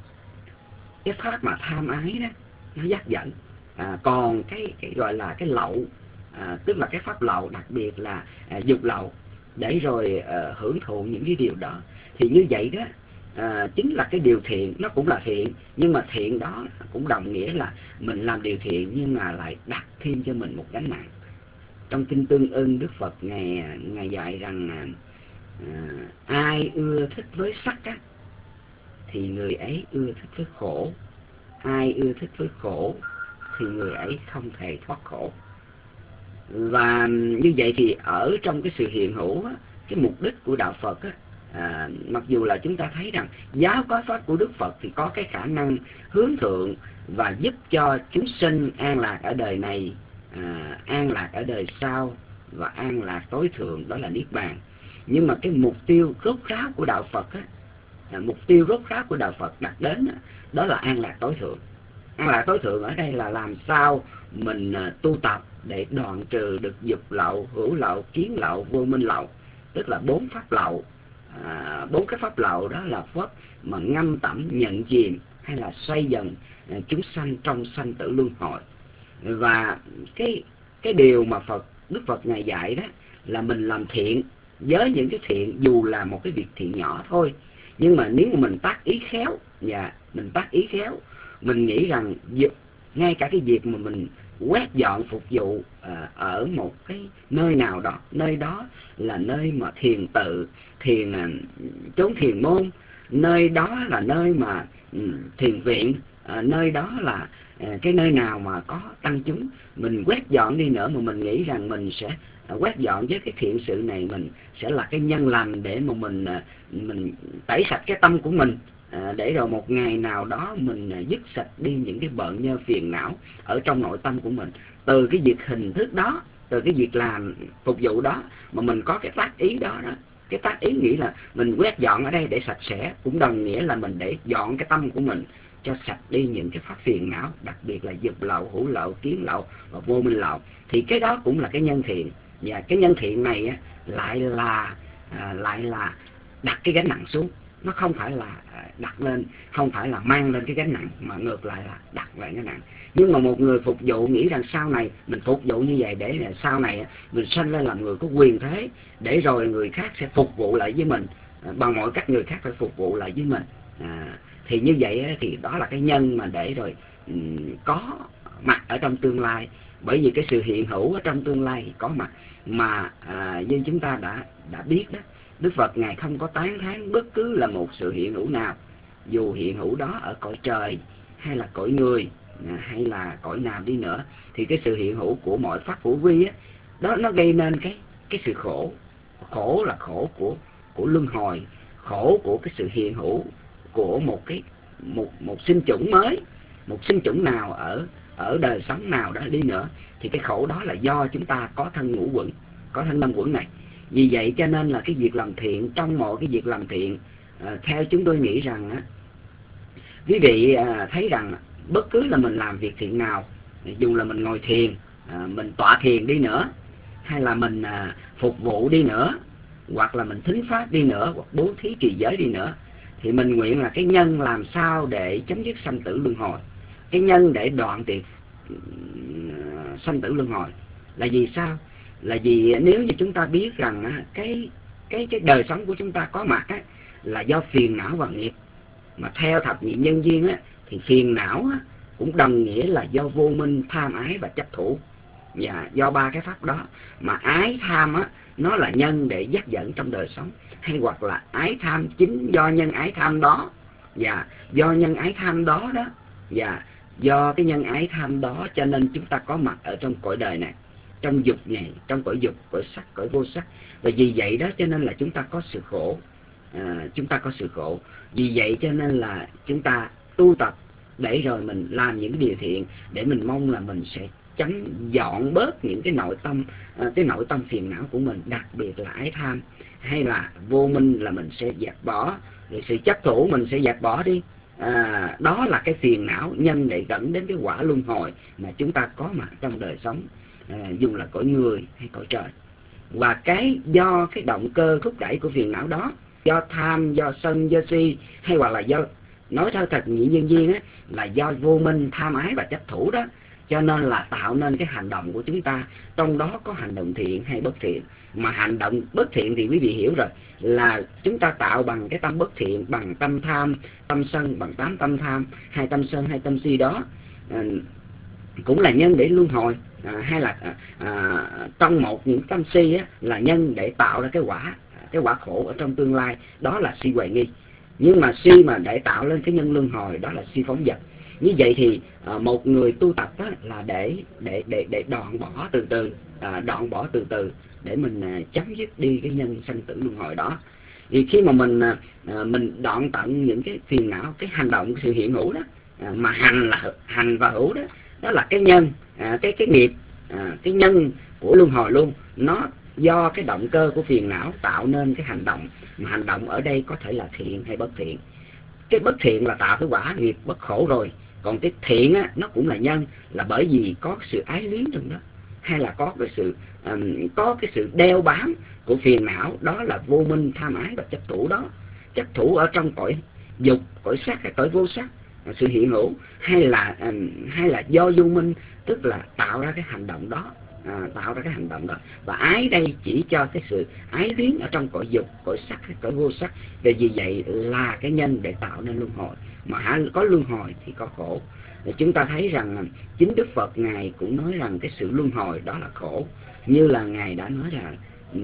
cái pháp mà tham ái đó, nó dắt dẫn. À, còn cái, cái gọi là cái lậu, à, tức là cái pháp lậu, đặc biệt là à, dục lậu, để rồi à, hưởng thụ những cái điều đó. Thì như vậy đó, à, chính là cái điều thiện, nó cũng là thiện, nhưng mà thiện đó cũng đồng nghĩa là mình làm điều thiện nhưng mà lại đặt thêm cho mình một gánh nặng. Trong kinh Tương Ưng, Đức Phật ngài ngài dạy rằng à, ai ưa thích với sắc á, thì người ấy ưa thích với khổ, ai ưa thích với khổ thì người ấy không thể thoát khổ. Và như vậy thì ở trong cái sự hiện hữu á, cái mục đích của đạo Phật á, à, mặc dù là chúng ta thấy rằng giáo có pháp của Đức Phật thì có cái khả năng hướng thượng và giúp cho chúng sinh an lạc ở đời này, à, an lạc ở đời sau và an lạc tối thượng, đó là Niết Bàn. Nhưng mà cái mục tiêu rốt ráo của đạo Phật á, à, mục tiêu rốt ráo của đạo Phật đặt đến á, đó là an lạc tối thượng. An lạc tối thượng ở đây là làm sao mình à, tu tập để đoạn trừ được dục lậu, hữu lậu, kiến lậu, vô minh lậu, tức là bốn pháp lậu. À, bốn cái pháp lậu đó là pháp mà ngâm tẩm, nhận chìm hay là xoay dần à, chúng sanh trong sanh tử luân hồi. Và cái cái điều mà Phật Đức Phật ngài dạy đó là mình làm thiện, với những cái thiện dù là một cái việc thiện nhỏ thôi, nhưng mà nếu mà mình tác ý khéo, và mình tác ý khéo, mình nghĩ rằng ngay cả cái việc mà mình quét dọn phục vụ à, ở một cái nơi nào đó, nơi đó là nơi mà thiền tự, thiền à, chốn thiền môn, nơi đó là nơi mà um, thiền viện, à, nơi đó là à, cái nơi nào mà có tăng chúng, mình quét dọn đi nữa mà mình nghĩ rằng mình sẽ à, quét dọn với cái thiện sự này, mình sẽ là cái nhân lành để mà mình à, mình tẩy sạch cái tâm của mình. À, để rồi một ngày nào đó mình à, dứt sạch đi những cái bợn nhơ phiền não ở trong nội tâm của mình. Từ cái việc hình thức đó, từ cái việc làm phục vụ đó mà mình có cái tác ý đó đó. Cái tác ý nghĩ là mình quét dọn ở đây để sạch sẽ, cũng đồng nghĩa là mình để dọn cái tâm của mình cho sạch đi những cái pháp phiền não, đặc biệt là dục lậu, hữu lậu, kiến lậu và vô minh lậu. Thì cái đó cũng là cái nhân thiện. Và cái nhân thiện này á, lại là à, lại là đặt cái gánh nặng xuống. nó không phải là đặt lên, không phải là mang lên cái gánh nặng, mà ngược lại là đặt lại cái nặng. Nhưng mà một người phục vụ nghĩ rằng sau này mình phục vụ như vậy để sau này mình sanh lên làm người có quyền thế, để rồi người khác sẽ phục vụ lại với mình, bằng mọi cách người khác phải phục vụ lại với mình. À, thì như vậy thì đó là cái nhân mà để rồi um, có mặt ở trong tương lai. Bởi vì cái sự hiện hữu ở trong tương lai có mặt, mà à, như chúng ta đã đã biết đó, Đức Phật Ngài không có tán thán bất cứ là một sự hiện hữu nào, dù hiện hữu đó ở cõi trời hay là cõi người hay là cõi nào đi nữa. Thì cái sự hiện hữu của mọi pháp hữu vi á, đó nó gây nên cái cái sự khổ. Khổ là khổ của của luân hồi, khổ của cái sự hiện hữu của một cái một một sinh chủng mới, một sinh chủng nào ở ở đời sống nào đó đi nữa, thì cái khổ đó là do chúng ta có thân ngũ quẩn, có thân năm quẩn này. Vì vậy cho nên là cái việc làm thiện, trong mọi cái việc làm thiện, à, theo chúng tôi nghĩ rằng á, quý vị à, thấy rằng bất cứ là mình làm việc thiện nào, dù là mình ngồi thiền, à, mình tọa thiền đi nữa, hay là mình à, phục vụ đi nữa, hoặc là mình thính pháp đi nữa, hoặc bố thí trì giới đi nữa, thì mình nguyện là cái nhân làm sao để chấm dứt sanh tử luân hồi, cái nhân để đoạn tuyệt sanh tử luân hồi. Là vì sao? Là vì nếu như chúng ta biết rằng á, cái cái cái đời sống của chúng ta có mặt á, là do phiền não và nghiệp. Mà theo thập nhị nhân duyên á, thì phiền não á, cũng đồng nghĩa là do vô minh, tham ái và chấp thủ. Và do ba cái pháp đó, mà ái tham á, nó là nhân để dắt dẫn trong đời sống, hay hoặc là ái tham chính do nhân ái tham đó, và do nhân ái tham đó đó, và do cái nhân ái tham đó cho nên chúng ta có mặt ở trong cõi đời này, trong dục này, trong cõi dục, cõi sắc, cõi vô sắc. Và vì vậy đó cho nên là chúng ta có sự khổ, à, chúng ta có sự khổ. Vì vậy cho nên là chúng ta tu tập để rồi mình làm những điều thiện, để mình mong là mình sẽ chấm dọn bớt những cái nội tâm, à, cái nội tâm phiền não của mình, đặc biệt là ái tham hay là vô minh là mình sẽ dẹp bỏ, rồi sự chấp thủ mình sẽ dẹp bỏ đi. À, đó là cái phiền não nhân để dẫn đến cái quả luân hồi mà chúng ta có mặt trong đời sống, à, dù là cõi người hay cõi trời. Và cái do cái động cơ thúc đẩy của phiền não đó, do tham, do sân, do si, hay hoặc là do nói theo thật nhị nhân duyên á, là do vô minh, tham ái và chấp thủ đó, cho nên là tạo nên cái hành động của chúng ta. Trong đó có hành động thiện hay bất thiện. Mà hành động bất thiện thì quý vị hiểu rồi, là chúng ta tạo bằng cái tâm bất thiện, bằng tâm tham, tâm sân, bằng tám tâm tham, hai tâm sân, hai tâm si đó, à, cũng là nhân để luân hồi. À, hay là à, à, trong một những tâm si á, là nhân để tạo ra cái quả, cái quả khổ ở trong tương lai, đó là si hoài nghi. Nhưng mà si mà để tạo lên cái nhân luân hồi, đó là si phóng dật. Như vậy thì à, một người tu tập á, là để để để để đoạn bỏ từ từ, à, đoạn bỏ từ từ để mình à, chấm dứt đi cái nhân sanh tử luân hồi đó. Thì khi mà mình à, mình đoạn tận những cái phiền não, cái hành động, cái sự hiện hữu đó, à, mà hành là hành và hữu đó, đó là cái nhân, à, cái cái nghiệp, à, cái nhân của luân hồi luôn. Nó do cái động cơ của phiền não tạo nên cái hành động, mà hành động ở đây có thể là thiện hay bất thiện. Cái bất thiện là tạo cái quả nghiệp bất khổ rồi, còn cái thiện á, nó cũng là nhân, là bởi vì có sự ái luyến trong đó, hay là có cái sự um, có cái sự đeo bám của phiền não, đó là vô minh, tham ái và chấp thủ đó. Chấp thủ ở trong cõi dục, cõi sắc hay cõi vô sắc, sự hiện hữu, hay là um, hay là do vô minh, tức là tạo ra cái hành động đó, à, tạo ra cái hành động đó. Và ái đây chỉ cho cái sự ái luyến ở trong cõi dục, cõi sắc hay cõi vô sắc. Vì vì vậy là cái nhân để tạo nên luân hồi, mà hả có luân hồi thì có khổ. Để chúng ta thấy rằng chính Đức Phật Ngài cũng nói rằng cái sự luân hồi đó là khổ. Như là Ngài đã nói là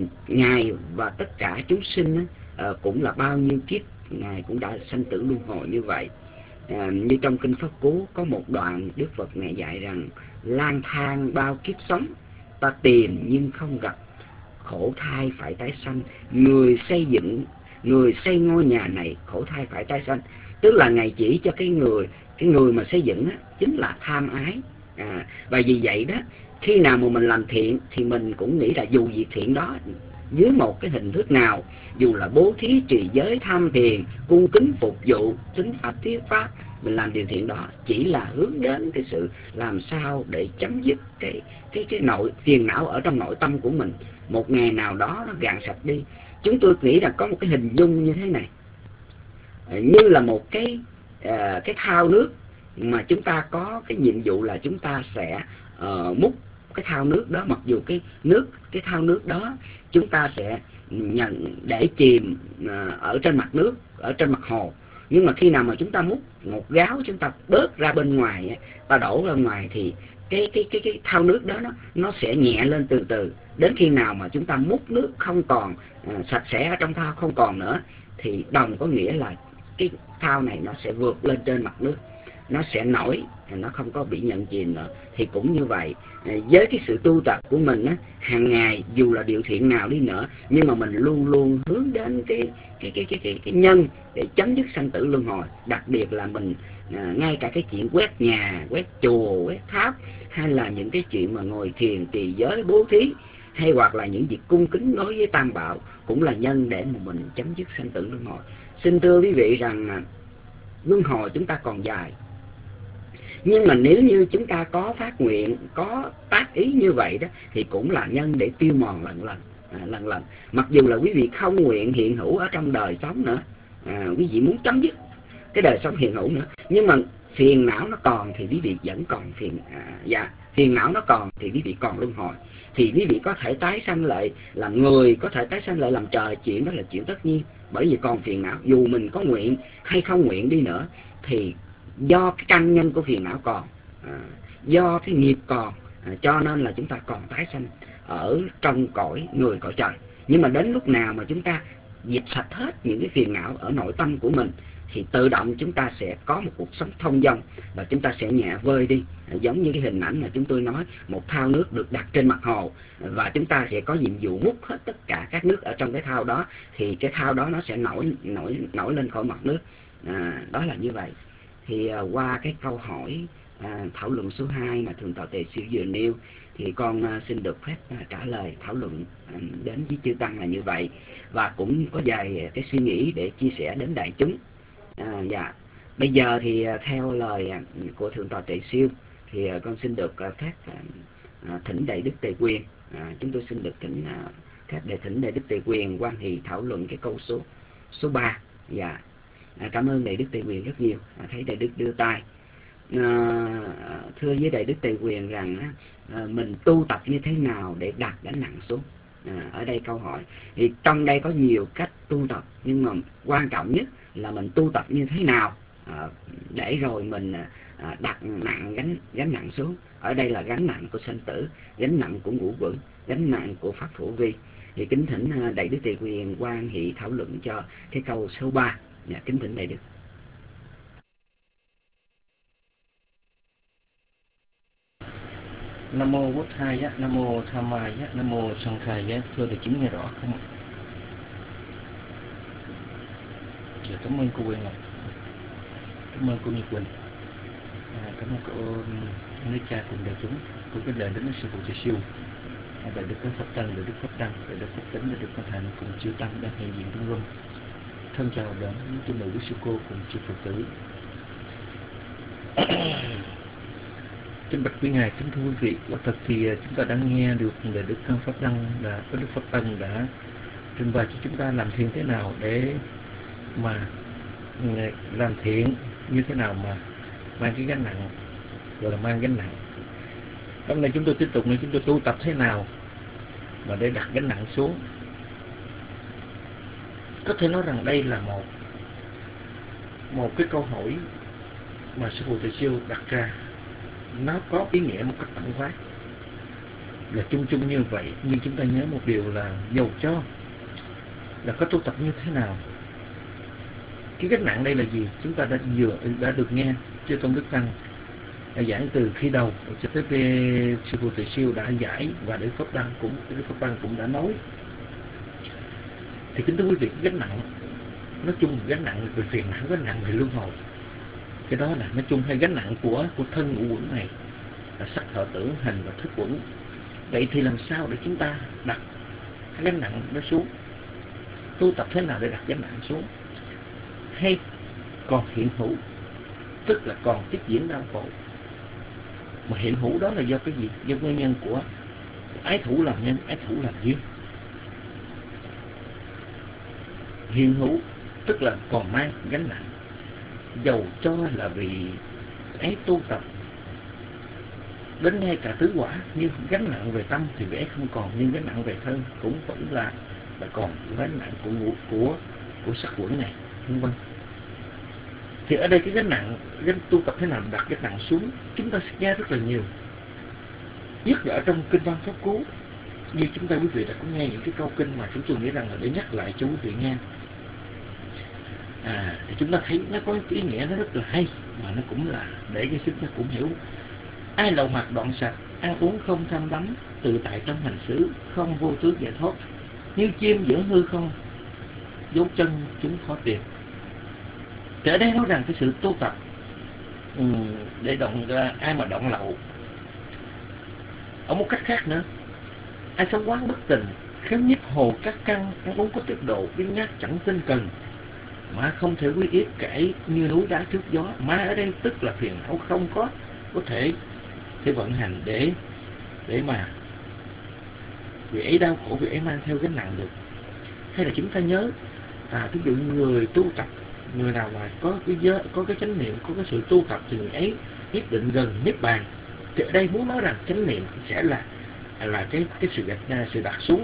Ngài và tất cả chúng sinh á, cũng là bao nhiêu kiếp Ngài cũng đã sanh tử luân hồi như vậy. À, như trong Kinh Pháp Cú có một đoạn Đức Phật Ngài dạy rằng: lang thang bao kiếp sống, ta tìm nhưng không gặp, khổ thai phải tái sanh. Người xây dựng, người xây ngôi nhà này, khổ thai phải tái sanh. Tức là Ngài chỉ cho cái người cái người mà xây dựng á, chính là tham ái. À, và vì vậy đó, khi nào mà mình làm thiện thì mình cũng nghĩ là dù việc thiện đó dưới một cái hình thức nào, dù là bố thí trì giới, tham thiền, cung kính phục vụ, thính pháp thuyết pháp, mình làm điều thiện đó chỉ là hướng đến cái sự làm sao để chấm dứt cái cái cái nội phiền não ở trong nội tâm của mình. Một ngày nào đó nó gạn sạch đi. Chúng tôi nghĩ là có một cái hình dung như thế này: như là một cái à, cái thao nước mà chúng ta có cái nhiệm vụ là chúng ta sẽ uh, múc cái thao nước đó, mặc dù cái nước cái thao nước đó chúng ta sẽ nhận để chìm uh, ở trên mặt nước, ở trên mặt hồ, nhưng mà khi nào mà chúng ta múc một gáo, chúng ta bớt ra bên ngoài, ta đổ ra ngoài thì cái cái cái cái thao nước đó nó nó sẽ nhẹ lên từ từ, đến khi nào mà chúng ta múc nước không còn uh, sạch sẽ ở trong thao không còn nữa, thì đồng có nghĩa là cái thao này nó sẽ vượt lên trên mặt nước, nó sẽ nổi, nó không có bị nhận chìm nữa. Thì cũng như vậy, với cái sự tu tập của mình á, hàng ngày dù là điều thiện nào đi nữa, nhưng mà mình luôn luôn hướng đến cái cái cái cái cái, cái nhân để chấm dứt sanh tử luân hồi. Đặc biệt là mình à, ngay cả cái chuyện quét nhà, quét chùa, quét tháp, hay là những cái chuyện mà ngồi thiền, trì giới, bố thí, hay hoặc là những việc cung kính đối với Tam Bảo, cũng là nhân để mà mình chấm dứt sanh tử luân hồi. Xin thưa quý vị rằng luân hồi chúng ta còn dài, nhưng mà nếu như chúng ta có phát nguyện, có tác ý như vậy đó, thì cũng là nhân để tiêu mòn lần lần, à, lần lần. Mặc dù là quý vị không nguyện hiện hữu ở trong đời sống nữa, à, quý vị muốn chấm dứt cái đời sống hiện hữu nữa, nhưng mà phiền não nó còn thì quý vị vẫn còn phiền, à, dạ, phiền não nó còn thì quý vị còn luân hồi. Thì quý vị có thể tái sanh lại làm người, có thể tái sanh lại làm trời, chuyện đó là chuyện tất nhiên. Bởi vì còn phiền não, dù mình có nguyện hay không nguyện đi nữa, thì do cái căn nhân của phiền não còn, à, do cái nghiệp còn, à, cho nên là chúng ta còn tái sanh ở trong cõi người cõi trời. Nhưng mà đến lúc nào mà chúng ta diệt sạch hết những cái phiền não ở nội tâm của mình, thì tự động chúng ta sẽ có một cuộc sống thông dong, và chúng ta sẽ nhẹ vơi đi. À, giống như cái hình ảnh mà chúng tôi nói, một thao nước được đặt trên mặt hồ, và chúng ta sẽ có nhiệm vụ múc hết tất cả các nước ở trong cái thao đó, thì cái thao đó nó sẽ nổi nổi nổi lên khỏi mặt nước. À, đó là như vậy. Thì à, qua cái câu hỏi à, thảo luận số hai mà Thượng tọa Tề Siêu vừa nêu, thì con à, xin được phép à, trả lời thảo luận à, đến với chư tăng là như vậy, và cũng có vài cái suy nghĩ để chia sẻ đến đại chúng. À, dạ. Bây giờ thì à, theo lời à, của Thượng tọa Tề Siêu, thì à, con xin được à, phép à, thỉnh Đại Đức Tề Quyền. À, chúng tôi xin được thỉnh à, phép để thỉnh Đại Đức Tề Quyền quan hỷ thảo luận cái câu số số ba. Dạ. À, cảm ơn Đại Đức Tề Quyền rất nhiều. À, thấy Đại Đức đưa tay. À, thưa với Đại Đức Tề Quyền rằng à, mình tu tập như thế nào để đặt gánh nặng xuống. À, ở đây câu hỏi thì trong đây có nhiều cách tu tập, nhưng mà quan trọng nhất là mình tu tập như thế nào à, để rồi mình à, đặt nặng gánh gánh nặng xuống. Ở đây là gánh nặng của sanh tử, gánh nặng của ngũ quẩn, gánh nặng của pháp phổ vi. Thì kính thỉnh Đại Đức Tề Quyền quan hỷ thảo luận cho cái câu số ba. Dạ, kính thỉnh Đại Đức. Nam mô Bổn Thầy, Nam mô Tham Mai, Nam mô Sanh Khai. Thưa đại chúng nghe rõ không? Dạ, cảm ơn cô Quyền Ngọc, cảm ơn cô Nhật Quỳnh, à, cảm ơn cô Nước Cha cùng đại chúng. Cô cái lời đến sư phụ Tề Siêu, Đại Đức Pháp Tăng, Đại Đức Pháp Đăng, Đại Đức Pháp Tính, Đại Đức Pháp Thành cùng chư tăng đang hiện diện trong room. Thân chào đón tu nữ sư cô cùng chư Phật tử. Kính bạch quý ngài, kính thưa quý vị, quả thật thì chúng ta đã nghe được Đại Đức Pháp Đăng đã có Đức Pháp Tăng đã trình bày cho chúng ta làm thiện thế nào để mà làm thiện như thế nào mà mang cái gánh nặng, gọi là mang gánh nặng. Hôm nay chúng tôi tiếp tục nữa, chúng tôi tu tập thế nào mà để đặt gánh nặng xuống. Có thể nói rằng đây là một một cái câu hỏi mà sư phụ Tề Siêu đặt ra, nó có ý nghĩa một cách tổng quát là chung chung như vậy. Nhưng chúng ta nhớ một điều là dầu cho là có tu tập như thế nào, cái gánh nặng đây là gì, chúng ta đã vừa đã được nghe chư tôn đức tăng đã giảng từ khi đầu cho tới sư phụ Tề Siêu đã giải, và Đức Pháp Đăng cũng Đức Pháp Đăng cũng đã nói. Thì kính thưa quý vị, gánh nặng nói chung gánh nặng về phiền não, gánh nặng về luân hồi, cái đó là nói chung hay gánh nặng của của thân ngũ quẩn này là sắc thọ tưởng hành và thức quẩn. Vậy thì làm sao để chúng ta đặt cái gánh nặng đó xuống, tu tập thế nào để đặt gánh nặng xuống? Hay còn hiện hữu, tức là còn tiếp diễn đau khổ, mà hiện hữu đó là do cái gì? Do nguyên nhân của ái thủ làm nhân, ái thủ làm duyên. Hiện hữu tức là còn mang gánh nặng. Dầu cho là vì ấy tu tập đến ngay cả tứ quả, nhưng gánh nặng về tâm thì vị ấy không còn, nhưng gánh nặng về thân cũng vẫn là là còn gánh nặng của của của, của sắc quẩn này, vân vân. Thì ở đây cái gánh nặng, gánh tu tập thế nào đặt gánh nặng xuống, chúng ta sẽ nghe rất là nhiều. Nhất là ở trong kinh văn Pháp Cú, như chúng ta quý vị đã có nghe những cái câu kinh mà chúng tôi nghĩ rằng là để nhắc lại cho quý vị nghe. À, thì chúng ta thấy nó có cái ý nghĩa nó rất là hay, mà nó cũng là để cho chúng ta cũng hiểu. Ai lậu hoặc đoạn sạch, ăn uống không tham đắm, tự tại trong hành xử, không vô tước giải thoát, như chim giữa hư không, dấu chân chúng khó tìm. Thì ở đây nói rằng cái sự tu tập um, để động ai mà động lậu. Ở một cách khác nữa, ai sống quán bất tình, khéo nhiếp hồ các căn, ăn uống có tiết độ, biếng nhác chẳng tinh cần, mà không thể quy yết cãi như núi đá trước gió. Mà ở đây tức là phiền não không có có thể thể vận hành để để mà vị ấy đau khổ, vị ấy mang theo gánh nặng được. Hay là chúng ta nhớ, à, ví dụ người tu tập, người nào mà có cái giới, có cái chánh niệm, có cái sự tu tập thì người ấy nhất định gần niết bàn. Thì ở đây muốn nói rằng chánh niệm sẽ là là cái cái sự đặt sự đặt xuống.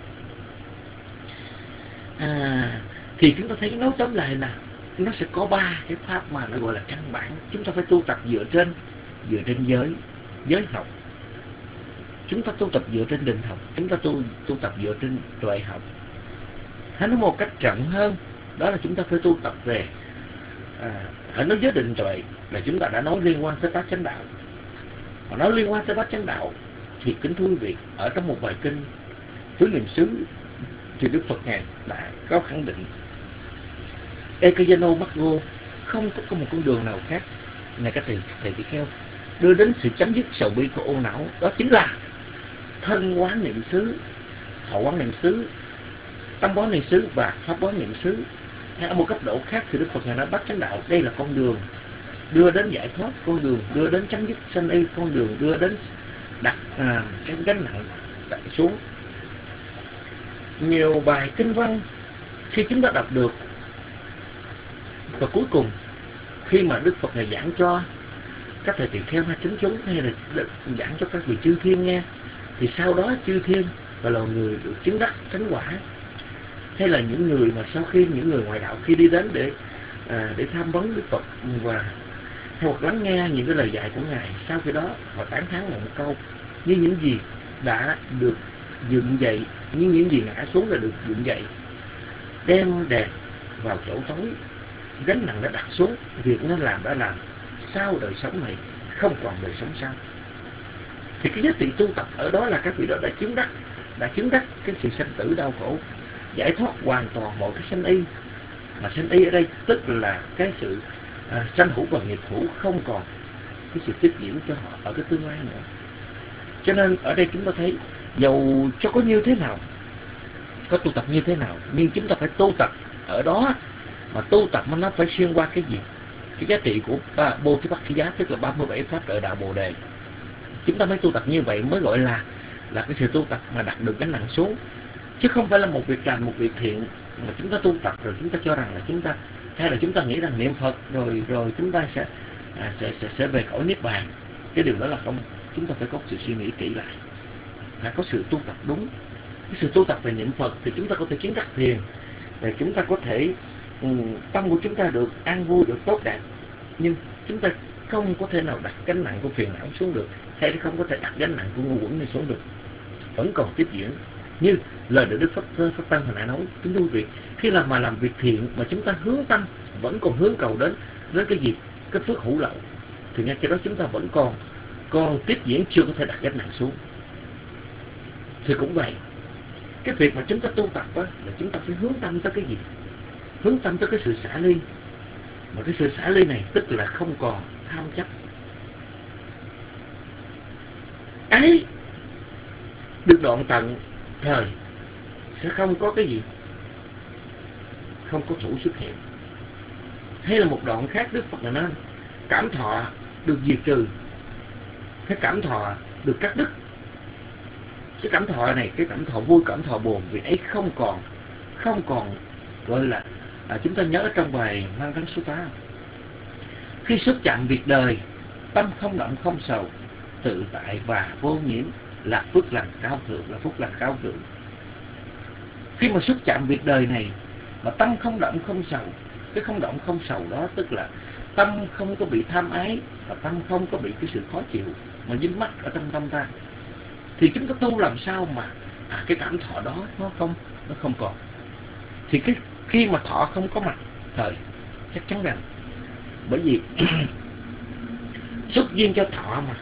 À, thì chúng ta thấy nói tóm lại là nó sẽ có ba cái pháp mà nó gọi là căn bản. Chúng ta phải tu tập dựa trên dựa trên giới giới học, chúng ta tu tập dựa trên định học, chúng ta tu tu tập dựa trên tuệ học. Hay nói một cách rộng hơn, đó là chúng ta phải tu tập về à, ở nói giới định tuệ là chúng ta đã nói liên quan tới bát chánh đạo. Mà nói liên quan tới bát chánh đạo thì kính thưa quý vị, ở trong một bài kinh Tứ Niệm xứ thì Đức Phật ngài đã có khẳng định Ekayano Maggo, không có một con đường nào khác này các thầy thầy tỳ kheo đưa đến sự chấm dứt sầu bi của ô não, đó chính là thân quán niệm xứ, hậu quán niệm xứ, tâm quán niệm xứ và pháp quán niệm xứ. Hay ở một cấp độ khác thì Đức Phật ngài nói bát chánh đạo đây là con đường đưa đến giải thoát, con đường đưa đến chấm dứt sanh y, con đường đưa đến đặt à, cái gánh nặng đặt xuống. Nhiều bài kinh văn khi chúng ta đọc được, và cuối cùng khi mà Đức Phật ngài giảng cho các thầy tỳ kheo hay chính chúng, hay là giảng cho các vị chư thiên nghe, thì sau đó chư thiên và là người được chứng đắc thánh quả, hay là những người mà sau khi những người ngoại đạo khi đi đến để à, để tham vấn Đức Phật và hoặc lắng nghe những cái lời dạy của ngài, sau khi đó họ tán thán một câu như những gì đã được dựng dậy, như những gì ngã xuống là được dựng dậy, đem đèn vào chỗ tối, gánh nặng đã đặt xuống, việc nó làm đã làm, sau đời sống này không còn đời sống sau. Thì cái giá trị tu tập ở đó là các vị đó đã chứng đắc, đã chứng đắc cái sự sanh tử đau khổ, giải thoát hoàn toàn mọi cái sanh y. Mà sanh y ở đây tức là cái sự à, sanh hữu và nghiệp hữu không còn cái sự tiếp diễn cho họ ở cái tương lai nữa. Cho nên ở đây chúng ta thấy dầu cho có như thế nào, có tu tập như thế nào, nhưng chúng ta phải tu tập ở đó, mà tu tập nó phải xuyên qua cái gì? Cái giá trị của à, Bồ Thí Bát Thí Giá, tức là ba mươi bảy pháp trợ đạo Bồ Đề. Chúng ta mới tu tập như vậy mới gọi là là cái sự tu tập mà đặt được gánh nặng xuống, chứ không phải là một việc làm, một việc thiện mà chúng ta tu tập rồi chúng ta cho rằng là chúng ta, hay là chúng ta nghĩ rằng niệm Phật rồi rồi chúng ta sẽ à, sẽ, sẽ sẽ về cõi niết bàn. Cái điều đó là không. Chúng ta phải có sự suy nghĩ kỹ lại, phải có sự tu tập đúng. Cái sự tu tập về niệm Phật thì chúng ta có thể chứng đắc thiền, để chúng ta có thể um, tâm của chúng ta được an vui, được tốt đẹp, nhưng chúng ta không có thể nào đặt gánh nặng của phiền não xuống được, hay không có thể đặt gánh nặng của ngu uẩn này xuống được, vẫn còn tiếp diễn. Như lời được Đức Pháp Pháp Tăng hồi nãy nói, kính thưa quý vị, khi làm mà làm việc thiện mà chúng ta hướng tâm vẫn còn hướng cầu đến đến cái gì, cái phước hữu lậu, thì ngay cái đó chúng ta vẫn còn còn tiếp diễn, chưa có thể đặt gánh nặng xuống. Thì cũng vậy, cái việc mà chúng ta tu tập đó, là chúng ta phải hướng tâm tới cái gì? Hướng tâm tới cái sự xả ly. Mà cái sự xả ly này tức là không còn tham chấp. Ấy được đoạn tận thời sẽ không có cái gì, không có thủ xuất hiện. Hay là một đoạn khác Đức Phật là nói cảm thọ được diệt trừ, cái cảm thọ được cắt đứt. Cái cảm thọ này, cái cảm thọ vui, cảm thọ buồn, vì ấy không còn không còn gọi là à, chúng ta nhớ trong bài Mang Thánh Số Tá, khi xúc chạm việc đời, tâm không động không sầu, tự tại và vô nhiễm là phước lành cao thượng, là phúc lành cao thượng. Khi mà xúc chạm việc đời này mà tâm không động không sầu, cái không động không sầu đó tức là tâm không có bị tham ái, và tâm không có bị cái sự khó chịu mà dính mắc ở trong tâm ta, thì chúng ta tu làm sao mà à, cái cảm thọ đó nó không nó không còn. Thì cái khi mà thọ không có mặt thời, chắc chắn rằng bởi vì xúc duyên cho thọ mà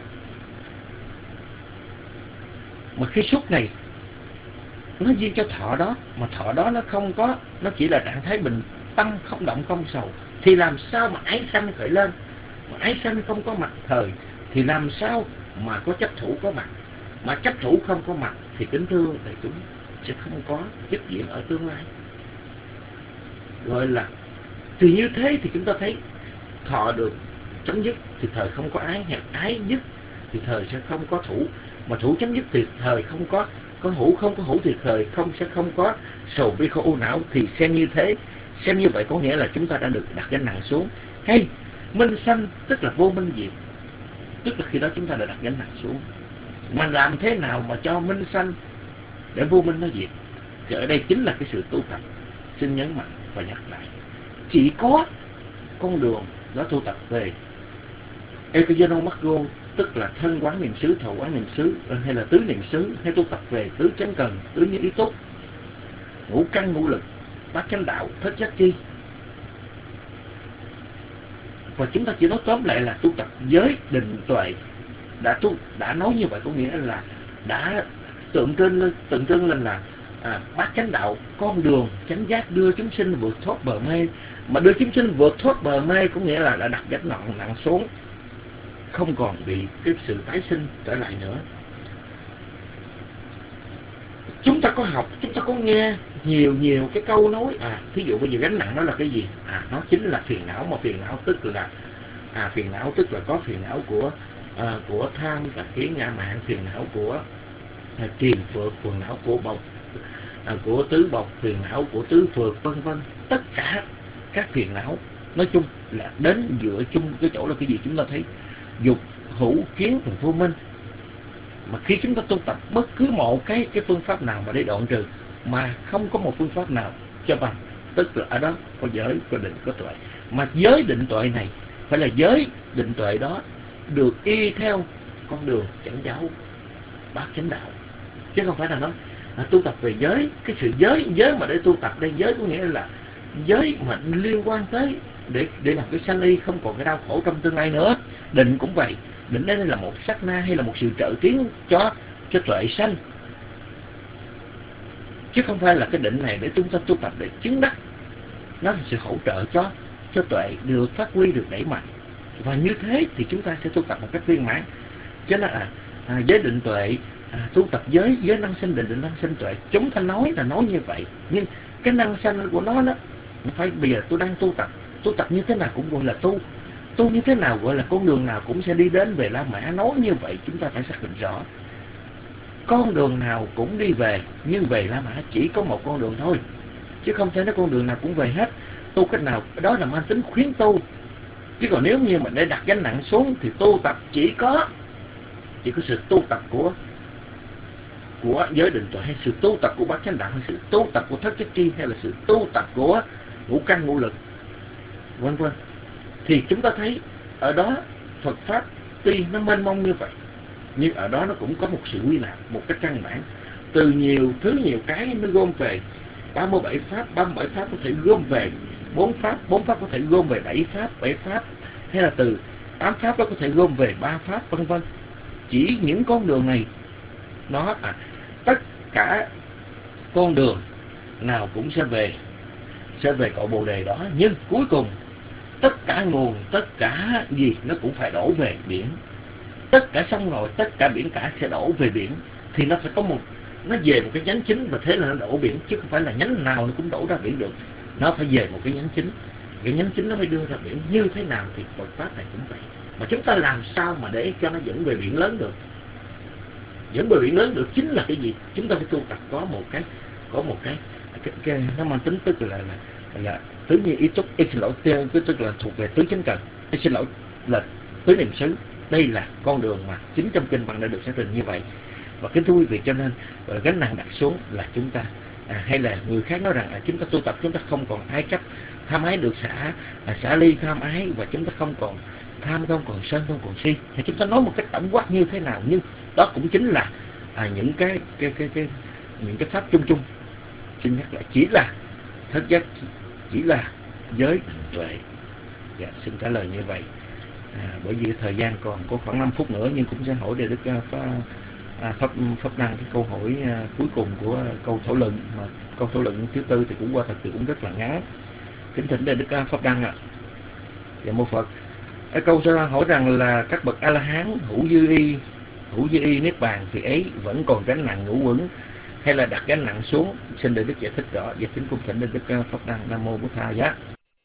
mà khi xúc này nó duyên cho thọ đó, mà thọ đó nó không có, nó chỉ là trạng thái bình, tâm không động không sầu, thì làm sao mà ái sanh khởi lên? Mà ái sanh không có mặt thời thì làm sao mà có chấp thủ có mặt? Mà chấp thủ không có mặt thì kính thưa đại chúng sẽ không có chức diện ở tương lai. Gọi là thì như thế thì chúng ta thấy thọ được chấm dứt thì thời không có ái, hoặc ái dứt thì thời sẽ không có thủ, mà thủ chấm dứt thì thời không có có hữu, không có hữu thì thời không sẽ không có sầu bi khổ u não. Thì xem như thế, xem như vậy có nghĩa là chúng ta đã được đặt gánh nặng xuống. Hay minh sanh tức là vô minh diệt, tức là khi đó chúng ta đã đặt gánh nặng xuống. Mà làm thế nào mà cho minh sanh để vô minh nó diệt? Thì ở đây chính là cái sự tu tập. Xin nhấn mạnh và nhắc lại, chỉ có con đường đó tu tập về Ekayano Maggo, tức là thân quán niệm xứ, thọ quán niệm xứ, hay là tứ niệm xứ, hay tu tập về tứ chánh cần, tứ như ý túc, ngũ căn ngũ lực, bát chánh đạo, thất giác chi. Và chúng ta chỉ nói tóm lại là tu tập giới định tuệ. Đã tu đã nói như vậy có nghĩa là đã tượng trưng lên tượng trưng lên là à, bát chánh đạo, con đường chánh giác đưa chúng sinh vượt thoát bờ mê. Mà đưa chúng sinh vượt thoát bờ mê có nghĩa là đã đặt gánh nặng nặng xuống, không còn bị cái sự tái sinh trở lại nữa. Chúng ta có học, chúng ta có nghe nhiều nhiều cái câu nói, à thí dụ bây giờ gánh nặng đó là cái gì? À nó chính là phiền não. Mà phiền não tức là à phiền não tức là có phiền não của à, của tham và kiến ngã mạn, phiền não của à, triền phược, phiền não của bộc à, của tứ bộc, phiền não của tứ phược, vân vân. Tất cả các phiền não nói chung là đến dựa chung cái chỗ là cái gì? Chúng ta thấy dục hữu kiến và vô minh. Mà khi chúng ta tu tập bất cứ một cái cái phương pháp nào mà để đoạn trừ, mà không có một phương pháp nào cho bằng, tức là ở đó có giới, có định, có tuệ. Mà giới định tuệ này phải là giới định tuệ đó được y theo con đường chánh giáo bát chánh đạo, chứ không phải là nó là tu tập về giới. Cái sự giới giới mà để tu tập đây, giới có nghĩa là giới mà liên quan tới để để làm cái sanh y không còn cái đau khổ trong tương lai nữa. Định cũng vậy, định đây là một sát na hay là một sự trợ tiến cho cho tuệ sanh, chứ không phải là cái định này để chúng ta tu tập để chứng đắc. Nó là sự hỗ trợ cho cho tuệ được phát huy, được đẩy mạnh, và như thế thì chúng ta sẽ tu tập một cách viên mãn. Cho nên là à, giới định tuệ, à, tu tập giới giới năng sinh định, định năng sinh tuệ. Chúng ta nói là nói như vậy, nhưng cái năng sanh của nó đó phải bây giờ tôi đang tu tập, tu tập như thế nào cũng gọi là tu, tu như thế nào gọi là con đường nào cũng sẽ đi đến về La Mã. Nói như vậy chúng ta phải xác định rõ, con đường nào cũng đi về, nhưng về La Mã chỉ có một con đường thôi, chứ không thể nói con đường nào cũng về hết. Tu cách nào đó là mang tính khuyến tu, chứ còn nếu như mình để đặt gánh nặng xuống thì tu tập chỉ có chỉ có sự tu tập của của giới định tuệ, hay sự tu tập của bát chánh đạo, hay sự tu tập của thất giác chi, hay là sự tu tập của ngũ căn ngũ lực, vân vân. Thì chúng ta thấy ở đó Phật pháp tuy nó mênh mông như vậy, nhưng ở đó nó cũng có một sự quy nạp một cách căn bản, từ nhiều thứ nhiều cái nó gom về. Ba mươi bảy pháp, ba mươi bảy pháp có thể gom về bốn pháp, bốn pháp có thể gom về bảy pháp, bảy pháp, hay là từ tám pháp đó có thể gom về ba pháp, vân vân. Chỉ những con đường này nó à, tất cả con đường nào cũng sẽ về sẽ về cội bồ đề đó, nhưng cuối cùng tất cả nguồn, tất cả gì nó cũng phải đổ về biển. Tất cả sông ngòi, tất cả biển cả sẽ đổ về biển, thì nó phải có một nó về một cái nhánh chính, và thế là nó đổ biển, chứ không phải là nhánh nào nó cũng đổ ra biển được. Nó phải về một cái nhánh chính, cái nhánh chính nó phải đưa ra biển. Như thế nào thì Phật pháp này cũng vậy. Mà chúng ta làm sao mà để cho nó dẫn về biển lớn được? Dẫn về biển lớn được chính là cái gì? Chúng ta phải tu tập có một cái có một cái, cái, cái nó mang tính tức là là, là tứ như ý túc, ý xin lỗi, tức là thuộc về tứ chánh cần, ý xin lỗi là tứ niệm xứ. Đây là con đường mà chính trong kinh văn đã được xác định như vậy. Và kính thưa quý vị, cho nên gánh nặng đặt xuống là chúng ta, à, hay là người khác nói rằng à, chúng ta tu tập chúng ta không còn ái chấp, tham ái được xả, à, xả ly tham ái, và chúng ta không còn tham, không còn sân, không còn si. Thì chúng ta nói một cách tổng quát như thế nào, nhưng đó cũng chính là à, những cái cái cái cái những cái pháp chung chung. Xin nhắc lại, chỉ là thất giác, chỉ là giới tuệ. Dạ, xin trả lời như vậy. À, bởi vì thời gian còn có khoảng năm phút nữa, nhưng cũng sẽ hỏi để Đức Pháp à, Pháp Pháp Đăng cái câu hỏi à, cuối cùng của câu thảo luận, mà câu thảo luận thứ tư thì cũng qua thật sự cũng rất là ngắn. Kính thỉnh Đại Đức Pháp Đăng ạ. À. Dạ mô Phật. Ở câu sẽ hỏi rằng là các bậc A La Hán hữu dư y, hữu dư y niết bàn thì ấy vẫn còn gánh nặng ngũ uẩn, hay là đặt gánh nặng xuống? Xin Đại Đức giải thích rõ. Và kính cung thỉnh Đại Đức Pháp Đăng. Nam mô Bổn Tha Giá.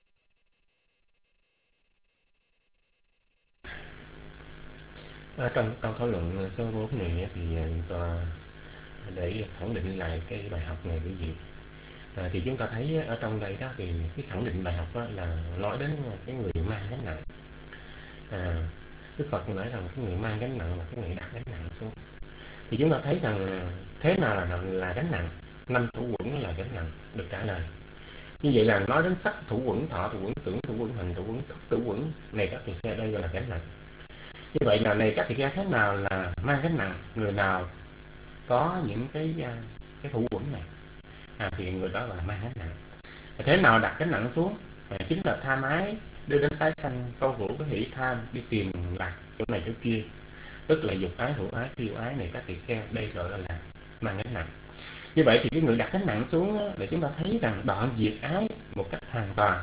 À, trong câu thảo luận số bốn này thì tòa để khẳng định lại cái bài học này quý vị, à, thì chúng ta thấy ở trong đây đó thì cái khẳng định bài học đó là nói đến cái người mang gánh nặng. À, Đức Phật nói rằng cái người mang gánh nặng là cái người đặt gánh nặng xuống. Thì chúng ta thấy rằng thế nào là là gánh nặng? Năm thủ uẩn là gánh nặng, được trả lời. Như vậy là nói đến sắc thủ uẩn, thọ thủ uẩn, tưởng thủ uẩn, hành thủ uẩn, thức thủ uẩn này các thì đây gọi là gánh nặng. Như vậy là này các thì ra thế nào là mang gánh nặng? Người nào có những cái cái thủ uẩn này, à, thì người đó là mang gánh nặng. Thế nào đặt gánh nặng xuống? À, chính là tham ái đưa đến tái sanh, câu hữu cái hỷ tham, đi tìm lạc chỗ này chỗ kia, tức là dục ái, hữu ái, thiêu ái này các tỳ kheo, đây gọi là, là mang gánh nặng. Như vậy thì cái người đặt gánh nặng xuống để chúng ta thấy rằng đoạn diệt ái một cách hoàn toàn.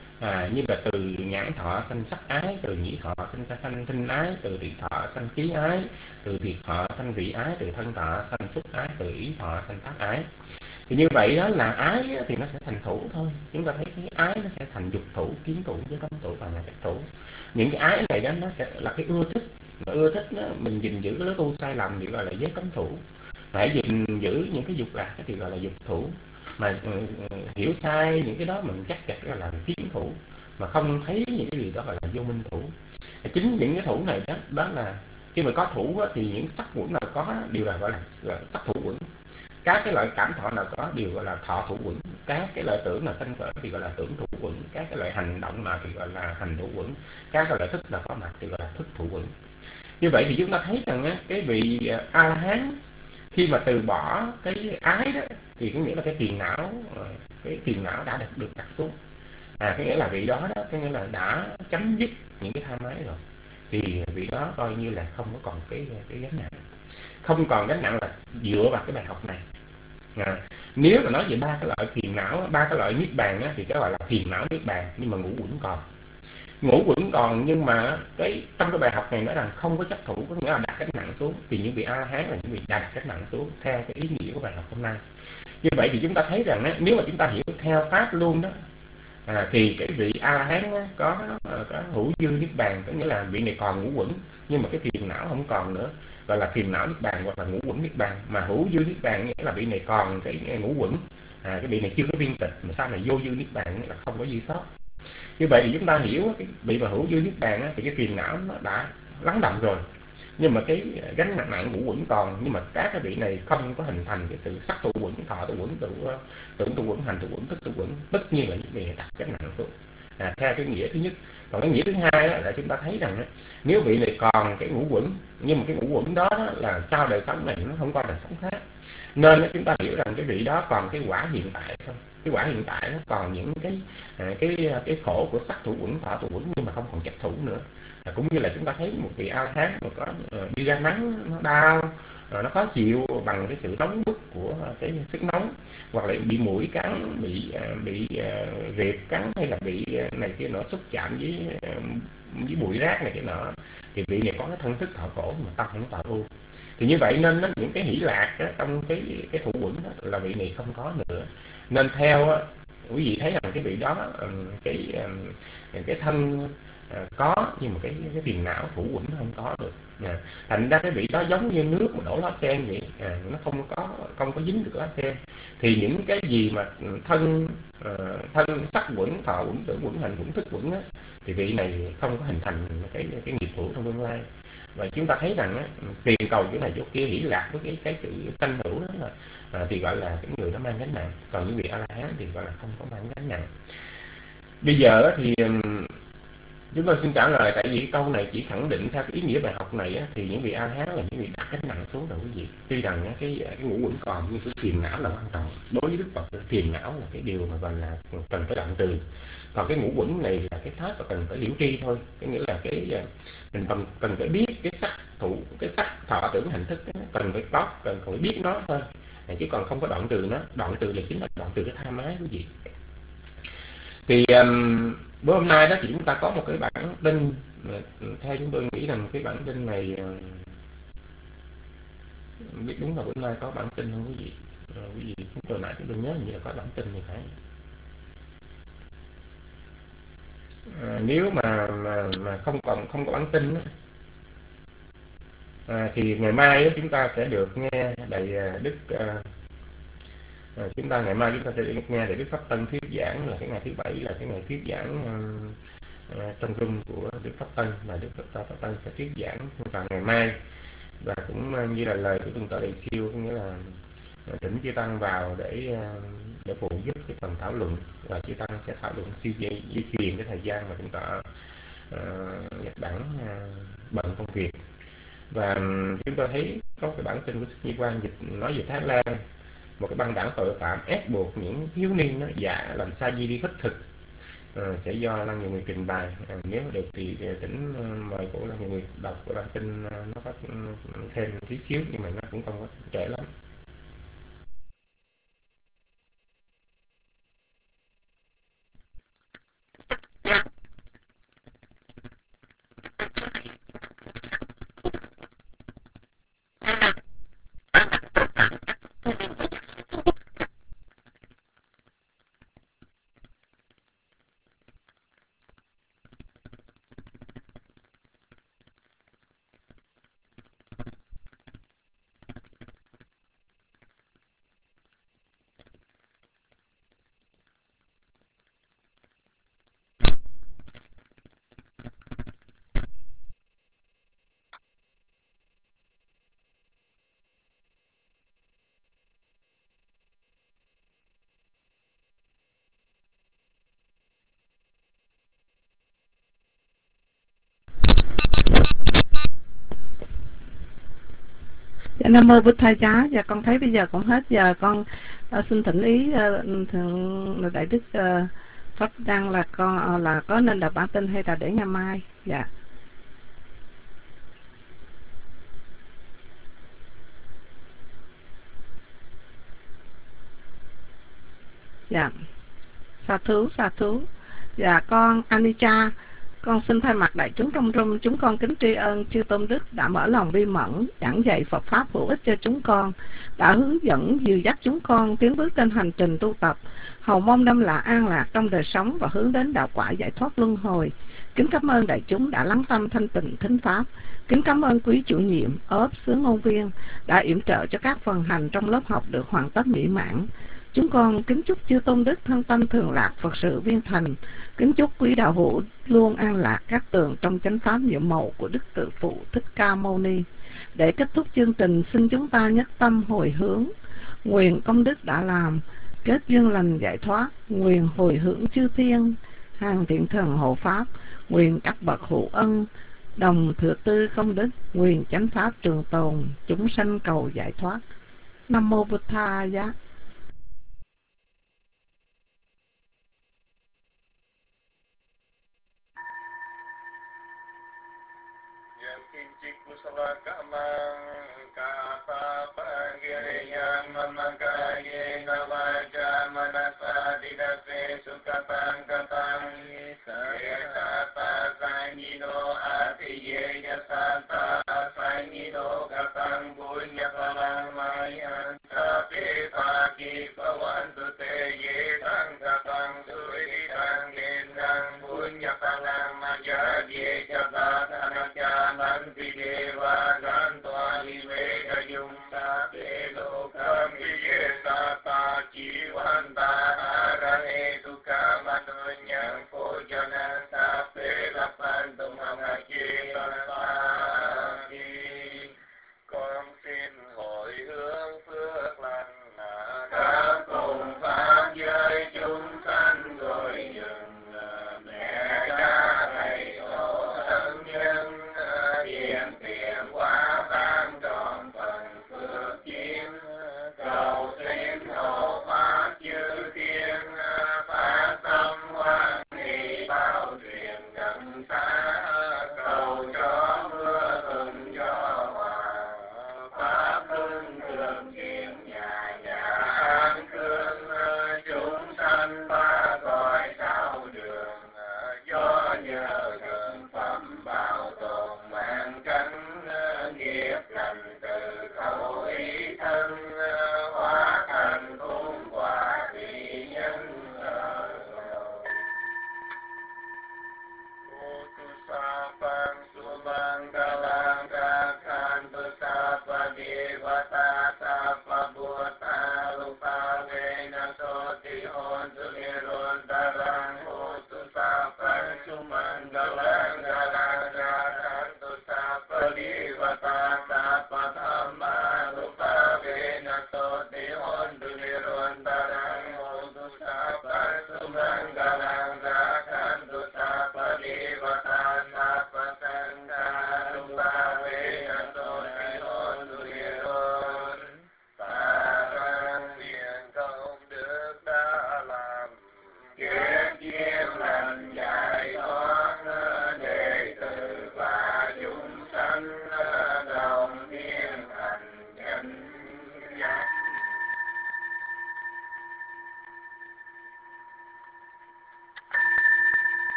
À, như là từ nhãn thọ sanh sắc ái, từ nhĩ thọ sanh sanh thinh ái, từ vị thọ sanh khí ái, từ thiệt thọ sanh vị ái, từ thân thọ sanh xúc ái, từ ý thọ sanh tác ái. Thì như vậy đó là ái thì nó sẽ thành thủ thôi. Chúng ta thấy cái ái nó sẽ thành dục thủ, kiến thủ, với cấm thủ và ngã cách thủ. Những cái ái này đó nó sẽ là cái ưa thích. Mà ưa thích đó, mình gìn giữ cái lối tu sai lầm thì gọi là giới cấm thủ. Phải gìn giữ những cái dục lạc thì gọi là dục thủ. Mà uh, hiểu sai những cái đó mình chắc chắn là kiến thủ, mà không thấy những cái gì đó gọi là vô minh thủ. Chính những cái thủ này đó đó là khi mà có thủ đó, thì những sắc uẩn nào có đều là gọi là, là sắc thủ uẩn. Các cái loại cảm thọ nào có đều gọi là thọ thủ uẩn. Các cái loại tưởng nào sanh khởi thì gọi là tưởng thủ uẩn. Các cái loại hành động nào thì gọi là hành thủ uẩn. Các cái loại thức nào có mặt thì gọi là thức thủ uẩn. Như vậy thì chúng ta thấy rằng á, cái vị A La Hán khi mà từ bỏ cái ái đó thì có nghĩa là cái phiền não, cái phiền não đã được được đặt xuống. À, cái nghĩa là vị đó đó, cái nghĩa là đã chấm dứt những cái tham ái rồi, thì vị đó coi như là không có còn cái cái gánh nặng, không còn gánh nặng là dựa vào cái bài học này. À, nếu mà nói về ba cái loại phiền não, ba cái loại niết bàn á, thì cái gọi là phiền não niết bàn, nhưng mà ngũ uẩn còn, ngũ uẩn còn nhưng mà cái trong cái bài học này nói rằng không có chấp thủ, có nghĩa là đặt gánh nặng xuống. Thì những vị A La Hán là những vị đã đặt gánh nặng xuống theo cái ý nghĩa của bài học hôm nay. Như vậy thì chúng ta thấy rằng á, nếu mà chúng ta hiểu theo pháp luôn đó, à, thì cái vị A La Hán á, có có hữu dư niết bàn, có nghĩa là vị này còn ngũ uẩn nhưng mà cái phiền não không còn nữa, gọi là phiền não niết bàn hoặc là ngũ uẩn niết bàn. Mà hữu dư niết bàn nghĩa là vị này còn cái ngũ uẩn, à, cái vị này chưa có viên tịch, mà sau này vô dư niết bàn nghĩa là không có dư sót. Như vậy thì chúng ta hiểu cái vị mà hữu dư niết bàn á, thì cái phiền não nó đã lắng động rồi, nhưng mà cái gánh nặng nặng ngũ uẩn còn, nhưng mà các cái vị này không có hình thành cái sự sắc tụ uẩn, thọ tụ uẩn, tưởng tưởng tụ uẩn, hành tụ uẩn, thức tụ uẩn, tất nhiên là những vị này đặt gánh nặng xuống. À, theo cái nghĩa thứ nhất. Còn cái nghĩa thứ hai đó là chúng ta thấy rằng đó, nếu vị này còn cái ngũ uẩn, nhưng mà cái ngũ uẩn đó, đó là sau đời sống này nó không qua đời sống khác, nên đó, chúng ta hiểu rằng cái vị đó còn cái quả hiện tại thôi. Cái quả hiện tại nó còn những cái cái cái khổ của sắc thủ uẩn, thọ thủ uẩn, nhưng mà không còn chấp thủ nữa. À, cũng như là chúng ta thấy một vị A La Hán mà có uh, đi ra nắng nó đau, uh, nó khó chịu bằng cái sự nóng bức của uh, cái sức nóng, hoặc là bị mũi cắn, bị uh, bị uh, rệp cắn, hay là bị uh, này kia nọ xúc chạm với uh, với bụi rác này kia nọ, thì vị này có cái thân thức thọ khổ mà tâm không tạo ưu. Thì như vậy nên nó, những cái hỷ lạc đó, trong cái cái thủ uẩn đó, là vị này không có nữa. Nên theo quý vị thấy rằng cái vị đó cái cái thân à, có, nhưng mà cái cái phiền não thủ quẩn nó không có được. À, thành ra cái vị đó giống như nước mà đổ lá sen vậy, à, nó không có không có dính được lá sen. Thì những cái gì mà thân uh, thân sắc quẩn, thọ quẩn, tưởng quẩn, hành quẩn, thức quẩn á, thì vị này không có hình thành cái cái nghiệp thủ trong tương lai. Và chúng ta thấy rằng á, tiền cầu chỗ này chỗ kia hỷ lạc với cái cái sự sanh hữu đó là à, thì gọi là cái người đó mang gánh nặng. Còn những vị A La Hán thì gọi là không có mang gánh nặng. Bây giờ thì chúng tôi xin trả lời, tại vì câu này chỉ khẳng định theo cái ý nghĩa bài học này á, thì những vị A La Hán là những vị đặt gánh nặng xuống rồi quý vị. Tuy rằng á, cái cái ngũ quẩn còn, nhưng cái phiền não là quan trọng. Đối với Đức Phật, phiền não là cái điều mà gọi là cần phải đoạn trừ. Còn cái ngũ quẩn này là cái thớt mà cần phải liễu tri thôi. Cái nghĩa là cái mình cần, cần phải biết cái sắc thủ, cái sắc thọ tưởng hành thức, cần phải có, cần phải biết nó thôi, chứ còn không có đoạn trừ nó. Đoạn trừ là chính là đoạn trừ cái tham ái quý vị. Thì um, bữa hôm nay đó thì chúng ta có một cái bản tin, theo chúng tôi nghĩ rằng cái bản tin này uh, biết đúng là bữa nay có bản tin không quý vị? Uh, quý vị chúng tôi nãy chúng tôi nhớ như là có bản tin thì phải. À, nếu mà, mà mà không còn không có bản tin đó, à, thì ngày mai đó, chúng ta sẽ được nghe đại đức à, à, chúng ta ngày mai chúng ta sẽ được nghe đại đức Pháp Tân thuyết giảng, là cái ngày thứ bảy, là cái ngày thuyết giảng à, à, trong room của đức Pháp Tân, là đức Pháp, Pháp Tân sẽ thuyết giảng vào ngày mai. Và cũng à, như là lời của Tôn Tọa Đại Siêu, có nghĩa là thỉnh chư tăng vào để để phụ giúp cái phần thảo luận, và chư tăng sẽ thảo luận siêu di, di truyền cái thời gian mà chúng ta uh, nhật bản uh, bận công việc. Và um, chúng ta thấy có cái bản tin của Thích Nhi Quang dịch nói về Thái Lan, một cái băng đảng tội phạm ép buộc những thiếu niên đó dạ làm sai di đi khất thực, uh, sẽ do Lăng Nhiều Người trình bày. Uh, nếu được thì tỉnh uh, mời của Lăng Nhiều Người đọc cái bản tin, uh, nó có uh, thêm tí xíu nhưng mà nó cũng không có trễ lắm. Dạ, Nam mô Bụt Thầy Giá. Dạ, con thấy bây giờ cũng hết giờ, con uh, xin thỉnh ý uh, thượng đại đức uh, Pháp Đăng là con uh, là có nên đọc bản tin hay là để ngày mai. Dạ. Dạ. Sa thú, sa thú. Dạ, con Anica, con xin thay mặt đại chúng trong room, chúng con kính tri ân chư Tôn Đức đã mở lòng bi mẫn, giảng dạy Phật Pháp hữu ích cho chúng con, đã hướng dẫn dìu dắt chúng con tiến bước trên hành trình tu tập, hầu mong đâm là an lạc trong đời sống và hướng đến đạo quả giải thoát luân hồi. Kính cảm ơn đại chúng đã lắng tâm thanh tịnh thính Pháp. Kính cảm ơn quý chủ nhiệm, ốp, xứ ngôn viên đã yểm trợ cho các phần hành trong lớp học được hoàn tất mỹ mãn. Chúng con kính chúc chư Tôn Đức thân tâm thường lạc, Phật sự viên thành. Kính chúc quý đạo hữu luôn an lạc các tường trong chánh pháp nhiệm màu của Đức Tự Phụ Thích Ca Mâu Ni. Để kết thúc chương trình, xin chúng ta nhất tâm hồi hướng, nguyện công đức đã làm, kết duyên lành giải thoát, nguyện hồi hướng chư thiên, hàng thiện thần hộ pháp, nguyện các bậc hữu ân, đồng thừa tư công đức, nguyện chánh pháp trường tồn, chúng sanh cầu giải thoát. Nam mô Bụt Thầy Giá. Punya palang maya nhà